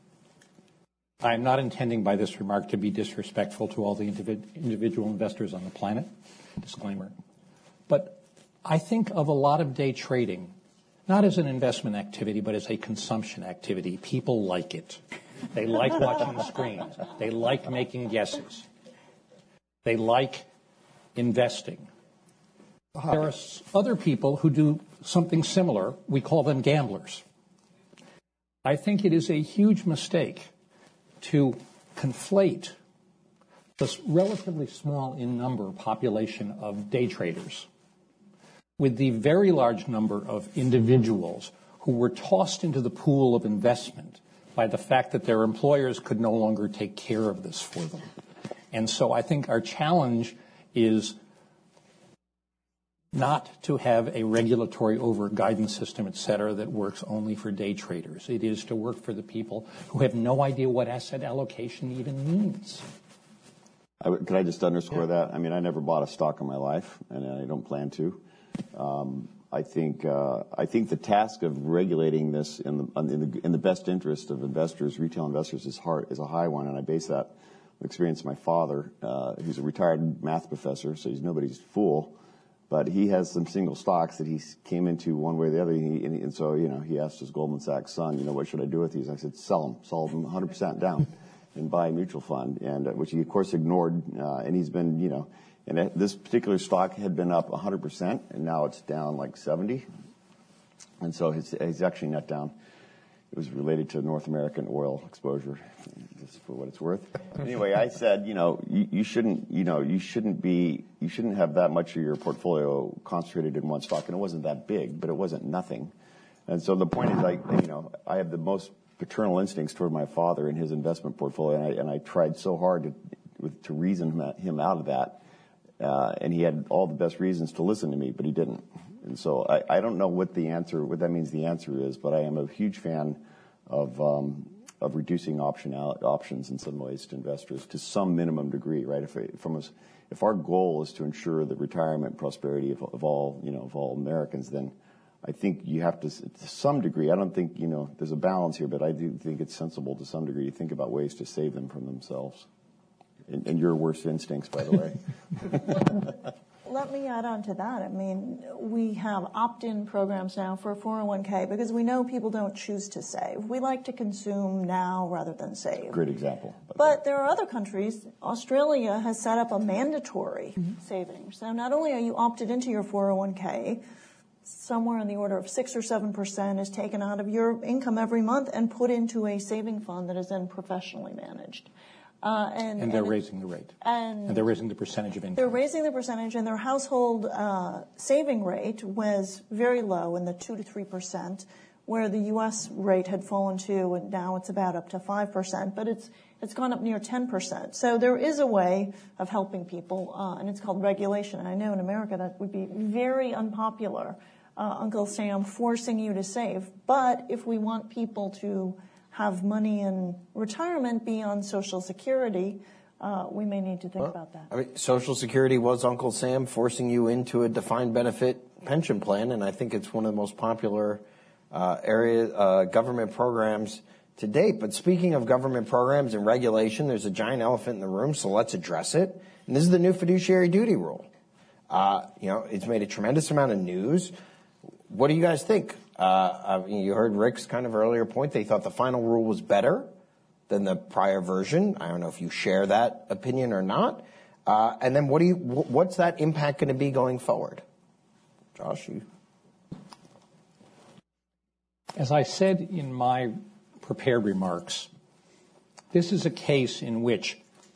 I'm not intending by this remark to be disrespectful to all the individ- individual investors on the planet. Disclaimer. But I think of a lot of day trading not as an investment activity, but as a consumption activity. People like it. They like watching the screens. They like making guesses. They like investing. There are other people who do something similar. We call them gamblers. I think it is a huge mistake to conflate this relatively small in number population of day traders with the very large number of individuals who were tossed into the pool of investment by the fact that their employers could no longer take care of this for them. And so I think our challenge is not to have a regulatory over-guidance system, et cetera, that works only for day traders. It is to work for the people who have no idea what asset allocation even means. I w- could I just underscore yeah. that? I mean, I never bought a stock in my life, and I don't plan to. Um, I think uh, I think the task of regulating this in the, in the in the best interest of investors, retail investors, is hard is a high one, and I base that on the experience of my father, uh, who's a retired math professor, so he's nobody's fool. But he has some single stocks that he came into one way or the other. And, he, and, he, and so, you know, he asked his Goldman Sachs son, you know, what should I do with these? I said, sell them, sell them one hundred percent down and buy a mutual fund, and uh, which he, of course, ignored. Uh, and he's been, you know, and it, this particular stock had been up one hundred percent, and now it's down like seventy. And so he's, he's actually net down. It was related to North American oil exposure, just for what it's worth. Anyway, I said, you know, you, you shouldn't, you know, you shouldn't be, you shouldn't have that much of your portfolio concentrated in one stock. And it wasn't that big, but it wasn't nothing. And so the point is, I, you know, I have the most paternal instincts toward my father and his investment portfolio, and I, and I tried so hard to, with, to reason him out of that. Uh, and he had all the best reasons to listen to me, but he didn't. And so I, I don't know what the answer, what that means the answer is, but I am a huge fan of um, of reducing option options in some ways to investors to some minimum degree, right? If it, from us, if our goal is to ensure the retirement prosperity of, of all, you know, of all Americans, then I think you have to, to some degree. I don't think, you know, there's a balance here, but I do think it's sensible to some degree to think about ways to save them from themselves. And, and your worst instincts, by the way. Let me add on to that. I mean, we have opt-in programs now for four oh one k because we know people don't choose to save. We like to consume now rather than save. Great example. But there are other countries. Australia has set up a mandatory mm-hmm. saving. So not only are you opted into your four oh one k, somewhere in the order of six or seven percent is taken out of your income every month and put into a saving fund that is then professionally managed. Uh, and, and they're and raising the rate. And, and they're raising the percentage of income. They're raising the percentage, and their household uh, saving rate was very low in the two to three percent, where the U S rate had fallen to, and now it's about up to five percent, but it's it's gone up near ten percent. So there is a way of helping people, uh, and it's called regulation. And I know in America that would be very unpopular, uh, Uncle Sam forcing you to save. But if we want people to have money in retirement beyond Social Security, uh, we may need to think well, about that. I mean, Social Security was Uncle Sam forcing you into a defined benefit pension plan, and I think it's one of the most popular uh, area uh, government programs to date. But speaking of government programs and regulation, there's a giant elephant in the room, so let's address it. And this is the new fiduciary duty rule. Uh, you know, it's made a tremendous amount of news. What do you guys think? Uh, I mean, you heard Rick's kind of earlier point. They thought the final rule was better than the prior version. I don't know if you share that opinion or not. Uh, and then what do you, what's that impact going to be going forward? Josh, you. As I said in my prepared remarks, this is a case in which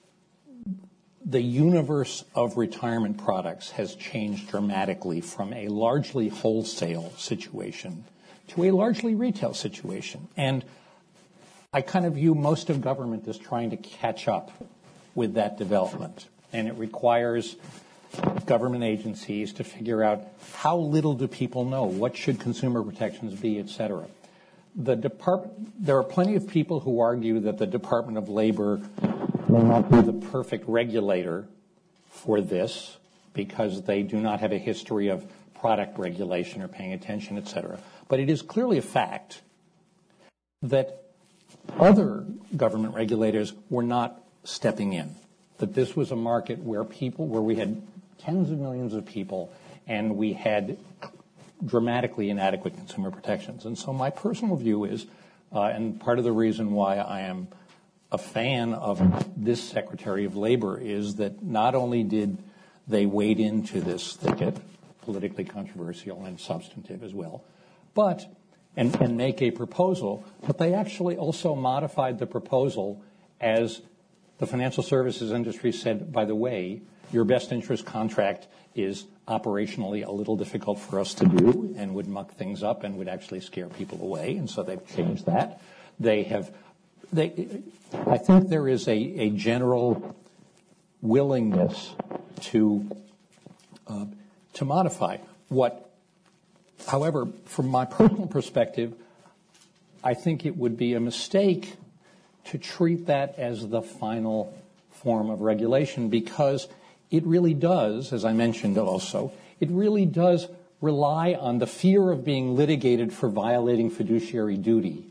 the universe of retirement products has changed dramatically from a largely wholesale situation to a largely retail situation. And I kind of view most of government as trying to catch up with that development. And it requires government agencies to figure out how little do people know, what should consumer protections be, et cetera. The department, there are plenty of people who argue that the Department of Labor may not be the perfect regulator for this because they do not have a history of product regulation or paying attention, et cetera. But it is clearly a fact that other government regulators were not stepping in, that this was a market where people, where we had tens of millions of people and we had dramatically inadequate consumer protections. And so my personal view is, uh, and part of the reason why I am a fan of this Secretary of Labor is that not only did they wade into this thicket, politically controversial and substantive as well, but and, and make a proposal, but they actually also modified the proposal as the financial services industry said, by the way, your best interest contract is operationally a little difficult for us to do and would muck things up and would actually scare people away. And so they've changed that. They have, they, I think there is a, a general willingness to, uh, to modify what, however, from my personal perspective, I think it would be a mistake to treat that as the final form of regulation because it really does, as I mentioned also, it really does rely on the fear of being litigated for violating fiduciary duty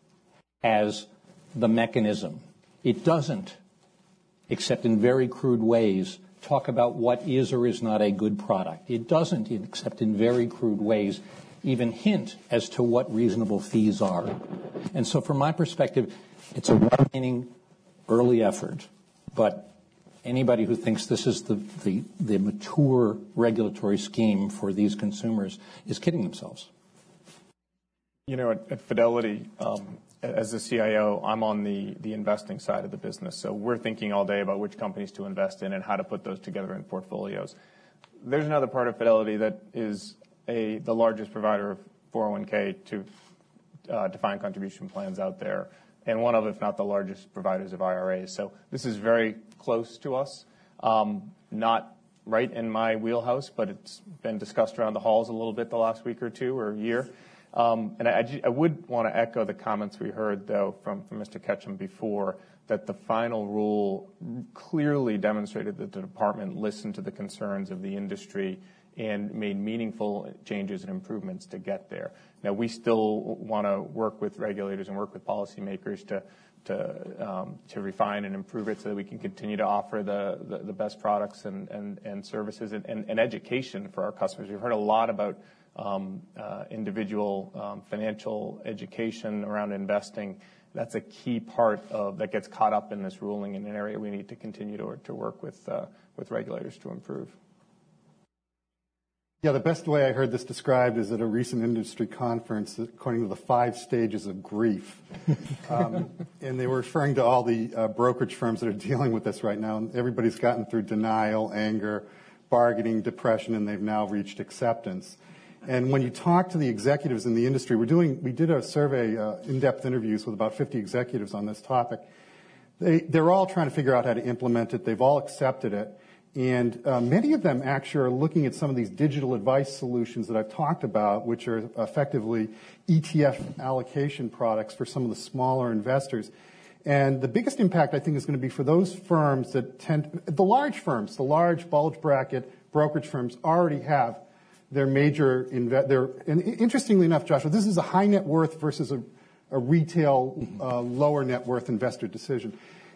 as the mechanism. It doesn't, except in very crude ways, talk about what is or is not a good product. It doesn't, except in very crude ways, even hint as to what reasonable fees are. And so from my perspective, it's a well-meaning early effort, but anybody who thinks this is the, the, the mature regulatory scheme for these consumers is kidding themselves. You know, at, at Fidelity, um, as the C I O, I'm on the, the investing side of the business. So we're thinking all day about which companies to invest in and how to put those together in portfolios. There's another part of Fidelity that is a the largest provider of four oh one k to uh, defined contribution plans out there, and one of, if not the largest providers of I R As. So this is very close to us. Um, not right in my wheelhouse, but it's been discussed around the halls a little bit the last week or two or year. Um, and I, I would want to echo the comments we heard, though, from, from Mister Ketchum before, that the final rule clearly demonstrated that the department listened to the concerns of the industry and made meaningful changes and improvements to get there. Now, we still want to work with regulators and work with policymakers to to um, to refine and improve it so that we can continue to offer the, the, the best products and, and, and services and, and, and education for our customers. We've heard a lot about um, uh, individual um, financial education around investing. That's a key part of that gets caught up in this ruling in an area we need to continue to, to work with uh, with regulators to improve. Yeah, the best way I heard this described is at a recent industry conference, according to the five stages of grief. Um, and they were referring to all the uh, brokerage firms that are dealing with this right now. And everybody's gotten through denial, anger, bargaining, depression, and they've now reached acceptance. And when you talk to the executives in the industry, we're doing, we did a survey, uh, in-depth interviews with about fifty executives on this topic. They, they're all trying to figure out how to implement it. They've all accepted it. And uh, many of them actually are looking at some of these digital advice solutions that I've talked about, which are effectively E T F allocation products for some of the smaller investors. And the biggest impact, I think, is going to be for those firms that tend, the large firms, the large bulge bracket brokerage firms already have their major, inve- their, and interestingly enough, Joshua, this is a high net worth versus a, a retail uh, lower net worth investor decision.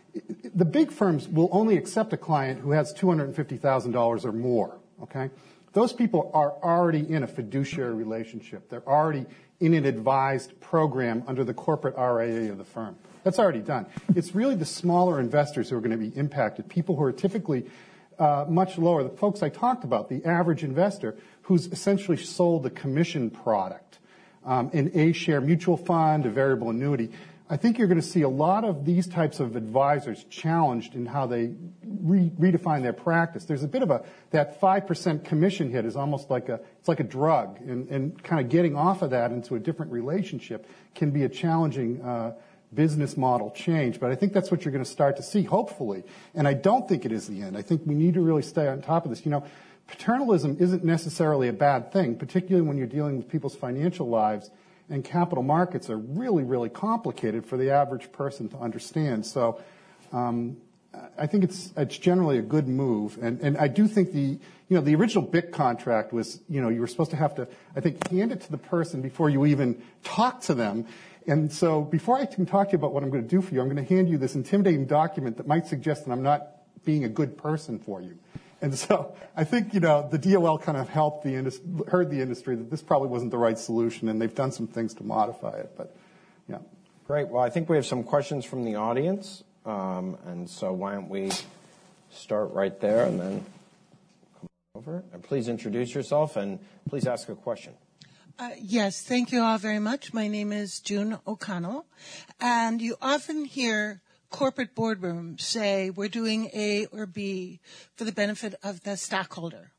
The big firms will only accept a client who has two hundred fifty thousand dollars or more, okay? Those people are already in a fiduciary relationship. They're already in an advised program under the corporate R I A of the firm. That's already done. It's really the smaller investors who are going to be impacted, people who are typically uh, much lower. The folks I talked about, the average investor who's essentially sold a commission product, um, an A-share mutual fund, a variable annuity. I think you're going to see a lot of these types of advisors challenged in how they re- redefine their practice. There's a bit of a, that five percent commission hit is almost like a, it's like a drug, and, and kind of getting off of that into a different relationship can be a challenging uh, business model change. But I think that's what you're going to start to see, hopefully. And I don't think it is the end. I think we need to really stay on top of this. You know, paternalism isn't necessarily a bad thing, particularly when you're dealing with people's financial lives. And capital markets are really, really complicated for the average person to understand. So um, I think it's it's generally a good move. And, and I do think the, you know, the original B I C contract was, you know, you were supposed to have to, I think, hand it to the person before you even talk to them. And so before I can talk to you about what I'm going to do for you, I'm going to hand you this intimidating document that might suggest that I'm not being a good person for you. And so I think, you know, the D O L kind of helped the industry, heard the industry that this probably wasn't the right solution, and they've done some things to modify it. But, yeah. Great. Well, I think we have some questions from the audience. Um, and so why don't we start right there and then come over. And please introduce yourself and please ask a question. Uh, yes, thank you all very much. My name is June O'Connell. And you often hear corporate boardrooms say we're doing A or B for the benefit of the stockholder.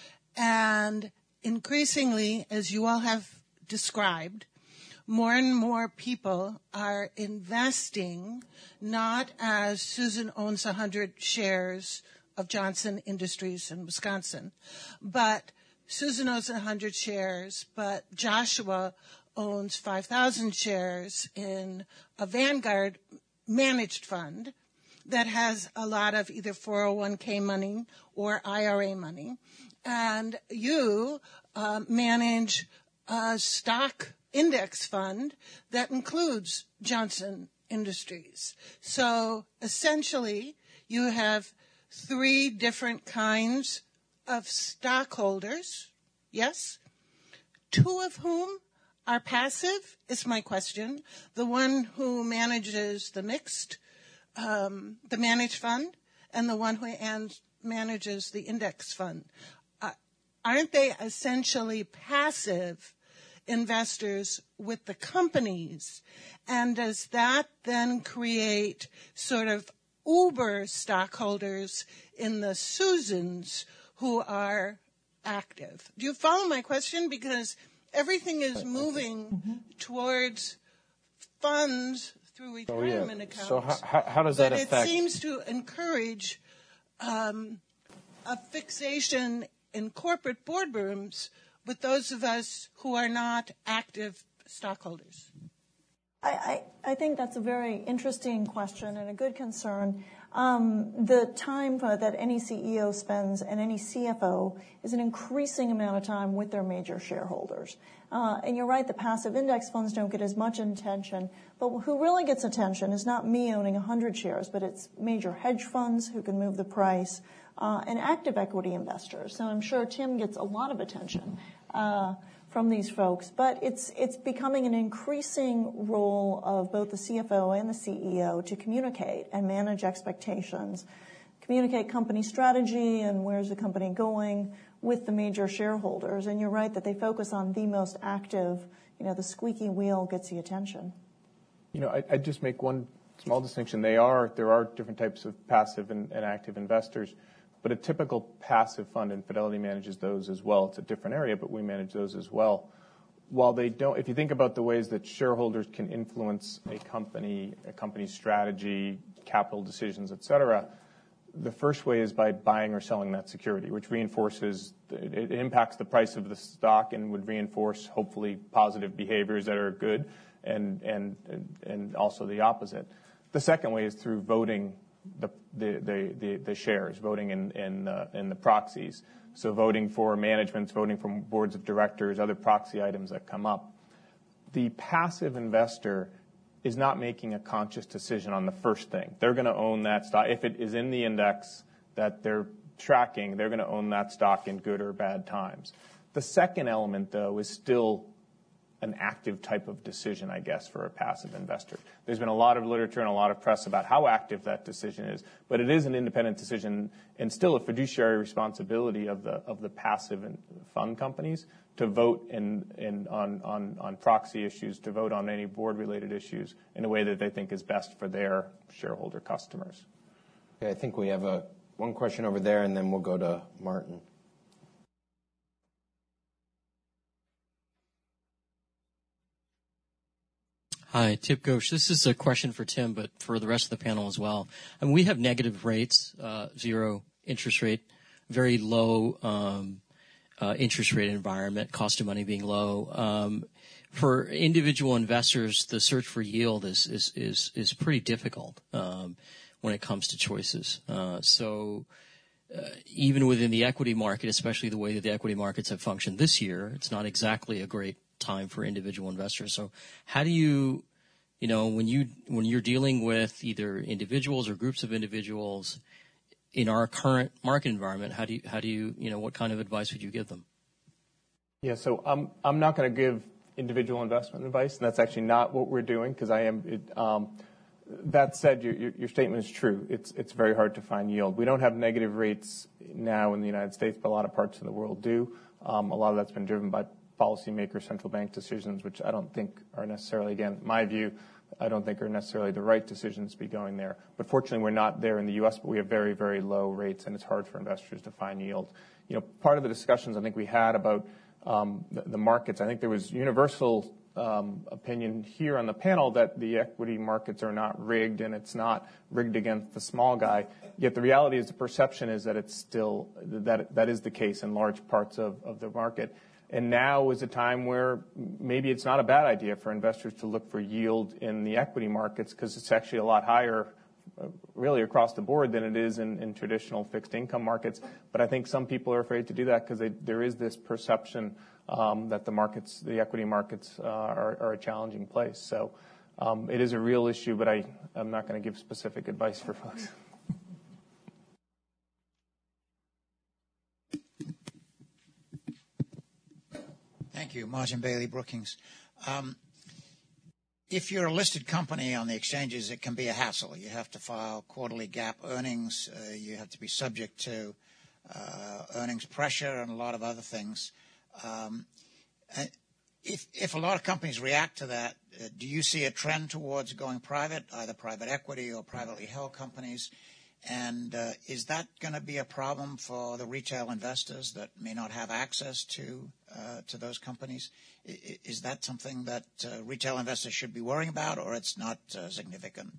And increasingly, as you all have described, more and more people are investing not as Susan owns one hundred shares of Johnson Industries in Wisconsin, but Susan owns one hundred shares, but Joshua owns five thousand shares in a Vanguard managed fund that has a lot of either four oh one k money or I R A money. And you uh, manage a stock index fund that includes Johnson Industries. So essentially, you have three different kinds of stockholders, yes? Two of whom are passive, is my question. The one who manages the mixed, um, the managed fund, and the one who and manages the index fund. Uh, aren't they essentially passive investors with the companies? And does that then create sort of uber stockholders in the Susans who are active? Do you follow my question? Because everything is moving mm-hmm. towards funds through retirement oh, yeah. accounts. So how, how does that but affect? It seems to encourage um, a fixation in corporate boardrooms with those of us who are not active stockholders. I, I, I think that's a very interesting question and a good concern. Um, the time that any C E O spends and any C F O is an increasing amount of time with their major shareholders. Uh, and you're right, the passive index funds don't get as much attention, but who really gets attention is not me owning one hundred shares, but it's major hedge funds who can move the price, uh, and active equity investors. So I'm sure Tim gets a lot of attention uh, from these folks, but it's it's becoming an increasing role of both the C F O and the C E O to communicate and manage expectations, communicate company strategy and where's the company going with the major shareholders. And you're right that they focus on the most active, you know, the squeaky wheel gets the attention. You know, I, I'd just make one small distinction. They are, there are different types of passive and, and active investors, but a typical passive fund, and Fidelity manages those as well. It's a different area, but we manage those as well. While they don't, if you think about the ways that shareholders can influence a company, a company's strategy, capital decisions, et cetera, the first way is by buying or selling that security, which reinforces, it impacts the price of the stock and would reinforce, hopefully, positive behaviors that are good, and and and also the opposite. The second way is through voting the the the, the, the shares, voting in in, uh, in the proxies. So voting for managements, voting for boards of directors, other proxy items that come up. The passive investor is not making a conscious decision on the first thing. They're going to own that stock. If it is in the index that they're tracking, they're going to own that stock in good or bad times. The second element, though, is still an active type of decision, I guess, for a passive investor. There's been a lot of literature and a lot of press about how active that decision is, but it is an independent decision and still a fiduciary responsibility of the of the passive fund companies to vote in, in on, on, on proxy issues, to vote on any board-related issues in a way that they think is best for their shareholder customers. Okay, I think we have a one question over there, and then we'll go to Martin. Hi, Tip Ghosh. This is a question for Tim, but for the rest of the panel as well. I mean, we have negative rates, uh, zero interest rate, very low um, uh, interest rate environment, cost of money being low. Um, for individual investors, the search for yield is is is, is pretty difficult um, when it comes to choices. Uh, so uh, even within the equity market, especially the way that the equity markets have functioned this year, it's not exactly a great time for individual investors. So how do you, you know, when you when you're dealing with either individuals or groups of individuals in our current market environment, how do you how do you you know what kind of advice would you give them? Yeah, so I'm I'm not going to give individual investment advice, and that's actually not what we're doing because I am. It, um, that said, your, your your statement is true. It's it's very hard to find yield. We don't have negative rates now in the United States, but a lot of parts of the world do. Um, a lot of that's been driven by policymaker central bank decisions, which I don't think are necessarily, again, my view, I don't think are necessarily the right decisions to be going there. But fortunately, we're not there in the U S, but we have very, very low rates, and it's hard for investors to find yield. You know, part of the discussions I think we had about um, the, the markets, I think there was universal um, opinion here on the panel that the equity markets are not rigged, and it's not rigged against the small guy. Yet the reality is the perception is that it's still, that that is the case in large parts of, of the market. And now is a time where maybe it's not a bad idea for investors to look for yield in the equity markets because it's actually a lot higher uh, really across the board than it is in, in traditional fixed income markets. But I think some people are afraid to do that because there is this perception um, that the markets, the equity markets uh, are, are a challenging place. So um, it is a real issue, but I, I'm not going to give specific advice for folks. Thank you. Martin Bailey, Brookings. Um, if you're a listed company on the exchanges, it can be a hassle. You have to file quarterly GAAP earnings. Uh, you have to be subject to uh, earnings pressure and a lot of other things. Um, if, if a lot of companies react to that, uh, do you see a trend towards going private, either private equity or privately held companies? And uh, is that going to be a problem for the retail investors that may not have access to uh, to those companies? I, is that something that uh, retail investors should be worrying about, or it's not uh, significant?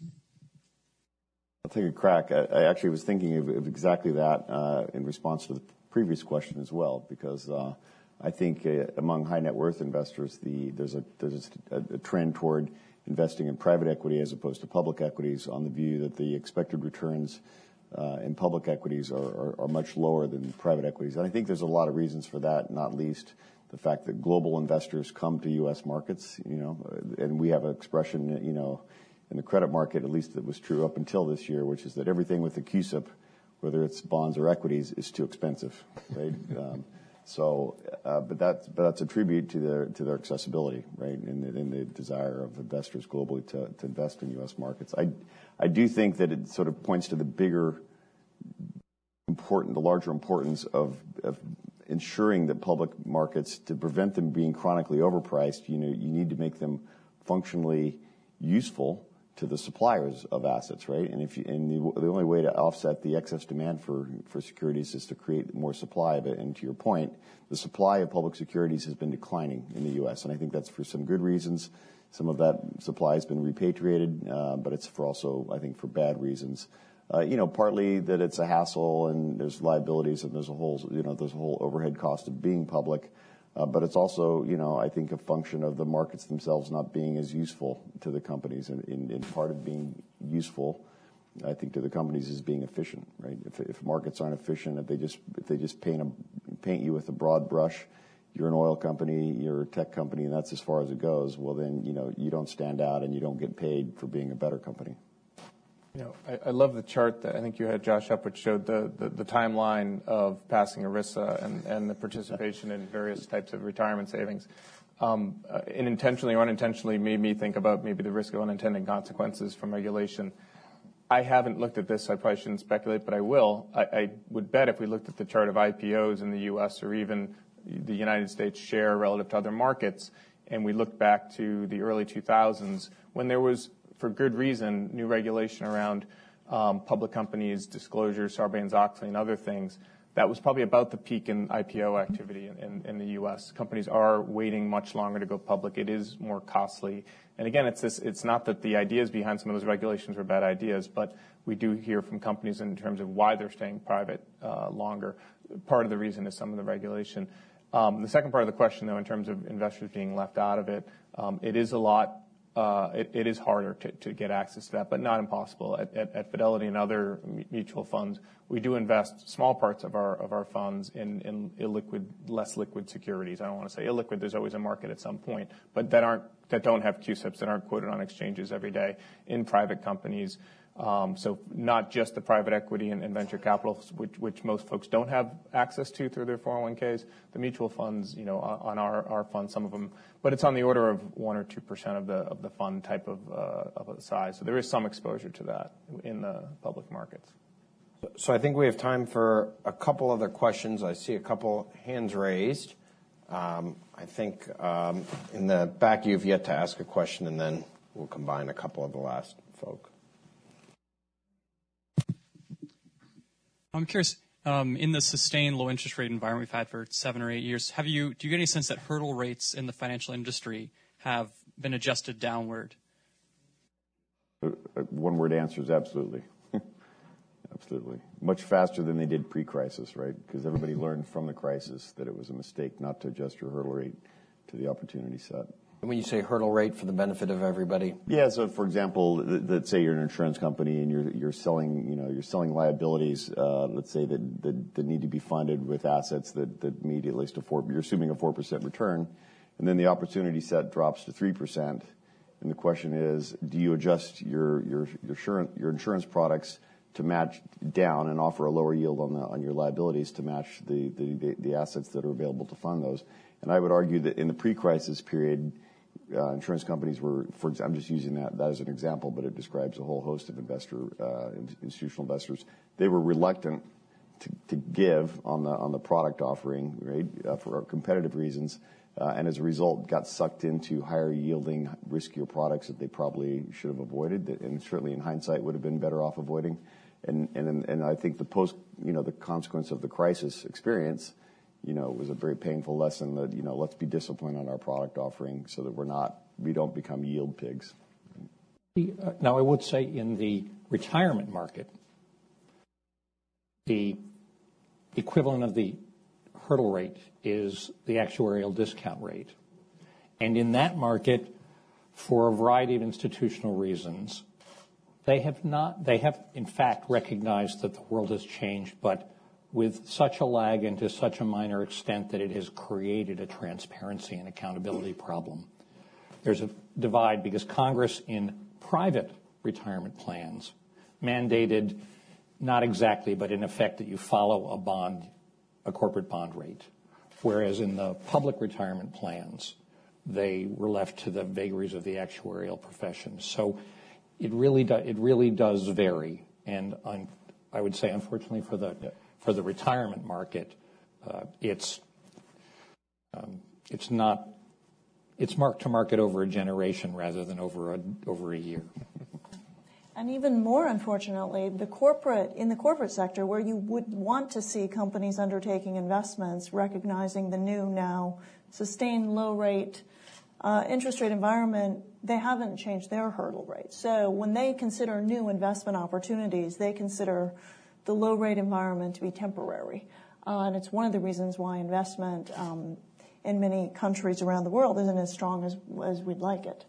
I'll take a crack. I, I actually was thinking of, of exactly that uh, in response to the previous question as well, because uh, I think uh, among high net worth investors, the there's a there's a, a trend toward investing in private equity as opposed to public equities, on the view that the expected returns uh, in public equities are, are, are much lower than private equities. And I think there's a lot of reasons for that, not least the fact that global investors come to U S markets, you know, and we have an expression, you know, in the credit market, at least that was true up until this year, which is that everything with the Q S I P, whether it's bonds or equities, is too expensive, right? um, So, uh, but that's but that's a tribute to their to their accessibility, right, and the, and the desire of investors globally to, to invest in U S markets. I I do think that it sort of points to the bigger important, the larger importance of of ensuring that public markets, to prevent them being chronically overpriced, you know, you need to make them functionally useful to the suppliers of assets, right? And if you, and the, the only way to offset the excess demand for, for securities is to create more supply of it. And to your point, the supply of public securities has been declining in the U S, and I think that's for some good reasons. Some of that supply has been repatriated, uh, but it's for also, I think, for bad reasons. Uh, you know, partly that it's a hassle and there's liabilities and there's a whole, you know, there's a whole overhead cost of being public. Uh, but it's also, you know, I think a function of the markets themselves not being as useful to the companies. And in, in part of being useful, I think, to the companies is being efficient, right? If, if markets aren't efficient, if they just if they just paint a, paint you with a broad brush, you're an oil company, you're a tech company, and that's as far as it goes. Well, then, you know, you don't stand out and you don't get paid for being a better company. You know, I, I love the chart that I think you had, Josh, up, which showed the, the, the timeline of passing ERISA and, and the participation in various types of retirement savings. Um, uh, and intentionally or unintentionally made me think about maybe the risk of unintended consequences from regulation. I haven't looked at this, so I probably shouldn't speculate, but I will. I, I would bet if we looked at the chart of I P Os in the U S or even the United States share relative to other markets, and we looked back to the early two thousands when there was, for good reason, new regulation around um, public companies, disclosure, Sarbanes-Oxley, and other things. That was probably about the peak in I P O activity in, in, in the U S. Companies are waiting much longer to go public. It is more costly. And again, it's this, it's not that the ideas behind some of those regulations were bad ideas, but we do hear from companies in terms of why they're staying private uh, longer. Part of the reason is some of the regulation. Um, the second part of the question, though, in terms of investors being left out of it, um, it is a lot Uh, it, it is harder to, to get access to that, but not impossible. At, at, at Fidelity and other mutual funds, we do invest small parts of our of our funds in, in illiquid, less liquid securities. I don't want to say illiquid. There's always a market at some point, but that aren't that don't have Q S I Ps, that aren't quoted on exchanges every day in private companies. Um, so not just the private equity and, and venture capital, which, which most folks don't have access to through their four oh one Ks. The mutual funds, you know, on our, our fund, some of them, but it's on the order of one or two percent of the of the fund type of uh, of a size. So there is some exposure to that in the public markets. So I think we have time for a couple other questions. I see a couple hands raised. Um, I think um, in the back you've yet to ask a question, and then we'll combine a couple of the last folk. I'm curious, um, in the sustained low interest rate environment we've had for seven or eight years, have you do you get any sense that hurdle rates in the financial industry have been adjusted downward? One word answer is absolutely. Absolutely. Much faster than they did pre-crisis, right? Because everybody learned from the crisis that it was a mistake not to adjust your hurdle rate to the opportunity set. And when you say hurdle rate for the benefit of everybody? Yeah, so for example, let's say you're an insurance company and you're you're selling, you know, you're selling liabilities, uh, let's say that, that that need to be funded with assets that that meet at least a four. You're assuming a four percent return, and then the opportunity set drops to three percent. And the question is, do you adjust your your your insurance your insurance products to match down and offer a lower yield on the on your liabilities to match the the the assets that are available to fund those? And I would argue that in the pre-crisis period, uh, insurance companies were, for example, I'm just using that, that as an example, but it describes a whole host of investor, uh, institutional investors. They were reluctant to, to give on the on the product offering, right, uh, for competitive reasons, uh, and as a result, got sucked into higher yielding, riskier products that they probably should have avoided, and certainly in hindsight would have been better off avoiding. And and and I think the post, you know, the consequence of the crisis experience, you know, was a very painful lesson that, you know, let's be disciplined on our product offering so that we're not, we don't become yield pigs. Now, I would say in the retirement market, the equivalent of the hurdle rate is the actuarial discount rate. And in that market, for a variety of institutional reasons, they have not, they have in fact recognized that the world has changed, but with such a lag and to such a minor extent that it has created a transparency and accountability problem. There's a divide because Congress in private retirement plans mandated not exactly, but in effect that you follow a bond, a corporate bond rate. Whereas in the public retirement plans, they were left to the vagaries of the actuarial profession. So it really, do, it really does vary. And un, I would say, unfortunately, for the for the retirement market, uh, it's um, it's not it's mark to market over a generation rather than over a over a year. And even more unfortunately, the corporate in the corporate sector, where you would want to see companies undertaking investments, recognizing the new now sustained low rate uh, interest rate environment, they haven't changed their hurdle rate. So when they consider new investment opportunities, they consider the low rate environment to be temporary. Uh, and it's one of the reasons why investment um, in many countries around the world isn't as strong as, as we'd like it.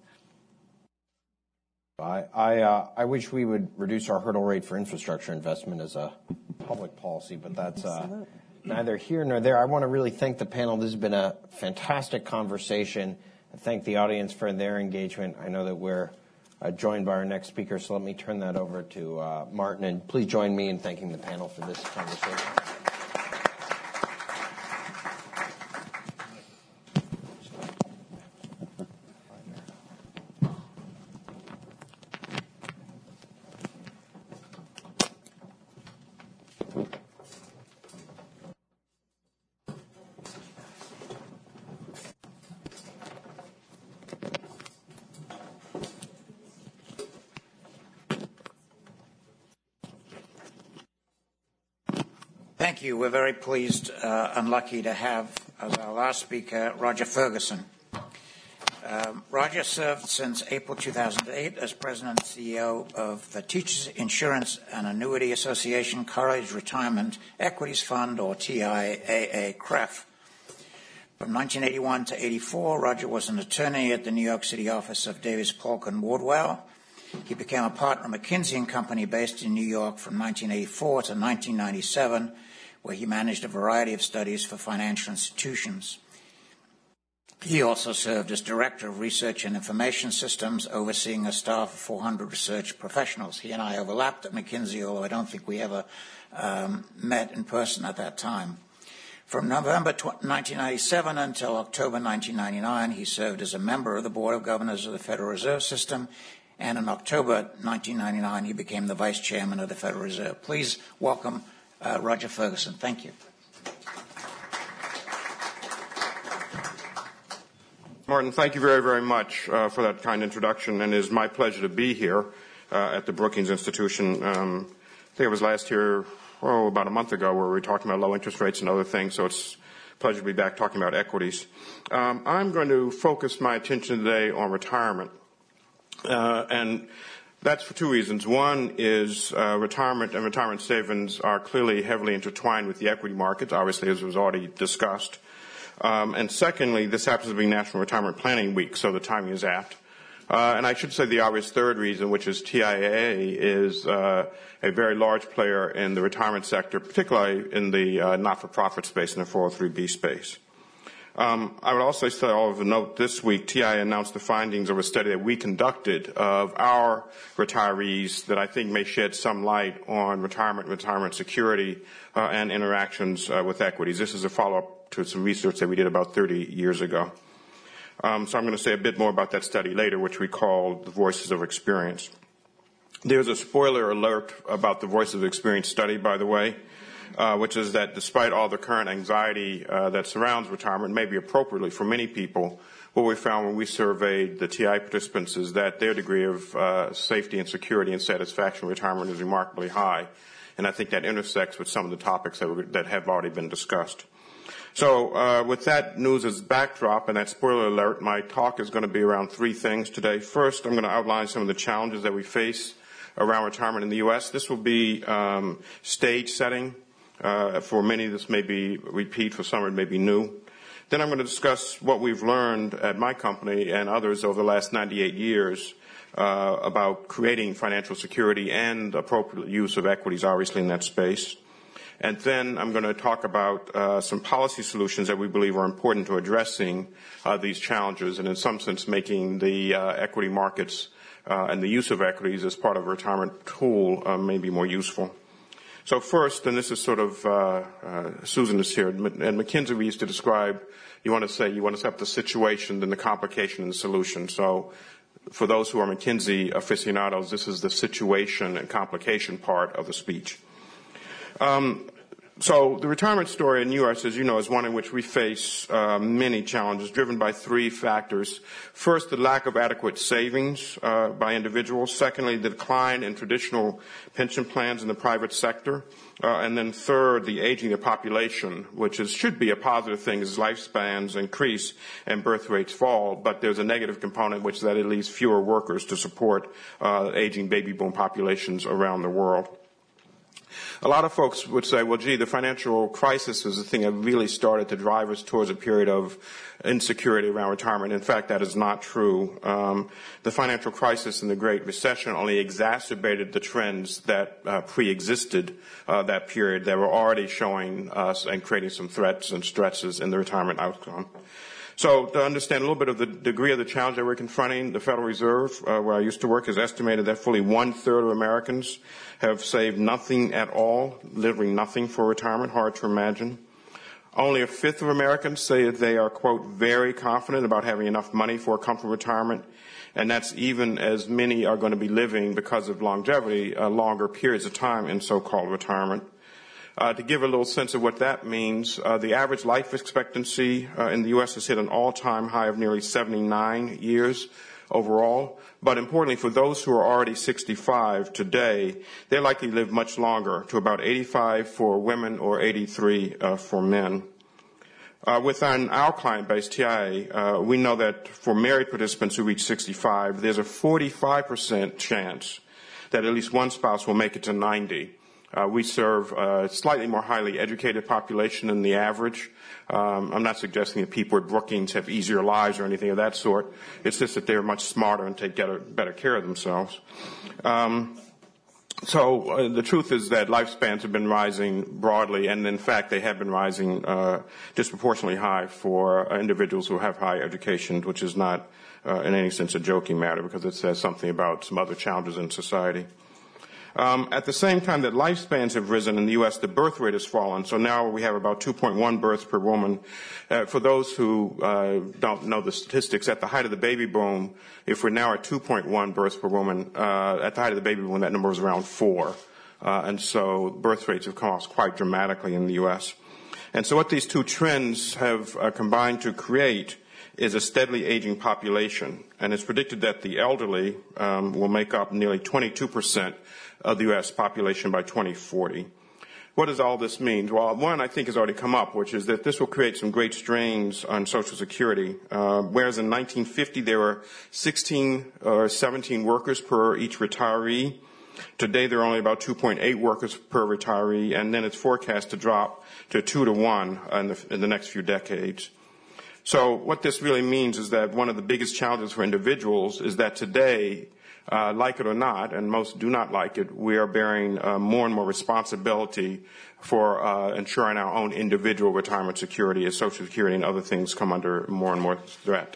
I I, uh, I wish we would reduce our hurdle rate for infrastructure investment as a public policy, but that's uh, neither here nor there. I want to really thank the panel. This has been a fantastic conversation. I thank the audience for their engagement. I know that we're uh, joined by our next speaker, so let me turn that over to uh, Martin. And please join me in thanking the panel for this conversation. Thank you. We're very pleased uh, and lucky to have as our last speaker Roger Ferguson. Um, Roger served since April two thousand eight as President and C E O of the Teachers Insurance and Annuity Association College Retirement Equities Fund, or T I A A C R E F. From nineteen eighty-one to eighty-four, Roger was an attorney at the New York City office of Davis Polk and Wardwell. He became a partner of McKinsey and Company based in New York from nineteen eighty-four to nineteen ninety-seven, where he managed a variety of studies for financial institutions. He also served as Director of Research and Information Systems, overseeing a staff of four hundred research professionals. He and I overlapped at McKinsey, although I don't think we ever um, met in person at that time. From November nineteen ninety-seven until October nineteen ninety-nine, he served as a member of the Board of Governors of the Federal Reserve System, and in October nineteen ninety-nine, he became the Vice Chairman of the Federal Reserve. Please welcome uh, Roger Ferguson. Thank you. Martin, thank you very, very much uh, for that kind introduction, and it is my pleasure to be here uh, at the Brookings Institution. Um, I think it was last year, oh, about a month ago, where we were talking about low interest rates and other things, so it's a pleasure to be back talking about equities. Um, I'm going to focus my attention today on retirement, uh, and that's for two reasons. One is uh, retirement and retirement savings are clearly heavily intertwined with the equity markets, obviously, as was already discussed. Um, and secondly, this happens to be National Retirement Planning Week, so the timing is apt. Uh, and I should say the obvious third reason, which is T I A A is uh, a very large player in the retirement sector, particularly in the uh, not-for-profit space, in the four oh three B space. Um, I would also say, of a note, this week T I A announced the findings of a study that we conducted of our retirees that I think may shed some light on retirement, retirement security, uh, and interactions uh, with equities. This is a follow-up to some research that we did about thirty years ago. Um, so I'm going to say a bit more about that study later, which we call the Voices of Experience. There's a spoiler alert about the Voices of Experience study, by the way, uh, which is that despite all the current anxiety uh, that surrounds retirement, maybe appropriately for many people, what we found when we surveyed the T I participants is that their degree of uh, safety and security and satisfaction with retirement is remarkably high. And I think that intersects with some of the topics that, were, that have already been discussed. So uh, with that news as backdrop and that spoiler alert, my talk is going to be around three things today. First, I'm going to outline some of the challenges that we face around retirement in the U S. This will be um, stage setting. Uh, for many, this may be repeat. For some, it may be new. Then I'm going to discuss what we've learned at my company and others over the last ninety-eight years uh, about creating financial security and appropriate use of equities, obviously, in that space. And then I'm going to talk about uh, some policy solutions that we believe are important to addressing uh, these challenges and in some sense making the uh, equity markets uh, and the use of equities as part of a retirement tool uh, may be more useful. So first, and this is sort of, uh, uh, Susan is here, and McKinsey we used to describe, you want to say, you want to set up the situation, then the complication and the solution. So for those who are McKinsey aficionados, this is the situation and complication part of the speech. Um, so the retirement story in the U S, as you know, is one in which we face uh, many challenges driven by three factors. First, the lack of adequate savings uh, by individuals. Secondly, the decline in traditional pension plans in the private sector. Uh, and then third, the aging of the population, which is, should be a positive thing as lifespans increase and birth rates fall. But there's a negative component, which is that it leaves fewer workers to support uh, aging baby boom populations around the world. A lot of folks would say, well, gee, the financial crisis is the thing that really started to drive us towards a period of insecurity around retirement. In fact, that is not true. Um, the financial crisis and the Great Recession only exacerbated the trends that uh, pre-existed uh, that period that were already showing us and creating some threats and stresses in the retirement outcome. So to understand a little bit of the degree of the challenge that we're confronting, the Federal Reserve, uh, where I used to work, has estimated that fully one-third of Americans have saved nothing at all, literally nothing for retirement. Hard to imagine. Only a fifth of Americans say that they are, quote, very confident about having enough money for a comfortable retirement. And that's even as many are going to be living, because of longevity, uh, longer periods of time in so-called retirement. Uh, to give a little sense of what that means, uh, the average life expectancy uh, in the U S has hit an all-time high of nearly seventy-nine years overall. But importantly, for those who are already sixty-five today, they're likely to live much longer, to about eighty-five for women or eighty-three uh, for men. Uh, within our client base, T I A, uh, we know that for married participants who reach sixty-five, there's a forty-five percent chance that at least one spouse will make it to ninety. Uh, we serve a slightly more highly educated population than the average. Um, I'm not suggesting that people at Brookings have easier lives or anything of that sort. It's just that they're much smarter and take better, better care of themselves. Um, so uh, the truth is that lifespans have been rising broadly, and in fact they have been rising uh, disproportionately high for uh, individuals who have high education, which is not uh, in any sense a joking matter, because it says something about some other challenges in society. Um, at the same time that lifespans have risen in the U S, the birth rate has fallen. So now we have about two point one births per woman. Uh, for those who uh, don't know the statistics, at the height of the baby boom, if we're now at two point one births per woman, uh, at the height of the baby boom, that number was around four. Uh, and so birth rates have come off quite dramatically in the U S. And so what these two trends have uh, combined to create is a steadily aging population. And it's predicted that the elderly um, will make up nearly twenty-two percent of the U S population by twenty forty. What does all this mean? Well, one I think has already come up, which is that this will create some great strains on Social Security. Uh, whereas in nineteen fifty there were sixteen or seventeen workers per each retiree, today there are only about two point eight workers per retiree, and then it's forecast to drop to two to one in the, in the next few decades. So what this really means is that one of the biggest challenges for individuals is that today Uh, like it or not, and most do not like it, we are bearing uh, more and more responsibility for uh, ensuring our own individual retirement security as Social Security and other things come under more and more threat.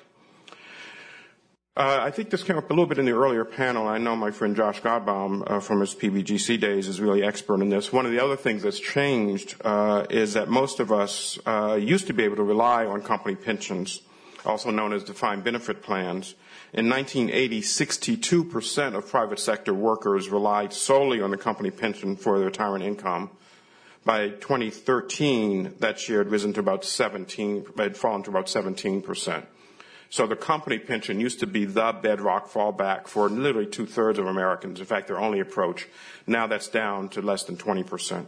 Uh, I think this came up a little bit in the earlier panel. I know my friend Josh Godbaum uh, from his P B G C days is really expert in this. One of the other things that's changed uh, is that most of us uh, used to be able to rely on company pensions, also known as defined benefit plans. In nineteen eighty, sixty-two percent of private sector workers relied solely on the company pension for their retirement income. By twenty thirteen, that share had risen to about seventeen, had fallen to about seventeen percent. So the company pension used to be the bedrock fallback for literally two-thirds of Americans. In fact, their only approach. Now that's down to less than twenty percent.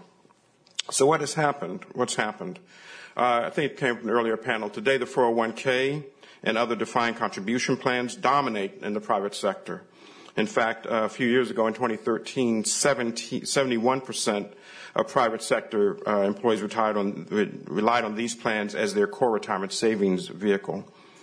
So what has happened? What's happened? Uh, I think it came from an earlier panel. Today, the four oh one k and other defined contribution plans dominate in the private sector. In fact, uh, a few years ago in twenty thirteen, seventy-one percent of private sector uh, employees retired on, re- relied on these plans as their core retirement savings vehicle.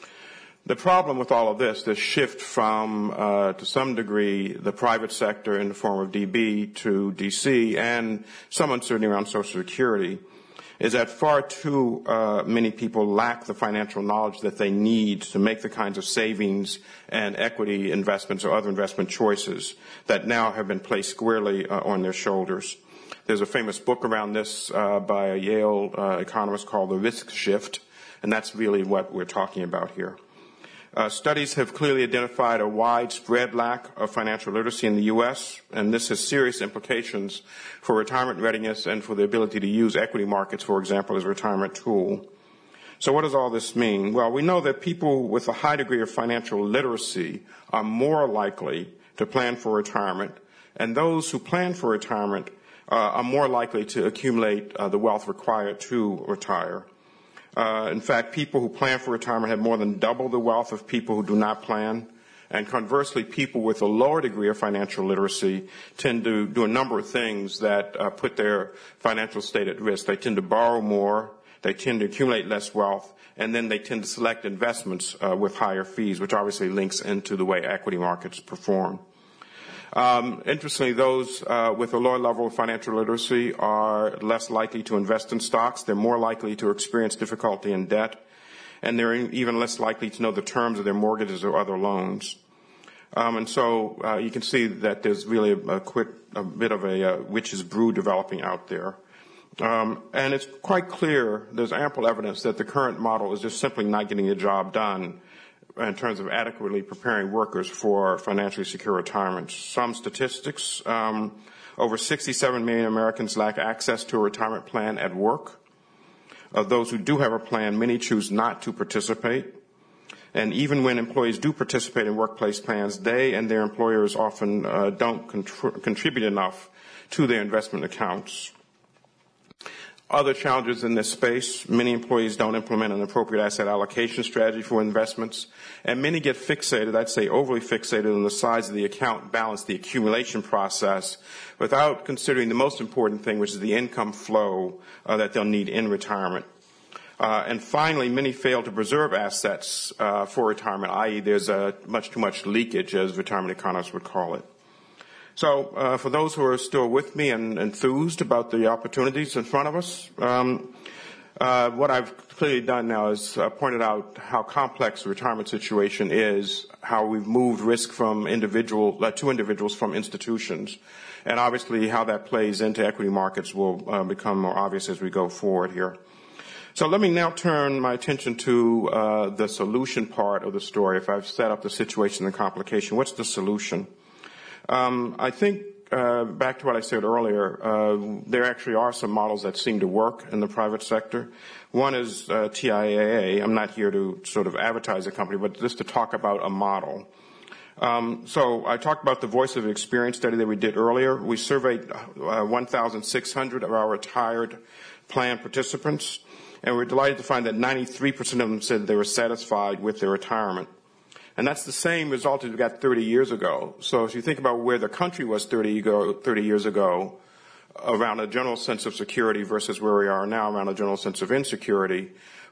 The problem with all of this, this shift from, uh, to some degree, the private sector in the form of D B to D C and some uncertainty around Social Security, is that far too uh, many people lack the financial knowledge that they need to make the kinds of savings and equity investments or other investment choices that now have been placed squarely uh, on their shoulders. There's a famous book around this uh, by a Yale uh, economist called The Risk Shift, and that's really what we're talking about here. Uh, studies have clearly identified a widespread lack of financial literacy in the U S, and this has serious implications for retirement readiness and for the ability to use equity markets, for example, as a retirement tool. So what does all this mean? Well, we know that people with a high degree of financial literacy are more likely to plan for retirement, and those who plan for retirement uh, are more likely to accumulate uh, the wealth required to retire. Uh, in fact, people who plan for retirement have more than double the wealth of people who do not plan. And conversely, people with a lower degree of financial literacy tend to do a number of things that uh, put their financial state at risk. They tend to borrow more, they tend to accumulate less wealth, and then they tend to select investments uh, with higher fees, which obviously links into the way equity markets perform. Um, interestingly, those uh, with a lower level of financial literacy are less likely to invest in stocks. They're more likely to experience difficulty in debt, and they're even less likely to know the terms of their mortgages or other loans. Um, and so uh, you can see that there's really a, a, quick, a bit of a uh, witch's brew developing out there. Um, and it's quite clear, there's ample evidence that the current model is just simply not getting the job done in terms of adequately preparing workers for financially secure retirement. Some statistics, um, over sixty-seven million Americans lack access to a retirement plan at work. Of those who do have a plan, many choose not to participate. And even when employees do participate in workplace plans, they and their employers often uh, don't contr- contribute enough to their investment accounts. Other challenges in this space, many employees don't implement an appropriate asset allocation strategy for investments, and many get fixated, I'd say overly fixated on the size of the account balance, the accumulation process, without considering the most important thing, which is the income flow uh, that they'll need in retirement. Uh, and finally, many fail to preserve assets uh, for retirement, that is there's uh, much too much leakage, as retirement economists would call it. So uh, for those who are still with me and enthused about the opportunities in front of us, um, uh, what I've clearly done now is uh, pointed out how complex the retirement situation is, how we've moved risk from individual uh, to individuals from institutions, and obviously how that plays into equity markets will uh, become more obvious as we go forward here. So let me now turn my attention to uh, the solution part of the story. If I've set up the situation and the complication, what's the solution? Um, I think, uh, back to what I said earlier, uh, there actually are some models that seem to work in the private sector. One is uh, T I A A. I'm not here to sort of advertise the company, but just to talk about a model. Um, so I talked about the Voice of Experience study that we did earlier. We surveyed uh, one thousand six hundred of our retired plan participants, and we're delighted to find that ninety-three percent of them said they were satisfied with their retirement. And that's the same result as we got thirty years ago. So if you think about where the country was thirty years ago, around a general sense of security versus where we are now around a general sense of insecurity,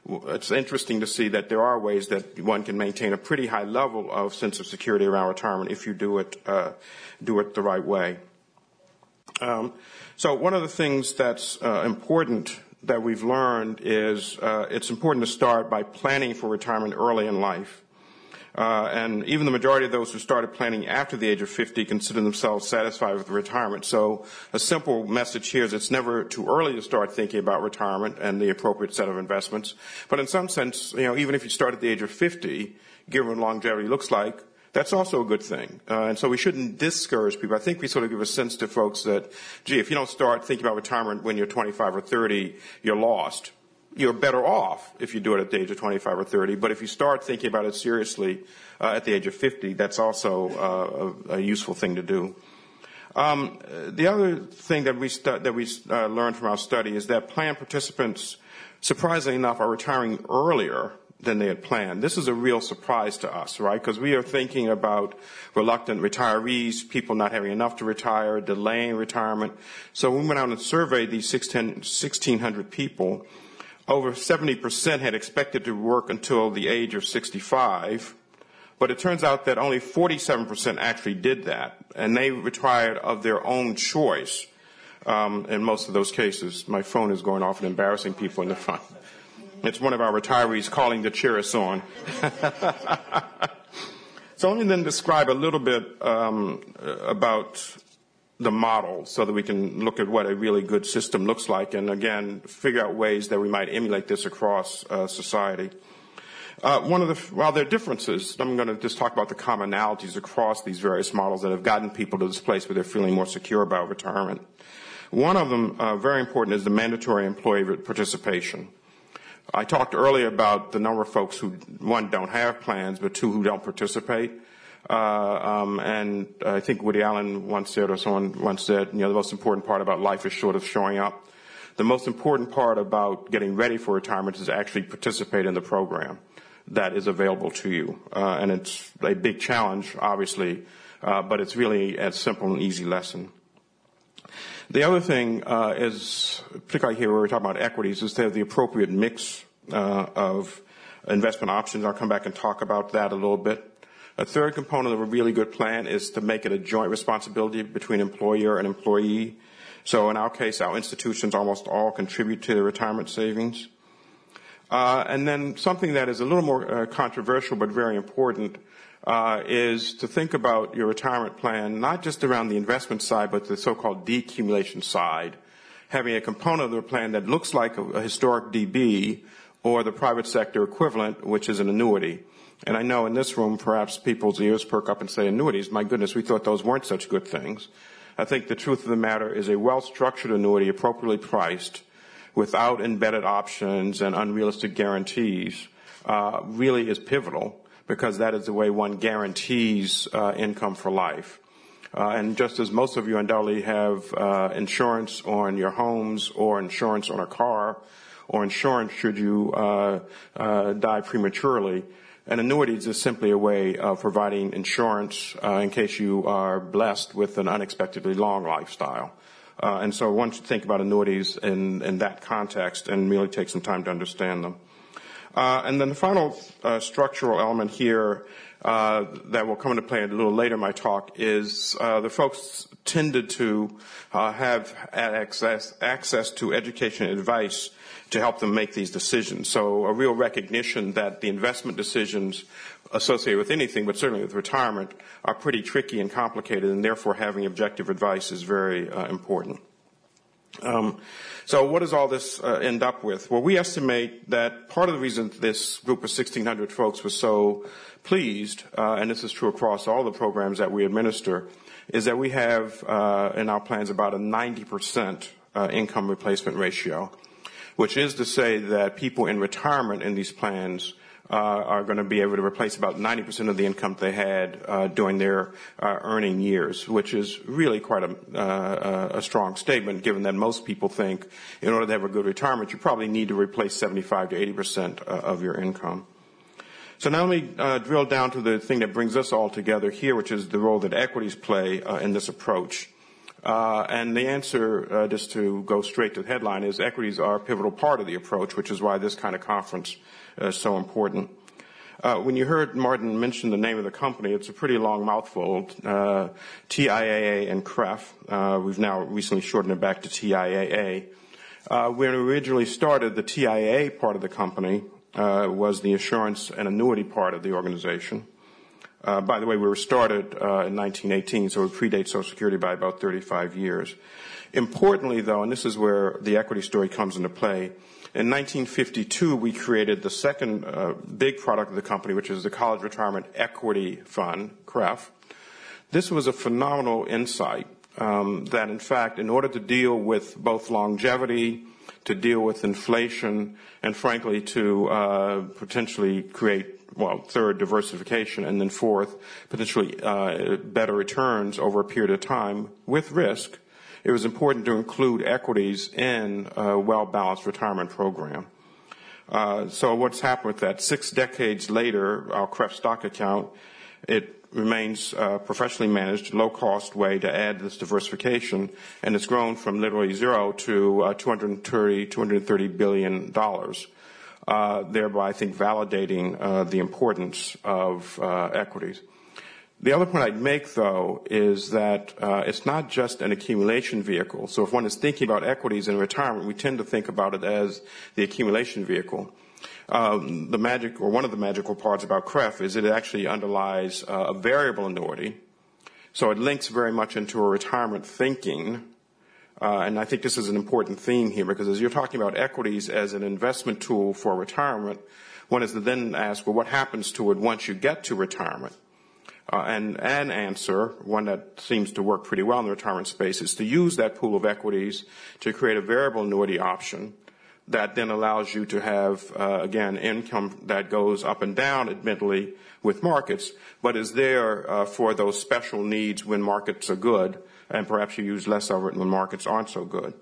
it's interesting to see that there are ways that one can maintain a pretty high level of sense of security around retirement if you do it uh, do it the right way. Um, so one of the things that's uh, important that we've learned is uh, it's important to start by planning for retirement early in life. Uh, and even the majority of those who started planning after the age of fifty consider themselves satisfied with retirement. So a simple message here is it's never too early to start thinking about retirement and the appropriate set of investments. But in some sense, you know, even if you start at the age of fifty, given what longevity looks like, that's also a good thing. Uh, and so we shouldn't discourage people. I think we sort of give a sense to folks that, gee, if you don't start thinking about retirement when you're twenty-five or thirty, you're lost. You're better off if you do it at the age of twenty-five or thirty, but if you start thinking about it seriously uh, at the age of fifty, that's also uh, a, a useful thing to do. Um, the other thing that we stu- that we uh, learned from our study is that plan participants, surprisingly enough, are retiring earlier than they had planned. This is a real surprise to us, right? Because we are thinking about reluctant retirees, people not having enough to retire, delaying retirement. So we went out and surveyed these sixteen hundred people. Over seventy percent had expected to work until the age of sixty-five, but it turns out that only forty-seven percent actually did that, and they retired of their own choice um, in most of those cases. My phone is going off and embarrassing people in the front. It's one of our retirees calling to cheer us on. So let me then describe a little bit um, about the model so that we can look at what a really good system looks like and, again, figure out ways that we might emulate this across uh, society. Uh, one of the, while there are differences, I'm going to just talk about the commonalities across these various models that have gotten people to this place where they're feeling more secure about retirement. One of them, uh, very important, is the mandatory employee participation. I talked earlier about the number of folks who, one, don't have plans, but two, who don't participate. Uh, um, and I think Woody Allen once said, or someone once said, you know, the most important part about life is short of showing up. The most important part about getting ready for retirement is to actually participate in the program that is available to you. Uh, and it's a big challenge, obviously, uh, but it's really a simple and easy lesson. The other thing uh, is, particularly here where we're talking about equities, is to have the appropriate mix uh, of investment options. I'll come back and talk about that a little bit. A third component of a really good plan is to make it a joint responsibility between employer and employee. So in our case, our institutions almost all contribute to the retirement savings. Uh, and then something that is a little more uh, controversial but very important uh, is to think about your retirement plan not just around the investment side but the so-called decumulation side, having a component of the plan that looks like a, a historic D B or the private sector equivalent, which is an annuity. And I know in this room, perhaps people's ears perk up and say, annuities, my goodness, we thought those weren't such good things. I think the truth of the matter is a well-structured annuity, appropriately priced, without embedded options and unrealistic guarantees, uh, really is pivotal because that is the way one guarantees uh, income for life. Uh, and just as most of you undoubtedly have uh, insurance on your homes or insurance on a car or insurance should you uh, uh, die prematurely, an annuity is just simply a way of providing insurance uh, in case you are blessed with an unexpectedly long lifestyle. Uh, and so one should think about annuities in, in that context and really take some time to understand them. Uh, and then the final uh, structural element here uh, that will come into play a little later in my talk is uh, the folks tended to uh, have access, access to education and advice to help them make these decisions. So a real recognition that the investment decisions associated with anything, but certainly with retirement, are pretty tricky and complicated, and therefore having objective advice is very uh, important. Um, so what does all this uh, end up with? Well, we estimate that part of the reason this group of sixteen hundred folks was so pleased, uh, and this is true across all the programs that we administer, is that we have uh, in our plans about a ninety percent uh, income replacement ratio, which is to say that people in retirement in these plans uh, are going to be able to replace about ninety percent of the income they had uh, during their uh, earning years, which is really quite a, uh, a strong statement, given that most people think in order to have a good retirement, you probably need to replace seventy-five to eighty percent of your income. So now let me uh, drill down to the thing that brings us all together here, which is the role that equities play uh, in this approach. Uh, and the answer, uh, just to go straight to the headline, is equities are a pivotal part of the approach, which is why this kind of conference uh, is so important. Uh, when you heard Martin mention the name of the company, it's a pretty long mouthful, uh, T I A A and C R E F. Uh, we've now recently shortened it back to T I A A. Uh, when we originally started, the T I A A part of the company uh, was the insurance and annuity part of the organization. Uh, by the way, we were started uh, in nineteen eighteen, so it predates Social Security by about thirty-five years. Importantly, though, and this is where the equity story comes into play, in nineteen fifty-two, we created the second uh, big product of the company, which is the College Retirement Equity Fund, C R E F. This was a phenomenal insight um, that, in fact, in order to deal with both longevity, to deal with inflation, and frankly, to uh, potentially create, well, third, diversification, and then fourth, potentially uh, better returns over a period of time with risk, it was important to include equities in a well-balanced retirement program. Uh, so what's happened with that? Six decades later, our C R E F stock account, it remains a professionally managed, low-cost way to add this diversification, and it's grown from literally zero to uh, two hundred thirty, two hundred thirty billion dollars, uh, thereby, I think, validating uh, the importance of uh, equities. The other point I'd make, though, is that uh, it's not just an accumulation vehicle. So if one is thinking about equities in retirement, we tend to think about it as the accumulation vehicle. Um, the magic, or one of the magical parts about C R E F is that it actually underlies uh, a variable annuity. So it links very much into a retirement thinking. Uh, and I think this is an important theme here, because as you're talking about equities as an investment tool for retirement, one is to then ask, well, what happens to it once you get to retirement? Uh, and an answer, one that seems to work pretty well in the retirement space, is to use that pool of equities to create a variable annuity option that then allows you to have, uh, again, income that goes up and down, admittedly, with markets, but is there uh, for those special needs when markets are good, and perhaps you use less of it when markets aren't so good.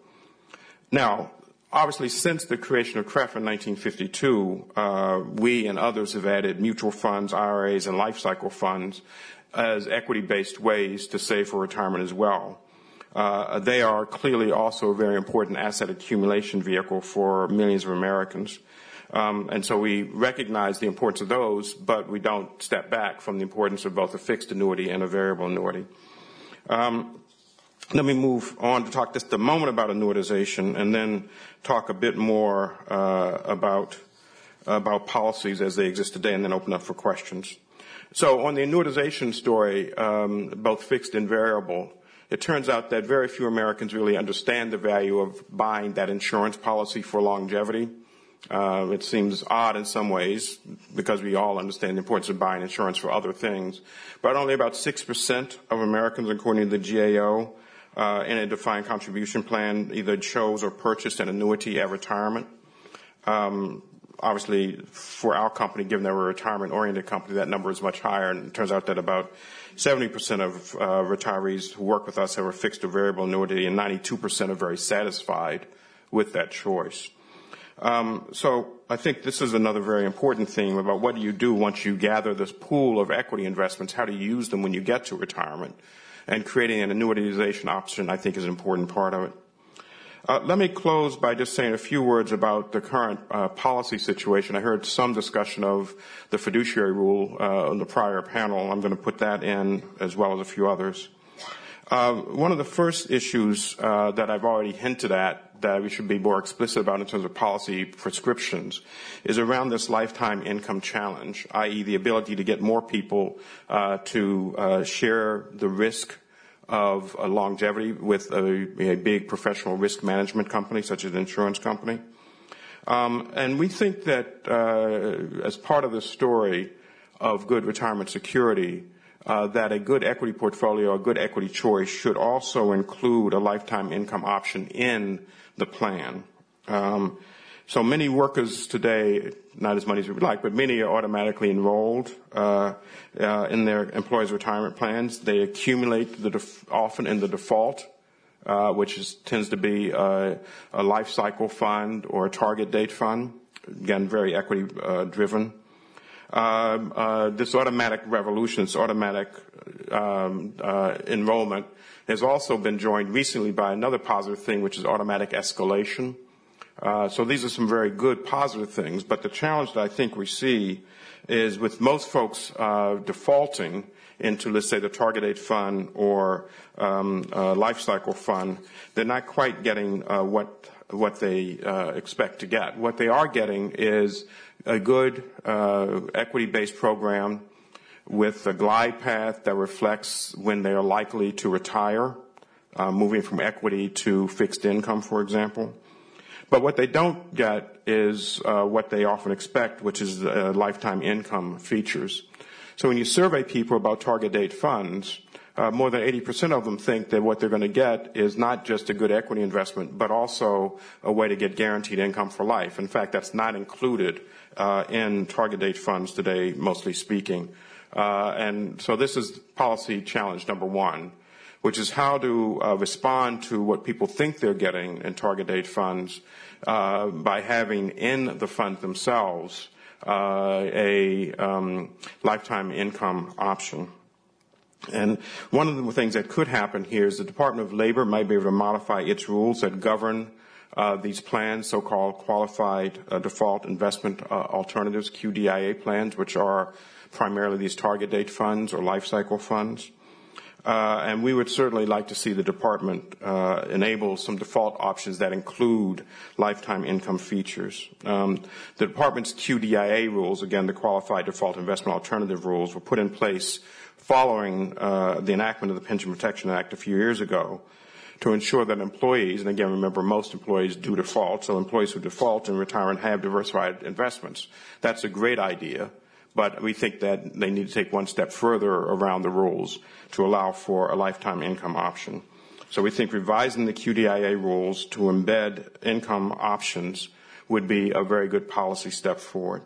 Now, obviously, since the creation of C R E F in nineteen fifty-two, uh, we and others have added mutual funds, I R As, and life cycle funds as equity-based ways to save for retirement as well. Uh, they are clearly also a very important asset accumulation vehicle for millions of Americans. Um, and so we recognize the importance of those, but we don't step back from the importance of both a fixed annuity and a variable annuity. Um, Let me move on to talk just a moment about annuitization, and then talk a bit more uh, about about policies as they exist today, and then open up for questions. So on the annuitization story, um, both fixed and variable, it turns out that very few Americans really understand the value of buying that insurance policy for longevity. Uh, it seems odd in some ways, because we all understand the importance of buying insurance for other things. But only about six percent of Americans, according to the G A O, Uh, in a defined contribution plan, either chose or purchased an annuity at retirement. Um, obviously, for our company, given that we're a retirement-oriented company, that number is much higher, and it turns out that about seventy percent of uh, retirees who work with us have a fixed or variable annuity, and ninety-two percent are very satisfied with that choice. Um, so I think this is another very important theme about what do you do once you gather this pool of equity investments, how do you use them when you get to retirement? And creating an annuitization option, I think, is an important part of it. Uh, let me close by just saying a few words about the current uh, policy situation. I heard some discussion of the fiduciary rule uh, on the prior panel. I'm going to put that in as well as a few others. Uh, one of the first issues uh, that I've already hinted at that we should be more explicit about in terms of policy prescriptions is around this lifetime income challenge, that is the ability to get more people uh, to uh, share the risk of uh, longevity with a, a big professional risk management company such as an insurance company. Um, and we think that uh, as part of the story of good retirement security, Uh, that a good equity portfolio, a good equity choice should also include a lifetime income option in the plan. Um, so many workers today, not as many as we would like, but many are automatically enrolled uh, uh, in their employees' retirement plans. They accumulate the def- often in the default, uh, which is, tends to be a, a life cycle fund or a target date fund. Again, very equity uh, driven. Uh, uh, this automatic revolution, this automatic um, uh, enrollment has also been joined recently by another positive thing, which is automatic escalation. Uh, so these are some very good positive things, but the challenge that I think we see is with most folks uh, defaulting into, let's say, the target date fund or um, uh, life cycle fund, they're not quite getting uh, what what they uh, expect to get. What they are getting is a good uh, equity-based program with a glide path that reflects when they are likely to retire, uh, moving from equity to fixed income, for example. But what they don't get is uh, what they often expect, which is uh, lifetime income features. So when you survey people about target date funds, uh, more than eighty percent of them think that what they're going to get is not just a good equity investment, but also a way to get guaranteed income for life. In fact, that's not included uh, in target date funds today, mostly speaking. Uh, and so this is policy challenge number one, which is how to uh, respond to what people think they're getting in target date funds uh, by having in the funds themselves uh, a um, lifetime income option. And one of the things that could happen here is the Department of Labor might be able to modify its rules that govern uh, these plans, so-called qualified uh, default investment uh, alternatives, Q D I A plans, which are primarily these target date funds or life cycle funds. Uh, and we would certainly like to see the department uh, enable some default options that include lifetime income features. Um, the department's Q D I A rules, again, the Qualified Default Investment Alternative rules, were put in place following uh, the enactment of the Pension Protection Act a few years ago to ensure that employees, and again, remember, most employees do default, so employees who default in retirement have diversified investments. That's a great idea. But we think that they need to take one step further around the rules to allow for a lifetime income option. So we think revising the Q D I A rules to embed income options would be a very good policy step forward.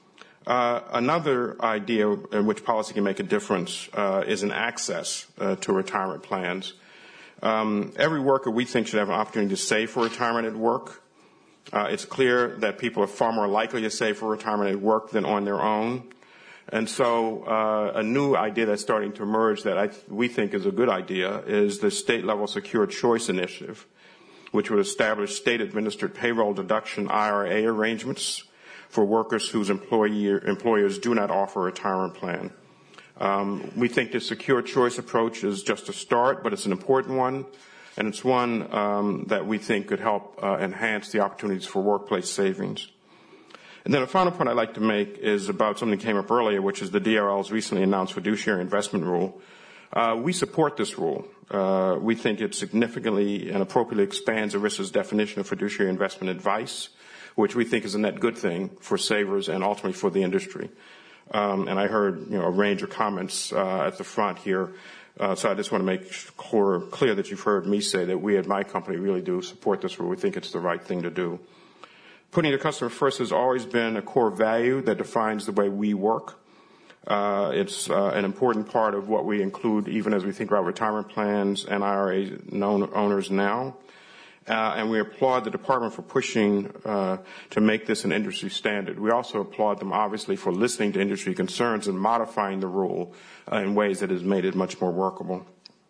Uh, another idea in which policy can make a difference uh, is in access uh, to retirement plans. Um, every worker, we think, should have an opportunity to save for retirement at work. Uh, it's clear that people are far more likely to save for retirement at work than on their own. And so uh, a new idea that's starting to emerge that I th- we think is a good idea is the state-level Secure Choice Initiative, which would establish state-administered payroll deduction I R A arrangements for workers whose employee, employers do not offer a retirement plan. Um, we think the Secure Choice approach is just a start, but it's an important one. And it's one um, that we think could help uh, enhance the opportunities for workplace savings. And then a final point I'd like to make is about something that came up earlier, which is the D R L's recently announced fiduciary investment rule. Uh, we support this rule. Uh, we think it significantly and appropriately expands ERISA's definition of fiduciary investment advice, which we think is a net good thing for savers and ultimately for the industry. Um, and I heard, you know, a range of comments uh, at the front here. Uh, so I just want to make clear, clear that you've heard me say that we at my company really do support this rule. We think it's the right thing to do. Putting the customer first has always been a core value that defines the way we work. Uh, it's uh, an important part of what we include even as we think about retirement plans and I R A owners now. Uh, and we applaud the department for pushing uh, to make this an industry standard. We also applaud them, obviously, for listening to industry concerns and modifying the rule uh, in ways that has made it much more workable.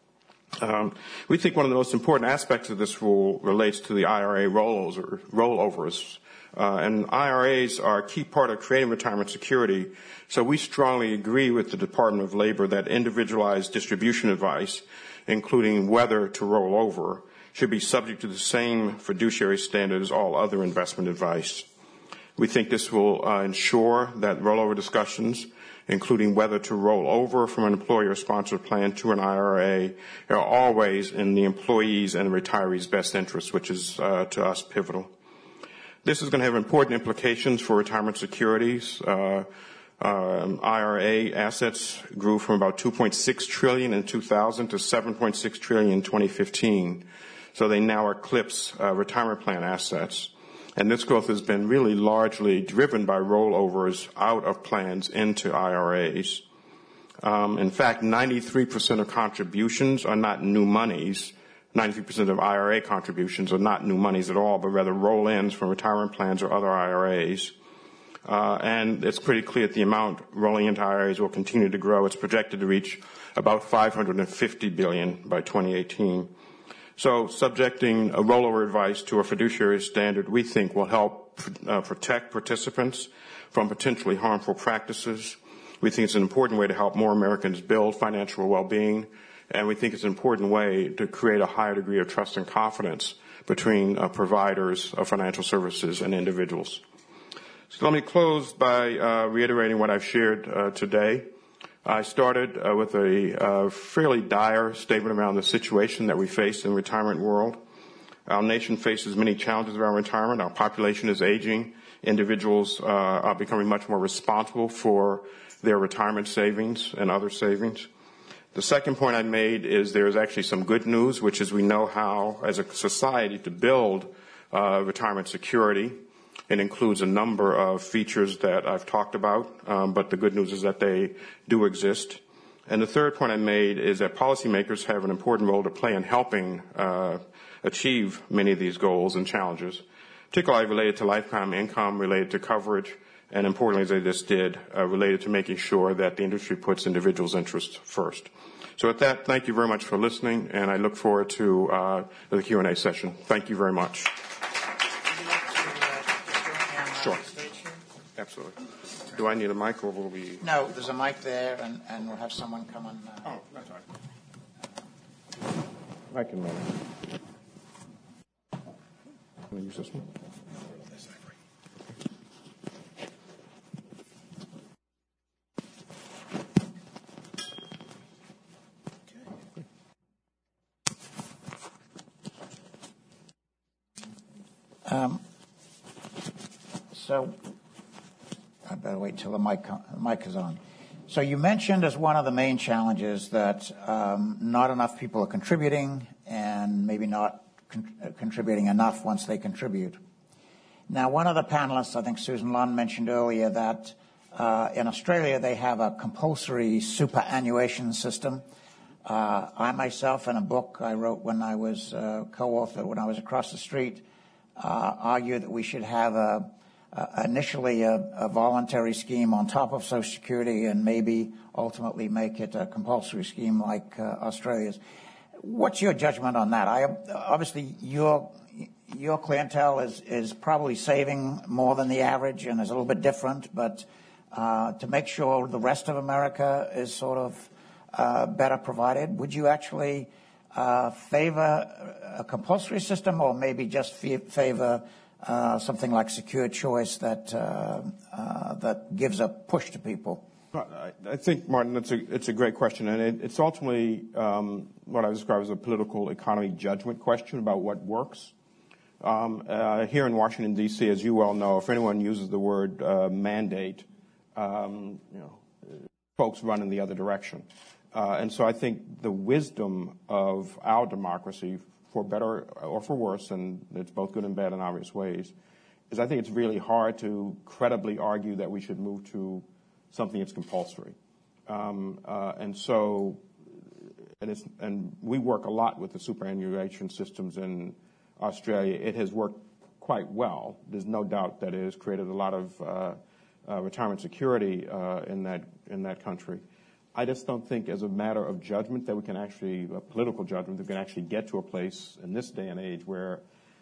Um, we think one of the most important aspects of this rule relates to the I R A rollovers. Or rollovers. Uh, and I R As are a key part of creating retirement security, so we strongly agree with the Department of Labor that individualized distribution advice, including whether to roll over, should be subject to the same fiduciary standard as all other investment advice. We think this will uh, ensure that rollover discussions, including whether to roll over from an employer-sponsored plan to an I R A, are always in the employees' and retirees' best interest, which is, uh, to us, pivotal. This is going to have important implications for retirement securities. Uh, um, I R A assets grew from about two point six trillion dollars in two thousand to seven point six trillion dollars in twenty fifteen. So they now eclipse uh, retirement plan assets. And this growth has been really largely driven by rollovers out of plans into I R As. Um, in fact, ninety-three percent of contributions are not new monies. ninety-three percent of I R A contributions are not new monies at all, but rather roll-ins from retirement plans or other I R As. Uh, and it's pretty clear that the amount rolling into I R As will continue to grow. It's projected to reach about five hundred fifty billion dollars by twenty eighteen. So subjecting a rollover advice to a fiduciary standard, we think, will help uh, protect participants from potentially harmful practices. We think it's an important way to help more Americans build financial well-being, and we think it's an important way to create a higher degree of trust and confidence between uh, providers of financial services and individuals. So let me close by uh, reiterating what I've shared uh, today. I started uh, with a uh, fairly dire statement around the situation that we face in the retirement world. Our nation faces many challenges around retirement. Our population is aging. Individuals uh, are becoming much more responsible for their retirement savings and other savings. The second point I made is there is actually some good news, which is we know how, as a society, to build uh, retirement security. It includes a number of features that I've talked about, um, but the good news is that they do exist. And the third point I made is that policymakers have an important role to play in helping uh, achieve many of these goals and challenges, particularly related to lifetime income, related to coverage, and importantly, as I just did, uh, related to making sure that the industry puts individuals' interests first. So with that, thank you very much for listening, and I look forward to uh, the Q and A session. Thank you very much. Sure. Absolutely. Do I need a mic, or will we? No, there's a mic there, and, and we'll have someone come and. Uh... Oh, that's all right. I can manage. Can I use this one? Um, so I better wait till the mic, the mic is on. So you mentioned as one of the main challenges that um, not enough people are contributing and maybe not con- contributing enough once they contribute. Now, one of the panelists, I think Susan Lund mentioned earlier that uh, in Australia they have a compulsory superannuation system. Uh, I myself, in a book I wrote when I was uh, co-author, when I was across the street, uh, argue that we should have a Uh, initially a, a voluntary scheme on top of Social Security and maybe ultimately make it a compulsory scheme like uh, Australia's. What's your judgment on that? I, obviously, your your clientele is, is probably saving more than the average and is a little bit different, but uh, to make sure the rest of America is sort of uh, better provided, would you actually uh, favor a compulsory system or maybe just favor Uh, something like secure choice that uh, uh, that gives a push to people? I think, Martin, it's a it's a great question, and it, it's ultimately um, what I describe as a political economy judgment question about what works. Um, uh, here in Washington D C, as you well know, if anyone uses the word uh, mandate, um, you know, folks run in the other direction, uh, and so I think the wisdom of our democracy, for better or for worse, and it's both good and bad in obvious ways, is I think it's really hard to credibly argue that we should move to something that's compulsory. Um, uh, and so, and, it's, and we work a lot with the superannuation systems in Australia. It has worked quite well. There's no doubt that it has created a lot of uh, uh, retirement security uh, in that in that country. I just don't think as a matter of judgment that we can actually, a political judgment, that we can actually get to a place in this day and age where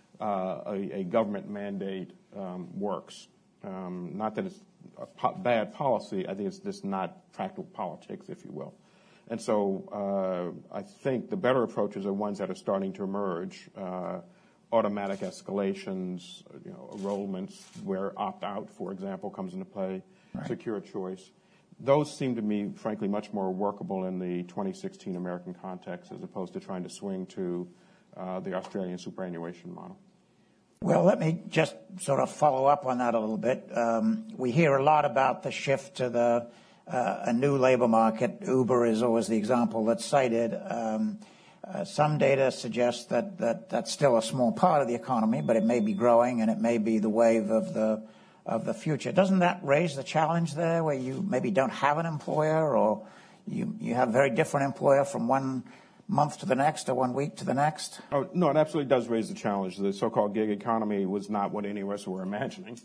uh, a, a government mandate um, works. Um, not that it's a po- bad policy. I think it's just not practical politics, if you will. And so uh, I think the better approaches are ones that are starting to emerge. Uh, automatic escalations, you know, enrollments where opt-out, for example, comes into play, right. Secure choice. Those seem to me, frankly, much more workable in the twenty sixteen American context as opposed to trying to swing to uh, the Australian superannuation model. Well, let me just sort of follow up on that a little bit. Um, we hear a lot about the shift to the uh, a new labor market. Uber is always the example that's cited. Um, uh, some data suggests that, that that's still a small part of the economy, but it may be growing and it may be the wave of the of the future. Doesn't that raise the challenge there where you maybe don't have an employer or you, you have a very different employer from one month to the next or one week to the next? Oh, no, it absolutely does raise the challenge. The so-called gig economy was not what any of us were imagining.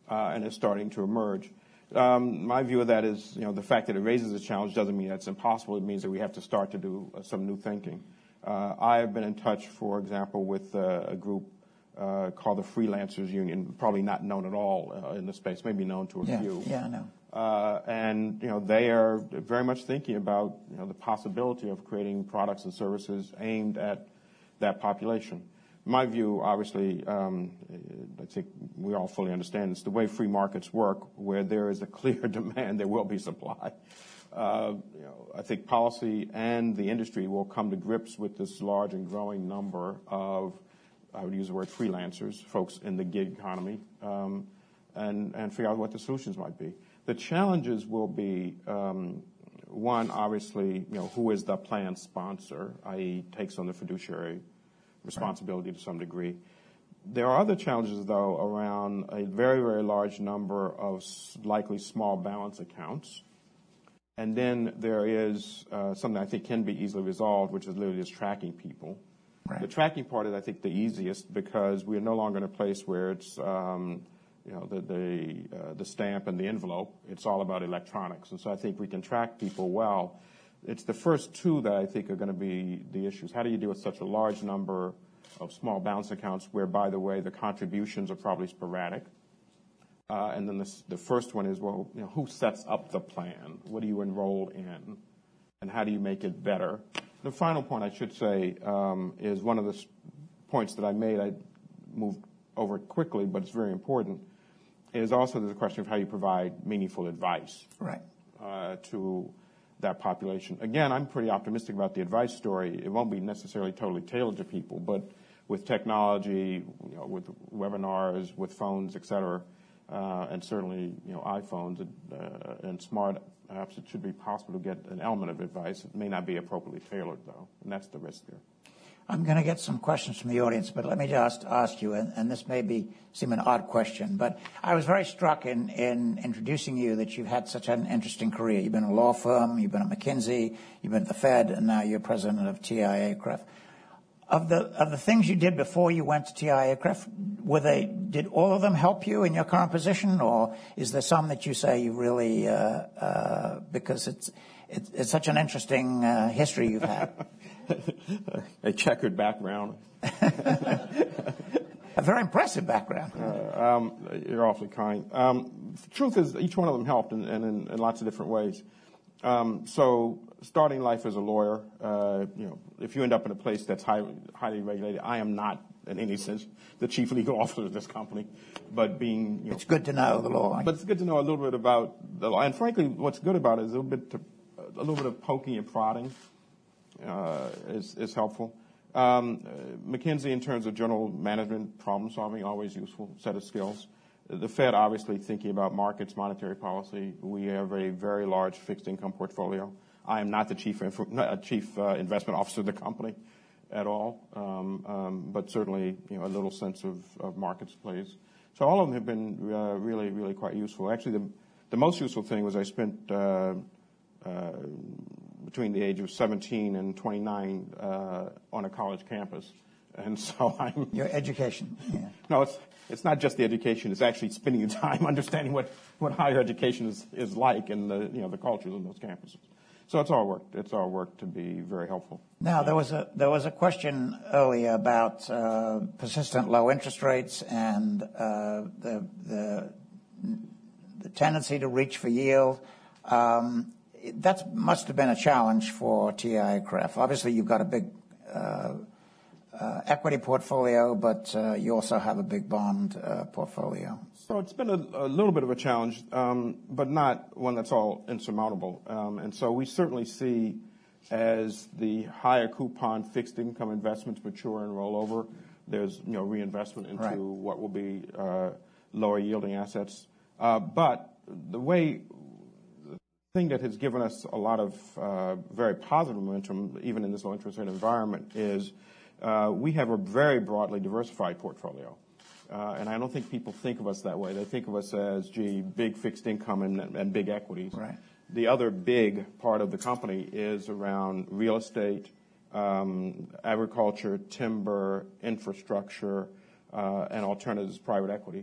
uh, and is starting to emerge. Um, my view of that is, you know, the fact that it raises a challenge doesn't mean that's impossible. It means that we have to start to do uh, some new thinking. Uh, I have been in touch, for example, with uh, a group uh, called the Freelancers Union, probably not known at all uh, in the space, maybe known to a yeah, few. Yeah, I know. Uh, and, you know, they are very much thinking about, you know, the possibility of creating products and services aimed at that population. My view, obviously, um, I think we all fully understand it's the way free markets work. Where there is a clear demand, there will be supply. Uh, you know, I think policy and the industry will come to grips with this large and growing number of, I would use the word freelancers, folks in the gig economy, um, and, and figure out what the solutions might be. The challenges will be, um, one, obviously, you know, who is the plan sponsor, that is takes on the fiduciary responsibility to some degree. There are other challenges, though, around a very, very large number of likely small balance accounts. And then there is uh, something I think can be easily resolved, which is literally just tracking people. Right. The tracking part is, I think, the easiest because we are no longer in a place where it's, um, you know, the the, uh, the stamp and the envelope. It's all about electronics. And so I think we can track people well. It's the first two that I think are going to be the issues. How do you deal with such a large number of small balance accounts where, by the way, the contributions are probably sporadic? Uh, and then this, the first one is, well, you know, who sets up the plan? What do you enroll in? And how do you make it better? The final point I should say um, is one of the points that I made. I moved over it quickly, but it's very important, is also the question of how you provide meaningful advice right. uh, to that population. Again, I'm pretty optimistic about the advice story. It won't be necessarily totally tailored to people, but with technology, you know, with webinars, with phones, et cetera, uh, and certainly, you know, iPhones and, uh, and smart apps, it should be possible to get an element of advice. It may not be appropriately tailored, though, and that's the risk there. I'm going to get some questions from the audience, but let me just ask you, and, and this may be seem an odd question, but I was very struck in, in introducing you that you've had such an interesting career. You've been in a law firm, you've been at McKinsey, you've been at the Fed, and now you're president of T I A C R E F. Of the of the things you did before you went to T I A C R E F, were they did all of them help you in your current position, or is there some that you say you really uh, uh, because it's it's, it's such an interesting uh, history you've had? A checkered background. A very impressive background. Uh, um, you're awfully kind. Um, the truth is, each one of them helped, and in, in, in lots of different ways. Um, so, starting life as a lawyer, uh, you know, if you end up in a place that's highly, highly regulated, I am not, in any sense, the chief legal officer of this company, but being, you know, it's good to know the law. But it's good to know a little bit about the law, and frankly, what's good about it is a little bit, to, a little bit of poking and prodding uh, is, is helpful. Um, uh, McKinsey, in terms of general management, problem solving, always useful set of skills. The Fed, obviously, thinking about markets, monetary policy. We have a very large fixed income portfolio. I am not the chief, not chief uh, investment officer of the company at all, um, um, but certainly, you know, a little sense of, of markets plays. So all of them have been uh, really, really quite useful. Actually, the, the most useful thing was I spent uh, uh, between the age of seventeen and twenty-nine uh, on a college campus. And so I'm... Your education. Yeah. No, it's it's not just the education. It's actually spending the time understanding what, what higher education is, is like and the, you know, the cultures on those campuses. So it's all worked. It's all worked to be very helpful. Now, there was a there was a question earlier about uh, persistent low interest rates and uh, the the the tendency to reach for yield. Um, that must have been a challenge for T I A C R E F. Obviously, you've got a big uh, uh, equity portfolio, but uh, you also have a big bond uh, portfolio. So it's been a, a little bit of a challenge, um, but not one that's all insurmountable. Um, and so we certainly see, as the higher coupon fixed income investments mature and roll over, there's, you know, reinvestment into right. what will be uh, lower yielding assets. Uh, but the way, the thing that has given us a lot of uh, very positive momentum, even in this low interest rate environment, is uh, we have a very broadly diversified portfolio. Uh, and I don't think people think of us that way. They think of us as, gee, big fixed income and, and big equities. Right. The other big part of the company is around real estate, um, agriculture, timber, infrastructure, uh, and alternatives, private equities.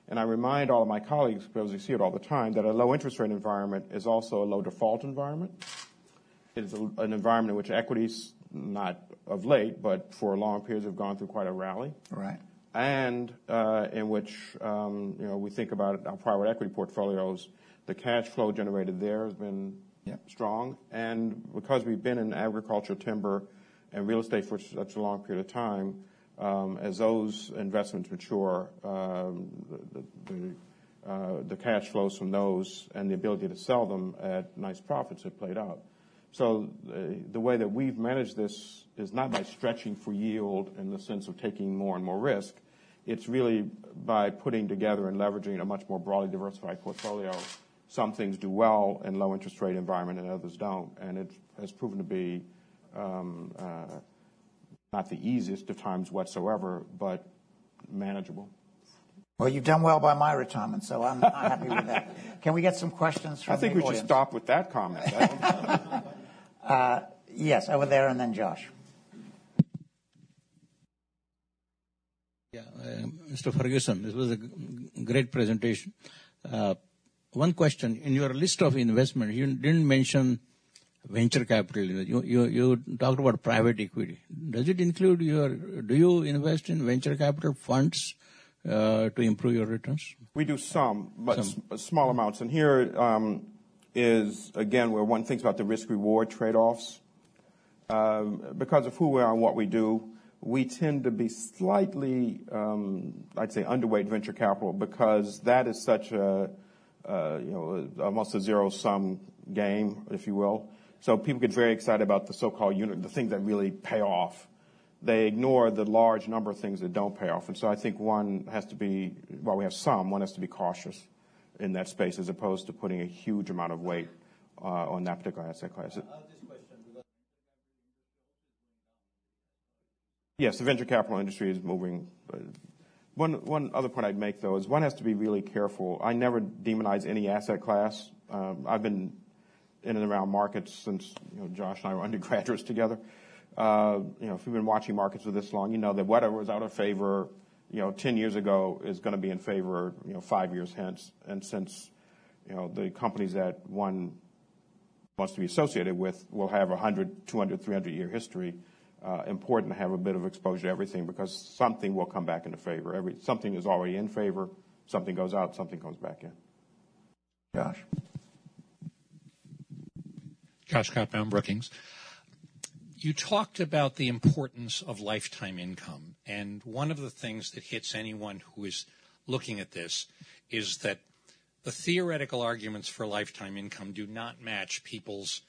And I remind all of my colleagues, because we see it all the time, that a low interest rate environment is also a low default environment. It is a, an environment in which equities, not of late, but for long periods have gone through quite a rally. Right. And uh, in which, um, you know, we think about our private equity portfolios, the cash flow generated there has been yep. strong. And because we've been in agriculture, timber, and real estate for such a long period of time, um, as those investments mature, um, the, the, uh, the cash flows from those and the ability to sell them at nice profits have played out. So uh, the way that we've managed this is not by stretching for yield in the sense of taking more and more risk. It's really by putting together and leveraging a much more broadly diversified portfolio. Some things do well in low interest rate environment and others don't. And it has proven to be um, uh, not the easiest of times whatsoever, but manageable. Well, you've done well by my retirement, so I'm, I'm happy with that. Can we get some questions from the audience? I think we audience? should stop with that comment. uh, yes, over there, and then Josh. Yeah, uh, Mister Ferguson, this was a g- great presentation. Uh, one question, in your list of investments, you didn't mention venture capital. You, you, you talked about private equity. Does it include your, do you invest in venture capital funds uh, to improve your returns? We do some, but some. S- small amounts. And here um, is, again, where one thinks about the risk-reward trade-offs. Um, because of who we are and what we do, we tend to be slightly, um, I'd say, underweight venture capital because that is such a, uh, you know, almost a zero-sum game, if you will. So people get very excited about the so-called unit, the things that really pay off. They ignore the large number of things that don't pay off. And so I think one has to be, well, we have some, one has to be cautious in that space as opposed to putting a huge amount of weight uh, on that particular asset class. Yes, the venture capital industry is moving. One, one other point I'd make, though, is one has to be really careful. I never demonize any asset class. Um, I've been in and around markets since, you know, Josh and I were undergraduates together. Uh, you know, if you've been watching markets for this long, you know that whatever was out of favor, you know, ten years ago is going to be in favor, you know, five years hence. And since, you know, the companies that one wants to be associated with will have a one hundred, two hundred, three hundred year history, uh, important to have a bit of exposure to everything because something will come back into favor. Every something is already in favor, something goes out, something comes back in. Josh. Josh Cotton, Brookings. You talked about the importance of lifetime income, and one of the things that hits anyone who is looking at this is that the theoretical arguments for lifetime income do not match people's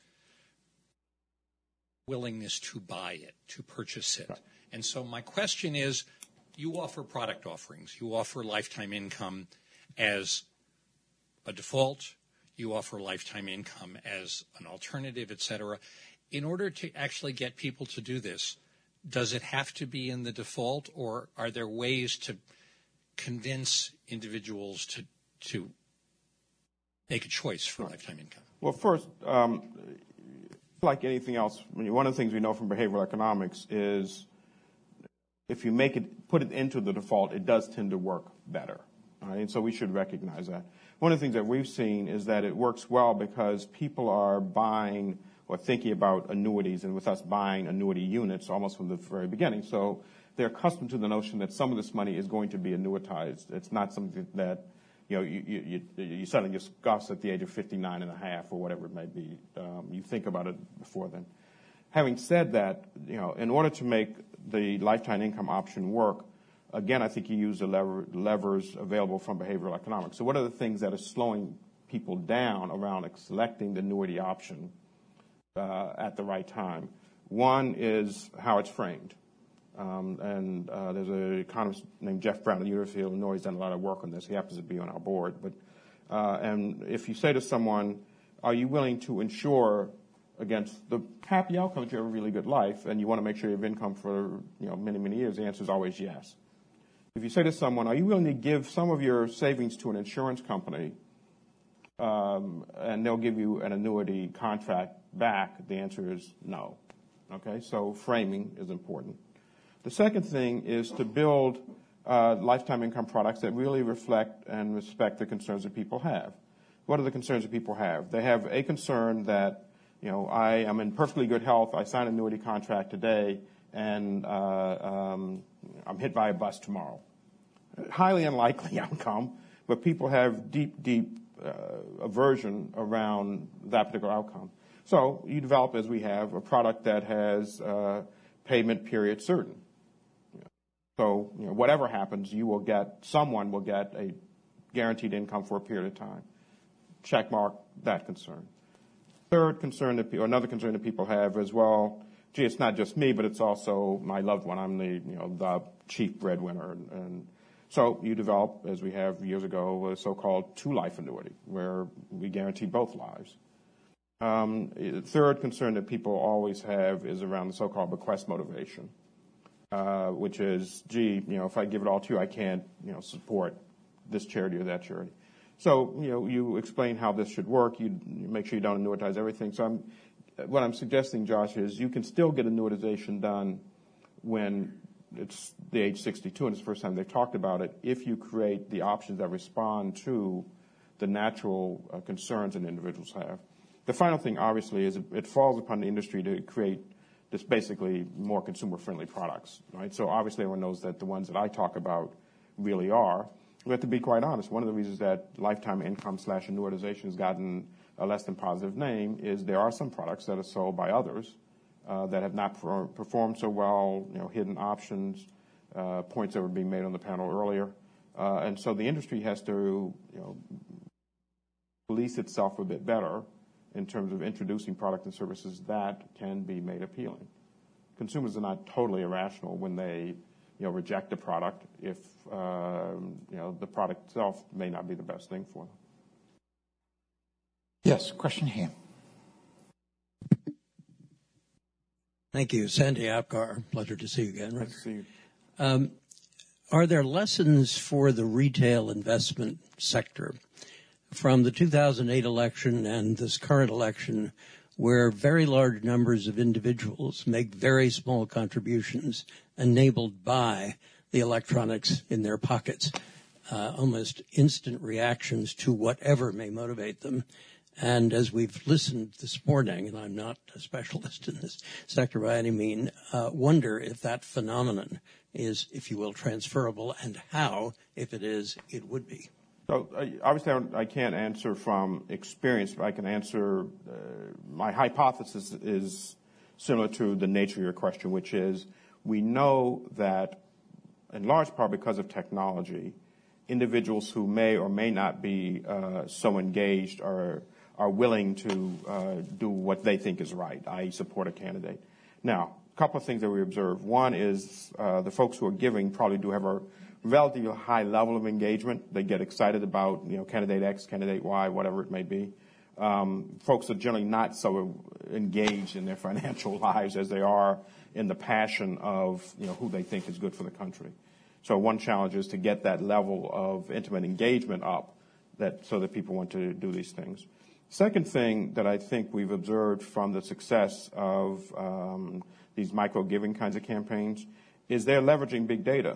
willingness to buy it, to purchase it. And so my question is, you offer product offerings. You offer lifetime income as a default. You offer lifetime income as an alternative, et cetera. In order to actually get people to do this, does it have to be in the default, or are there ways to convince individuals to to make a choice for lifetime income? Well, first, um, like anything else, one of the things we know from behavioral economics is if you make it, put it into the default, it does tend to work better. Right? And so we should recognize that. One of the things that we've seen is that it works well because people are buying or thinking about annuities, and with us buying annuity units almost from the very beginning. So they're accustomed to the notion that some of this money is going to be annuitized. It's not something that, you know, you, you, you, you suddenly discuss at the age of fifty-nine and a half or whatever it may be. Um, you think about it before then. Having said that, you know, in order to make the lifetime income option work, again, I think you use the lever, levers available from behavioral economics. So what are the things that are slowing people down around selecting the annuity option uh, at the right time? One is how it's framed. Um, and uh, there's an economist named Jeff Brown at the University of Illinois who's done a lot of work on this. He happens to be on our board. But uh, and if you say to someone, are you willing to insure against the happy outcome that you have a really good life and you want to make sure you have income for, you know, many, many years, the answer is always yes. If you say to someone, are you willing to give some of your savings to an insurance company um, and they'll give you an annuity contract back, the answer is no. Okay, so framing is important. The second thing is to build uh, lifetime income products that really reflect and respect the concerns that people have. What are the concerns that people have? They have a concern that, you know, I am in perfectly good health, I sign an annuity contract today, and uh, um, I'm hit by a bus tomorrow. Highly unlikely outcome, but people have deep, deep uh, aversion around that particular outcome. So you develop, as we have, a product that has uh, payment period certain. So you know, whatever happens, you will get, someone will get a guaranteed income for a period of time. Check mark that concern. Third concern that people, another concern that people have is, well, gee, it's not just me, but it's also my loved one. I'm the, you know, the chief breadwinner. And, and so you develop, as we have years ago, a so-called two-life annuity, where we guarantee both lives. Um, third concern that people always have is around the so-called bequest motivation, uh, which is, gee, you know, if I give it all to you, I can't, you know, support this charity or that charity. So, you know, you explain how this should work. You, you make sure you don't annuitize everything. So I'm, what I'm suggesting, Josh, is you can still get annuitization done when it's the age sixty-two and it's the first time they've talked about it, if you create the options that respond to the natural uh, concerns that individuals have. The final thing, obviously, is it, it falls upon the industry to create this basically more consumer-friendly products, right? So obviously everyone knows that the ones that I talk about really are. We have to be quite honest. One of the reasons that lifetime income slash annuitization has gotten a less than positive name is there are some products that are sold by others uh, that have not per- performed so well, you know, hidden options, uh, points that were being made on the panel earlier. Uh, and so the industry has to, you know, police itself a bit better in terms of introducing products and services that can be made appealing. Consumers are not totally irrational when they, you know, reject a product if, um, you know, the product itself may not be the best thing for them. Yes, question here. Thank you. Sandy Apgar. Pleasure to see you again. Nice to see you. Um, are there lessons for the retail investment sector from the two thousand eight election and this current election, where very large numbers of individuals make very small contributions enabled by the electronics in their pockets, uh, almost instant reactions to whatever may motivate them? And as we've listened this morning, and I'm not a specialist in this sector by any mean, uh, wonder if that phenomenon is, if you will, transferable, and how, if it is, it would be. So uh, obviously I, I can't answer from experience, but I can answer, uh, my hypothesis is similar to the nature of your question, which is we know that in large part because of technology, individuals who may or may not be uh, so engaged are, are willing to uh, do what they think is right, that is support a candidate. Now, a couple of things that we observe. One is uh, the folks who are giving probably do have a relatively high level of engagement. They get excited about, you know, candidate X, candidate Y, whatever it may be. Um, folks are generally not so engaged in their financial lives as they are in the passion of, you know, who they think is good for the country. So one challenge is to get that level of intimate engagement up that so that people want to do these things. Second thing that I think we've observed from the success of um, these micro-giving kinds of campaigns is they're leveraging big data.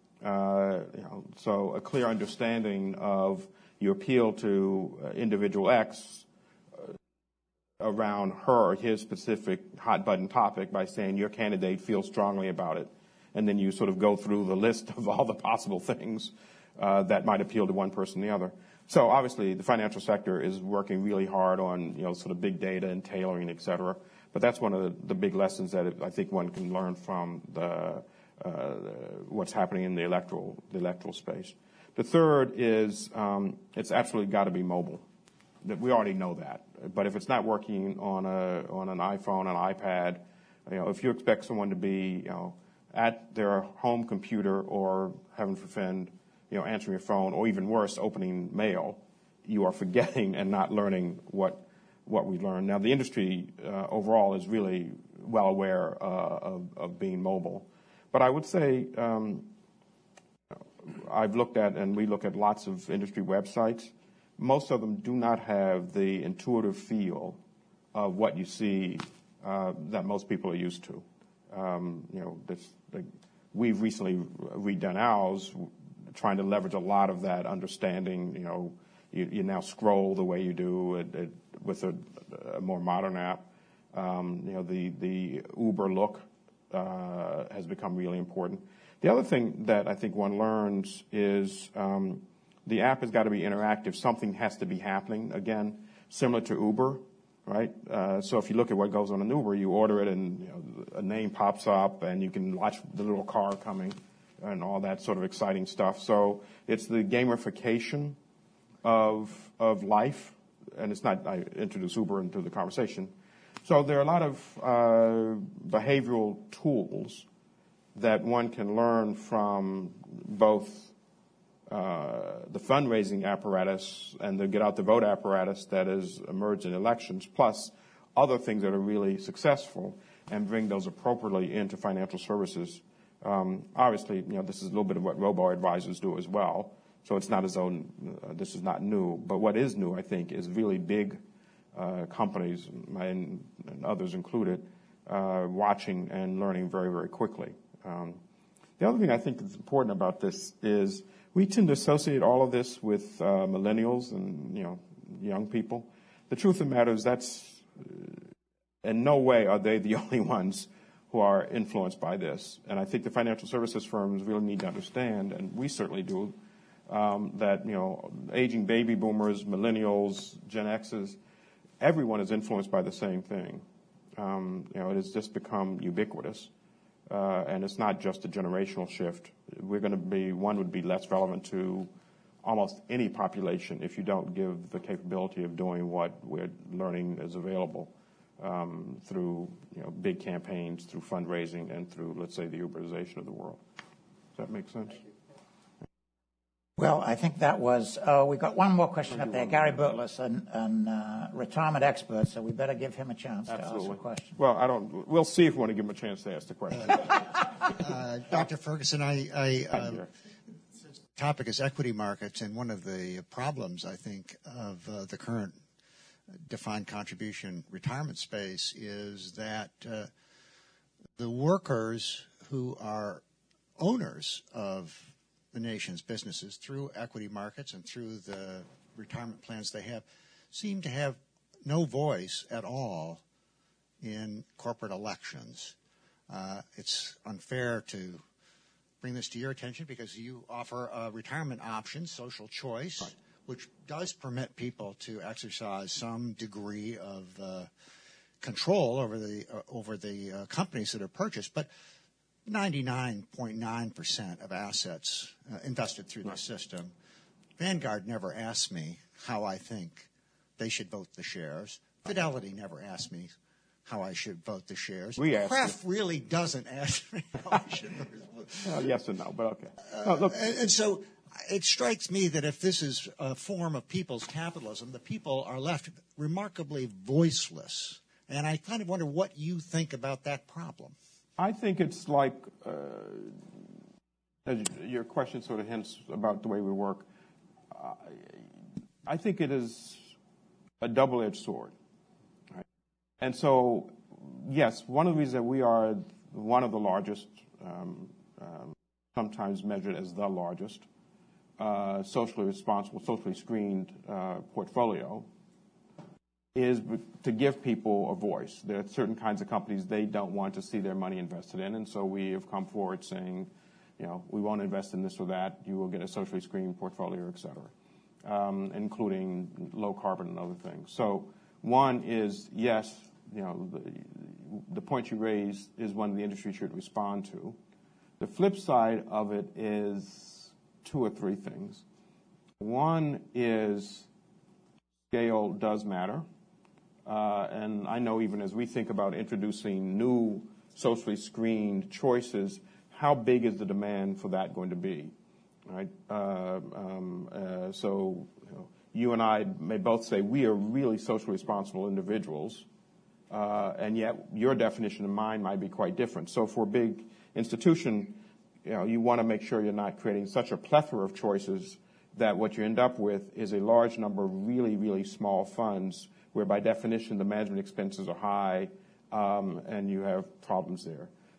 Uh, you know, so a clear understanding of you appeal to uh, individual X uh, around her or his specific hot button topic by saying your candidate feels strongly about it. And then you sort of go through the list of all the possible things uh, that might appeal to one person or the other. So obviously the financial sector is working really hard on, you know, sort of big data and tailoring, et cetera. But that's one of the, the big lessons that it, I think one can learn from the Uh, what's happening in the electoral the electoral space. The third is um, it's absolutely got to be mobile. That we already know that, but if it's not working on a on an iPhone, an iPad, you know, if you expect someone to be, you know, at their home computer or heaven forfend, you know, answering your phone or even worse, opening mail, you are forgetting and not learning what what we learned. Now the industry uh, overall is really well aware uh, of, of being mobile. But I would say um, I've looked at, and we look at lots of industry websites. Most of them do not have the intuitive feel of what you see uh, that most people are used to. Um, you know, this, the we've recently redone ours, trying to leverage a lot of that understanding. You know, you, you now scroll the way you do it, it, with a, a more modern app. Um, you know, the, the Uber look uh, has become really important. The other thing that I think one learns is um, the app has got to be interactive. Something has to be happening, again, similar to Uber, right? Uh, so if you look at what goes on in Uber, you order it and you know, a name pops up and you can watch the little car coming and all that sort of exciting stuff. So it's the gamification of, of life, and it's not, I introduced Uber into the conversation. So there are a lot of uh, behavioral tools that one can learn from both uh, the fundraising apparatus and the get out the vote apparatus that has emerged in elections, plus other things that are really successful, and bring those appropriately into financial services. Um, obviously, you know, this is a little bit of what robo-advisors do as well, so it's not as though uh, this is not new. But what is new, I think, is really big uh, companies, and, and others included, uh, watching and learning very, very quickly. Um, the other thing I think is important about this is we tend to associate all of this with uh, millennials and, you know, young people. The truth of the matter is that's uh, in no way are they the only ones who are influenced by this. And I think the financial services firms really need to understand, and we certainly do, um, that, you know, aging baby boomers, millennials, Gen X's, everyone is influenced by the same thing. Um, you know, it has just become ubiquitous. Uh, and it's not just a generational shift. We're going to be, one would be less relevant to almost any population if you don't give the capability of doing what we're learning is available um, through, you know, big campaigns, through fundraising, and through, let's say, the Uberization of the world. Does that make sense? Well, I think that was, oh, we've got one more question up there. Gary Butler, an, an uh, retirement expert, so we better give him a chance Absolutely. to ask a question. Well, I don't, we'll see if we want to give him a chance to ask the question. uh, Doctor Ferguson, I, I um, the topic is equity markets, and one of the problems, I think, of uh, the current defined contribution retirement space is that uh, the workers who are owners of the nation's businesses through equity markets and through the retirement plans they have seem to have no voice at all in corporate elections. Uh, it's unfair to bring this to your attention because you offer a retirement option, social choice, right, which does permit people to exercise some degree of uh, control over the uh, over the uh, companies that are purchased, but ninety-nine point nine percent of assets uh, invested through the system. Vanguard never asked me how I think they should vote the shares. Fidelity never asked me how I should vote the shares. We asked Kraft you. really doesn't ask me how I should vote. Well, yes and no, but okay. Uh, no, look. And, and so it strikes me that if this is a form of people's capitalism, the people are left remarkably voiceless. And I kind of wonder what you think about that problem. I think it's like, uh, as your question sort of hints about the way we work, uh, I think it is a double-edged sword. Right? And so, yes, one of the reasons that we are one of the largest, um, um, sometimes measured as the largest, uh, socially responsible, socially screened uh, portfolio, is to give people a voice. There are certain kinds of companies they don't want to see their money invested in, and so we have come forward saying, you know, we won't invest in this or that. You will get a socially screened portfolio, et cetera, um, including low carbon and other things. So one is, yes, you know, the, the point you raised is one the industry should respond to. The flip side of it is two or three things. One is scale does matter. Uh, and I know even as we think about introducing new socially screened choices, how big is the demand for that going to be, right? Uh, um, uh, so you know, you and I may both say we are really socially responsible individuals, uh, and yet your definition and mine might be quite different. So for a big institution, you know, you want to make sure you're not creating such a plethora of choices that what you end up with is a large number of really, really small funds where by definition the management expenses are high, um, and you have problems there.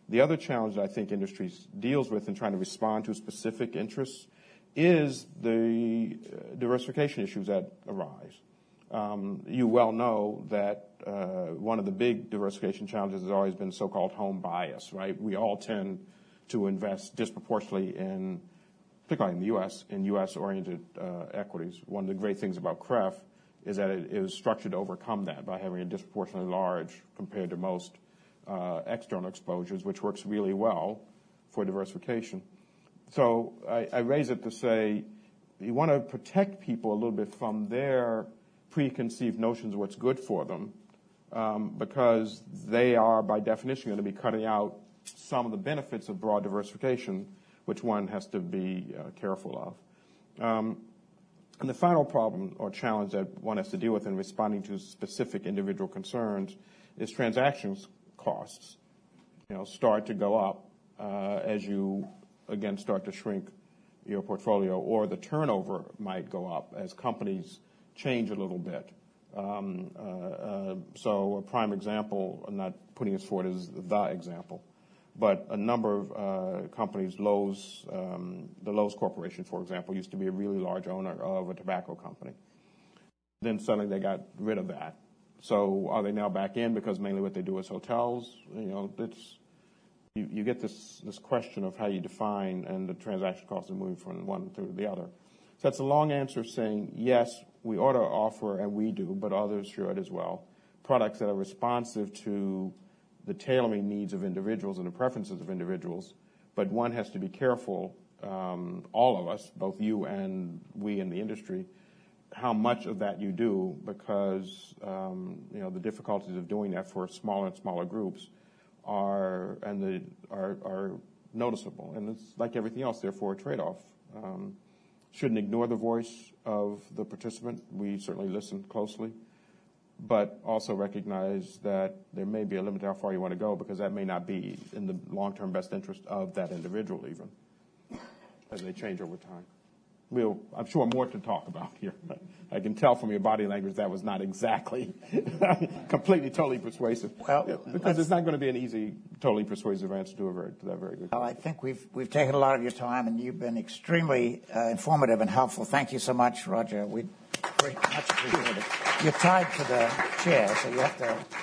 The other challenge that I think industry deals with in trying to respond to specific interests is the diversification issues that arise. Um, you well know that uh, one of the big diversification challenges has always been so-called home bias, right? We all tend to invest disproportionately in, particularly in the U S, in U S-oriented uh, equities. One of the great things about C R E F is that it is structured to overcome that by having a disproportionately large, compared to most, uh, external exposures, which works really well for diversification. So I, I raise it to say you want to protect people a little bit from their preconceived notions of what's good for them, um, because they are, by definition, going to be cutting out some of the benefits of broad diversification, which one has to be uh, careful of. Um, and the final problem or challenge that one has to deal with in responding to specific individual concerns is transactions costs, you know, start to go up uh, as you, again, start to shrink your portfolio, or the turnover might go up as companies change a little bit. Um, uh, uh, so a prime example, I'm not putting this forward as the example, but a number of uh, companies, Lowe's, um, the Lowe's Corporation, for example, used to be a really large owner of a tobacco company. Then suddenly they got rid of that. So are they now back in because mainly what they do is hotels? You know, it's, you, you get this, this question of how you define, and the transaction costs are moving from one to the other. So that's a long answer saying, yes, we ought to offer, and we do, but others should as well, products that are responsive to the tailoring needs of individuals and the preferences of individuals. But one has to be careful, um, all of us, both you and we in the industry, how much of that you do, because um, you know the difficulties of doing that for smaller and smaller groups are and the are, are noticeable. And it's like everything else, therefore a trade-off. Um, shouldn't ignore the voice of the participant. We certainly listen closely, but also recognize that there may be a limit to how far you want to go, because that may not be in the long-term best interest of that individual even, as they change over time. We'll, I'm sure more to talk about here. I can tell from your body language that was not exactly completely, totally persuasive. Well, because it's not going to be an easy, totally persuasive answer to, a very, to that very good question. Well, I think we've we've taken a lot of your time, and you've been extremely uh, informative and helpful. Thank you so much, Roger. We very much appreciate it. You're tied to the chair, so you have to